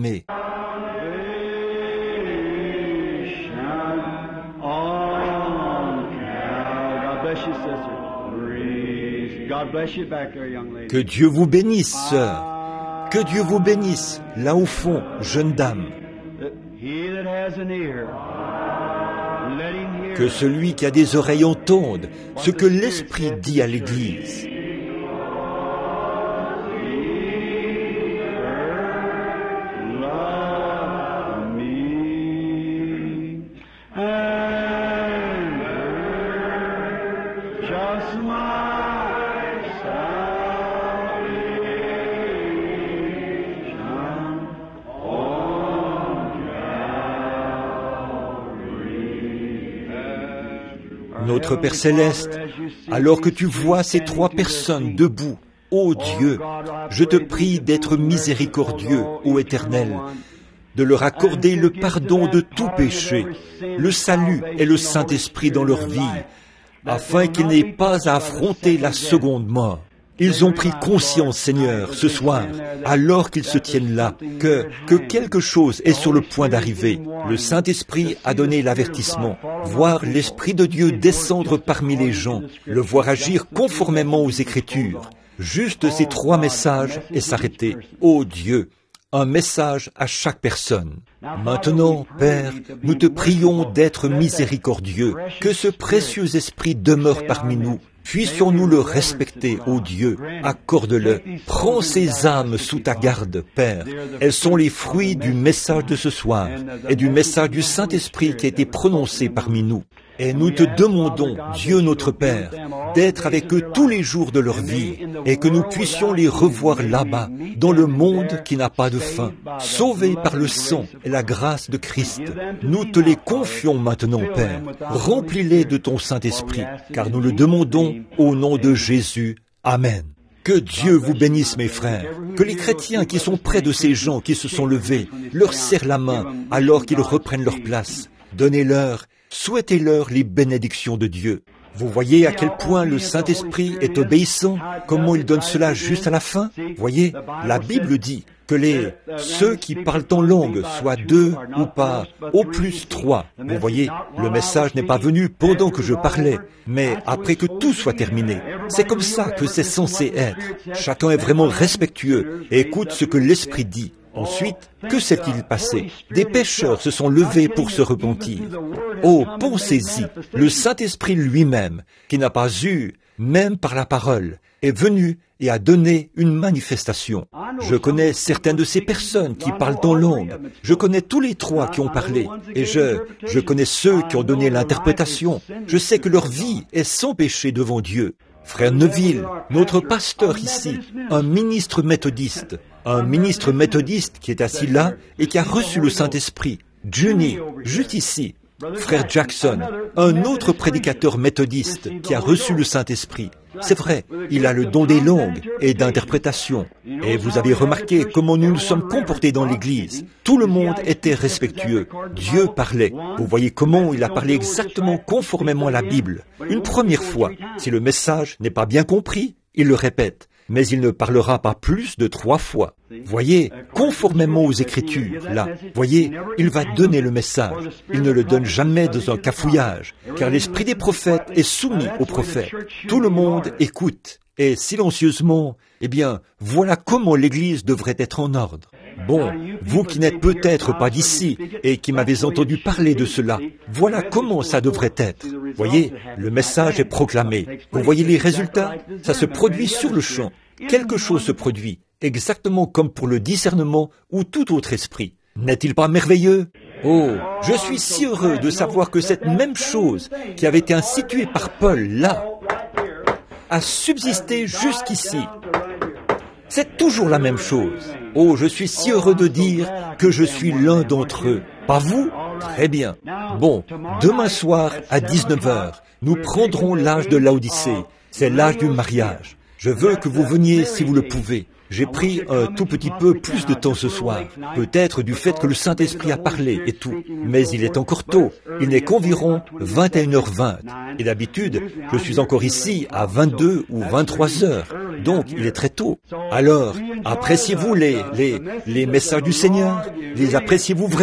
Que Dieu vous bénisse, sœur. Que Dieu vous bénisse, là au fond, jeune dame. He that has an ear, Que celui qui a des oreilles entende ce que l'Esprit dit à l'Église. Notre Père Céleste, alors que tu vois ces trois personnes debout, ô Dieu, je te prie d'être miséricordieux, ô Éternel, de leur accorder le pardon de tout péché, le salut et le Saint-Esprit dans leur vie, afin qu'ils n'aient pas à affronter la seconde mort. Ils ont pris conscience, Seigneur, ce soir, alors qu'ils se tiennent là, que, que quelque chose est sur le point d'arriver. Le Saint-Esprit a donné l'avertissement. Voir l'Esprit de Dieu descendre parmi les gens, le voir agir conformément aux Écritures. Juste ces trois messages et s'arrêter. Ô Dieu, un message à chaque personne. Maintenant, Père, nous te prions d'être miséricordieux, que ce précieux Esprit demeure parmi nous. Puissions-nous le respecter, ô Dieu, accorde-le. Prends ces âmes sous ta garde, Père. Elles sont les fruits du message de ce soir et du message du Saint-Esprit qui a été prononcé parmi nous. Et nous te demandons, Dieu notre Père, d'être avec eux tous les jours de leur vie et que nous puissions les revoir là-bas, dans le monde qui n'a pas de fin, sauvés par le sang et la grâce de Christ. Nous te les confions maintenant, Père. Remplis-les de ton Saint-Esprit, car nous le demandons au nom de Jésus. Amen. Que Dieu vous bénisse, mes frères. Que les chrétiens qui sont près de ces gens qui se sont levés leur serrent la main alors qu'ils reprennent leur place. Donnez-leur, souhaitez-leur les bénédictions de Dieu. Vous voyez à quel point le Saint-Esprit est obéissant, comment il donne cela juste à la fin. Voyez, la Bible dit que les ceux qui parlent en langue soient deux ou pas, au plus trois. Vous voyez, le message n'est pas venu pendant que je parlais, mais après que tout soit terminé. C'est comme ça que c'est censé être. Chacun est vraiment respectueux et écoute ce que l'Esprit dit. Ensuite, que s'est-il passé? Des pécheurs se sont levés pour se repentir. Oh, pensez-y, le Saint-Esprit lui-même, qui n'a pas eu, même par la parole, est venu et a donné une manifestation. Je connais certaines de ces personnes qui parlent en langue. Je connais tous les trois qui ont parlé. Et je, je connais ceux qui ont donné l'interprétation. Je sais que leur vie est sans péché devant Dieu. Frère Neville, notre pasteur ici, un ministre méthodiste, un ministre méthodiste qui est assis là et qui a reçu le Saint-Esprit. Juni, juste ici. Frère Jackson, un autre prédicateur méthodiste qui a reçu le Saint-Esprit. C'est vrai, il a le don des langues et d'interprétation. Et vous avez remarqué comment nous nous sommes comportés dans l'Église. Tout le monde était respectueux. Dieu parlait. Vous voyez comment il a parlé exactement conformément à la Bible. Une première fois, si le message n'est pas bien compris, il le répète. Mais il ne parlera pas plus de trois fois. Voyez, conformément aux Écritures, là, voyez, il va donner le message. Il ne le donne jamais dans un cafouillage, car l'esprit des prophètes est soumis aux prophètes. Tout le monde écoute, et silencieusement, eh bien, voilà comment l'Église devrait être en ordre. Bon, vous qui n'êtes peut-être pas d'ici et qui m'avez entendu parler de cela, voilà comment ça devrait être. Voyez, le message est proclamé. Vous voyez les résultats? Ça se produit sur le champ. Quelque chose se produit, exactement comme pour le discernement ou tout autre esprit. N'est-il pas merveilleux? Oh, je suis si heureux de savoir que cette même chose qui avait été instituée par Paul là a subsisté jusqu'ici. C'est toujours la même chose. Oh, je suis si heureux de dire que je suis l'un d'entre eux. Pas vous? Très bien. Bon, demain soir à dix-neuf heures, nous prendrons l'âge de Laodicée. C'est l'âge du mariage. Je veux que vous veniez si vous le pouvez. J'ai pris un tout petit peu plus de temps ce soir, peut-être du fait que le Saint-Esprit a parlé et tout, mais il est encore tôt. Il n'est qu'environ vingt et une heures vingt. Et d'habitude, je suis encore ici à vingt-deux ou vingt-trois heures. Donc, il est très tôt. Alors, appréciez-vous les, les, les messages du Seigneur? Les appréciez-vous vraiment?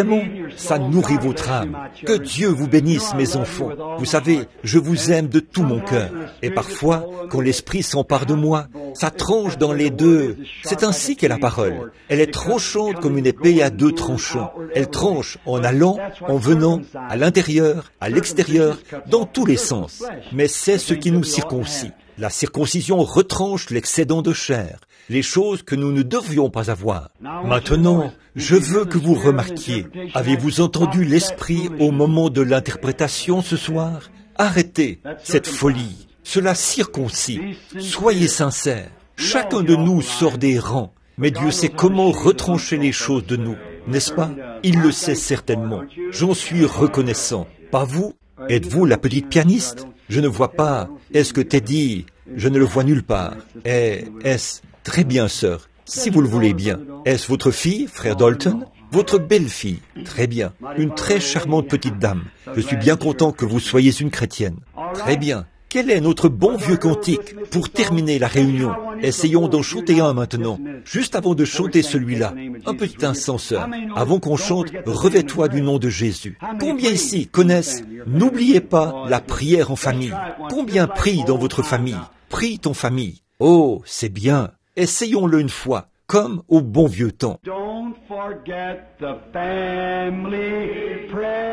ça nourrit votre âme. Que Dieu vous bénisse, mes enfants. Vous savez, je vous aime de tout mon cœur. Et parfois, quand l'Esprit s'empare de moi, ça tranche dans les deux. C'est ainsi qu'est la parole. Elle est tranchante comme une épée à deux tranchants. Elle tranche en allant, en venant, à l'intérieur, à l'extérieur, dans tous les sens. Mais c'est ce qui nous circoncit. La circoncision retranche l'excédent de chair, les choses que nous ne devrions pas avoir. Maintenant, je veux que vous remarquiez, avez-vous entendu l'Esprit au moment de l'interprétation ce soir? Arrêtez cette folie, cela circoncit, soyez sincères. Chacun de nous sort des rangs, mais Dieu sait comment retrancher les choses de nous, n'est-ce pas? Il le sait certainement, j'en suis reconnaissant. Pas vous? Êtes-vous la petite pianiste? Je ne vois pas. Est-ce que Teddy? Je ne le vois nulle part. Et est-ce... Très bien, sœur, si vous le voulez bien. Est-ce votre fille, frère Dalton? Votre belle-fille? Très bien. Une très charmante petite dame. Je suis bien content que vous soyez une chrétienne. Très bien. Quel est notre bon vieux cantique pour terminer la réunion? Essayons d'en chanter un maintenant, juste avant de chanter celui-là. Un petit instant, sœur. Avant qu'on chante, revêt-toi du nom de Jésus. Combien ici connaissent? N'oubliez pas la prière en famille. Combien prient dans votre famille? Prie ton famille. Oh, c'est bien. Essayons-le une fois, comme au bon vieux temps. Don't forget the family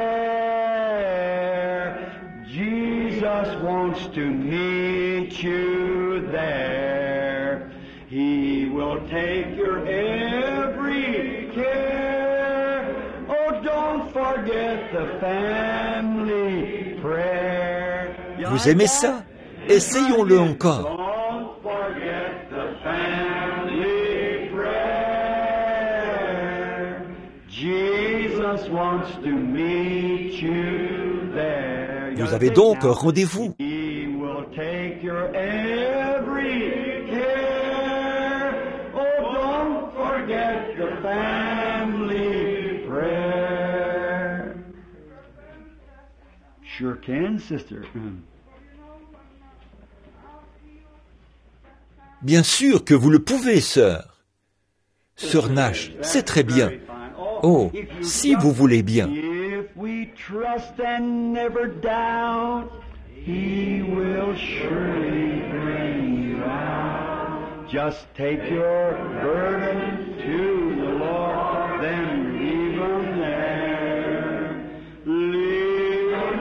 prayer. Jesus wants to meet you there. He will take your every care. Oh, don't forget the family prayer. Vous aimez ça? Essayons-le encore. Don't forget the family prayer. Jesus wants to meet you there. Vous avez donc un rendez-vous. He will take your every care. Oh, don't forget the family prayer. Sure can, sister. Bien sûr que vous le pouvez, sœur. Sœur Nash, c'est très bien. Oh, si vous voulez bien. If we trust and never doubt, He will surely bring you out. Just take your burden to the Lord, then leave them there. Leave them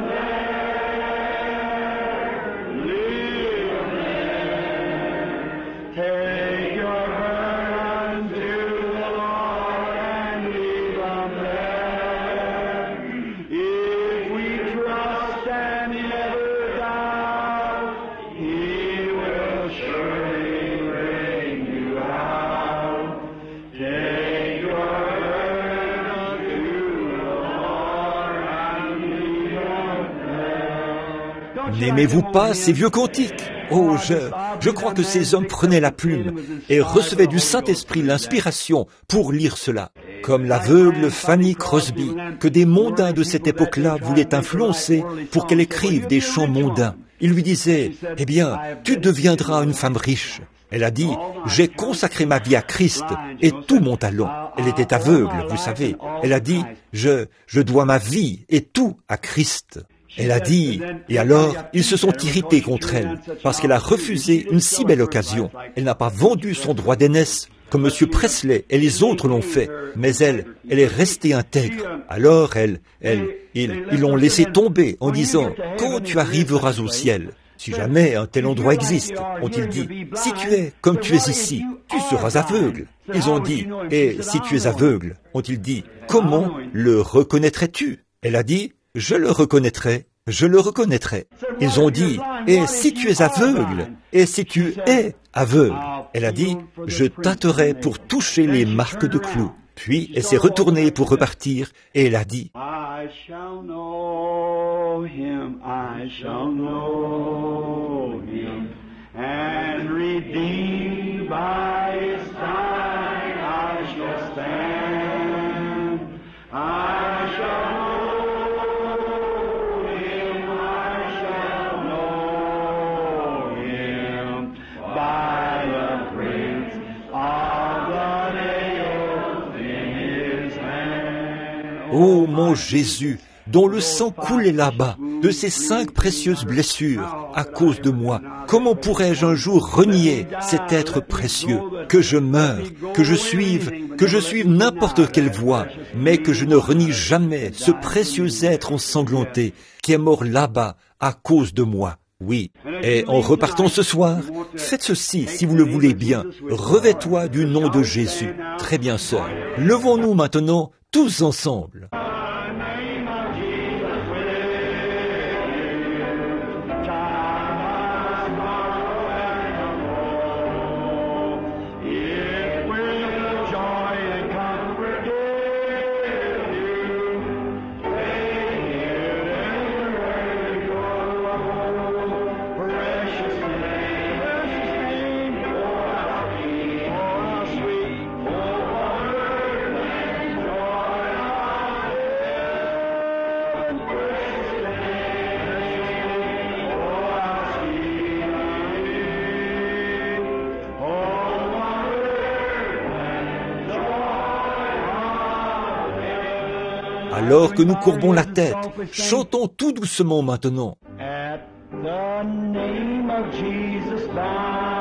there. Leave them there. Take your burden to the Lord and leave them there. If we trust and never doubt, He will surely bring you out. Take your burden to the Lord and leave them there. N'aimez-vous pas ces vieux cantiques? Oh, je, je crois que ces hommes prenaient la plume et recevaient du Saint-Esprit l'inspiration pour lire cela. Comme l'aveugle Fanny Crosby, que des mondains de cette époque-là voulaient influencer pour qu'elle écrive des chants mondains. Ils lui disaient, « Eh bien, tu deviendras une femme riche. » Elle a dit, « J'ai consacré ma vie à Christ et tout mon talent. » Elle était aveugle, vous savez. Elle a dit, « Je, je dois ma vie et tout à Christ. » Elle a dit, et alors, ils se sont irrités contre elle, parce qu'elle a refusé une si belle occasion. Elle n'a pas vendu son droit d'aînesse, comme M. Presley et les autres l'ont fait, mais elle, elle est restée intègre. Alors, elle, elle, ils, ils l'ont laissé tomber en disant, quand tu arriveras au ciel, si jamais un tel endroit existe, ont-ils dit, si tu es comme tu es ici, tu seras aveugle. Ils ont dit, et si tu es aveugle, ont-ils dit, comment le reconnaîtrais-tu? Elle a dit, je le reconnaîtrai, je le reconnaîtrai. Ils ont dit, et si tu es aveugle, et si tu es aveugle, elle a dit, je tâterai pour toucher les marques de clous. Puis elle s'est retournée pour repartir, et elle a dit, I shall know him, I shall know him, and redeemed by his side I shall stand. I shall know him, I shall know him, by the prince of the nails in his hand. Ô mon Jésus, dont le sang coulait là-bas, de ces cinq précieuses blessures, à cause de moi, comment pourrais-je un jour renier cet être précieux, que je meure, que je suive, que je suive n'importe quelle voie, mais que je ne renie jamais ce précieux être ensanglanté, qui est mort là-bas, à cause de moi. Oui. Et en repartant ce soir, faites ceci si vous le voulez bien. Revêt-toi du nom de Jésus. Très bien, sœur. Levons-nous maintenant, tous ensemble. Alors que nous courbons la tête, chantons tout doucement maintenant. At the name of Jesus, thou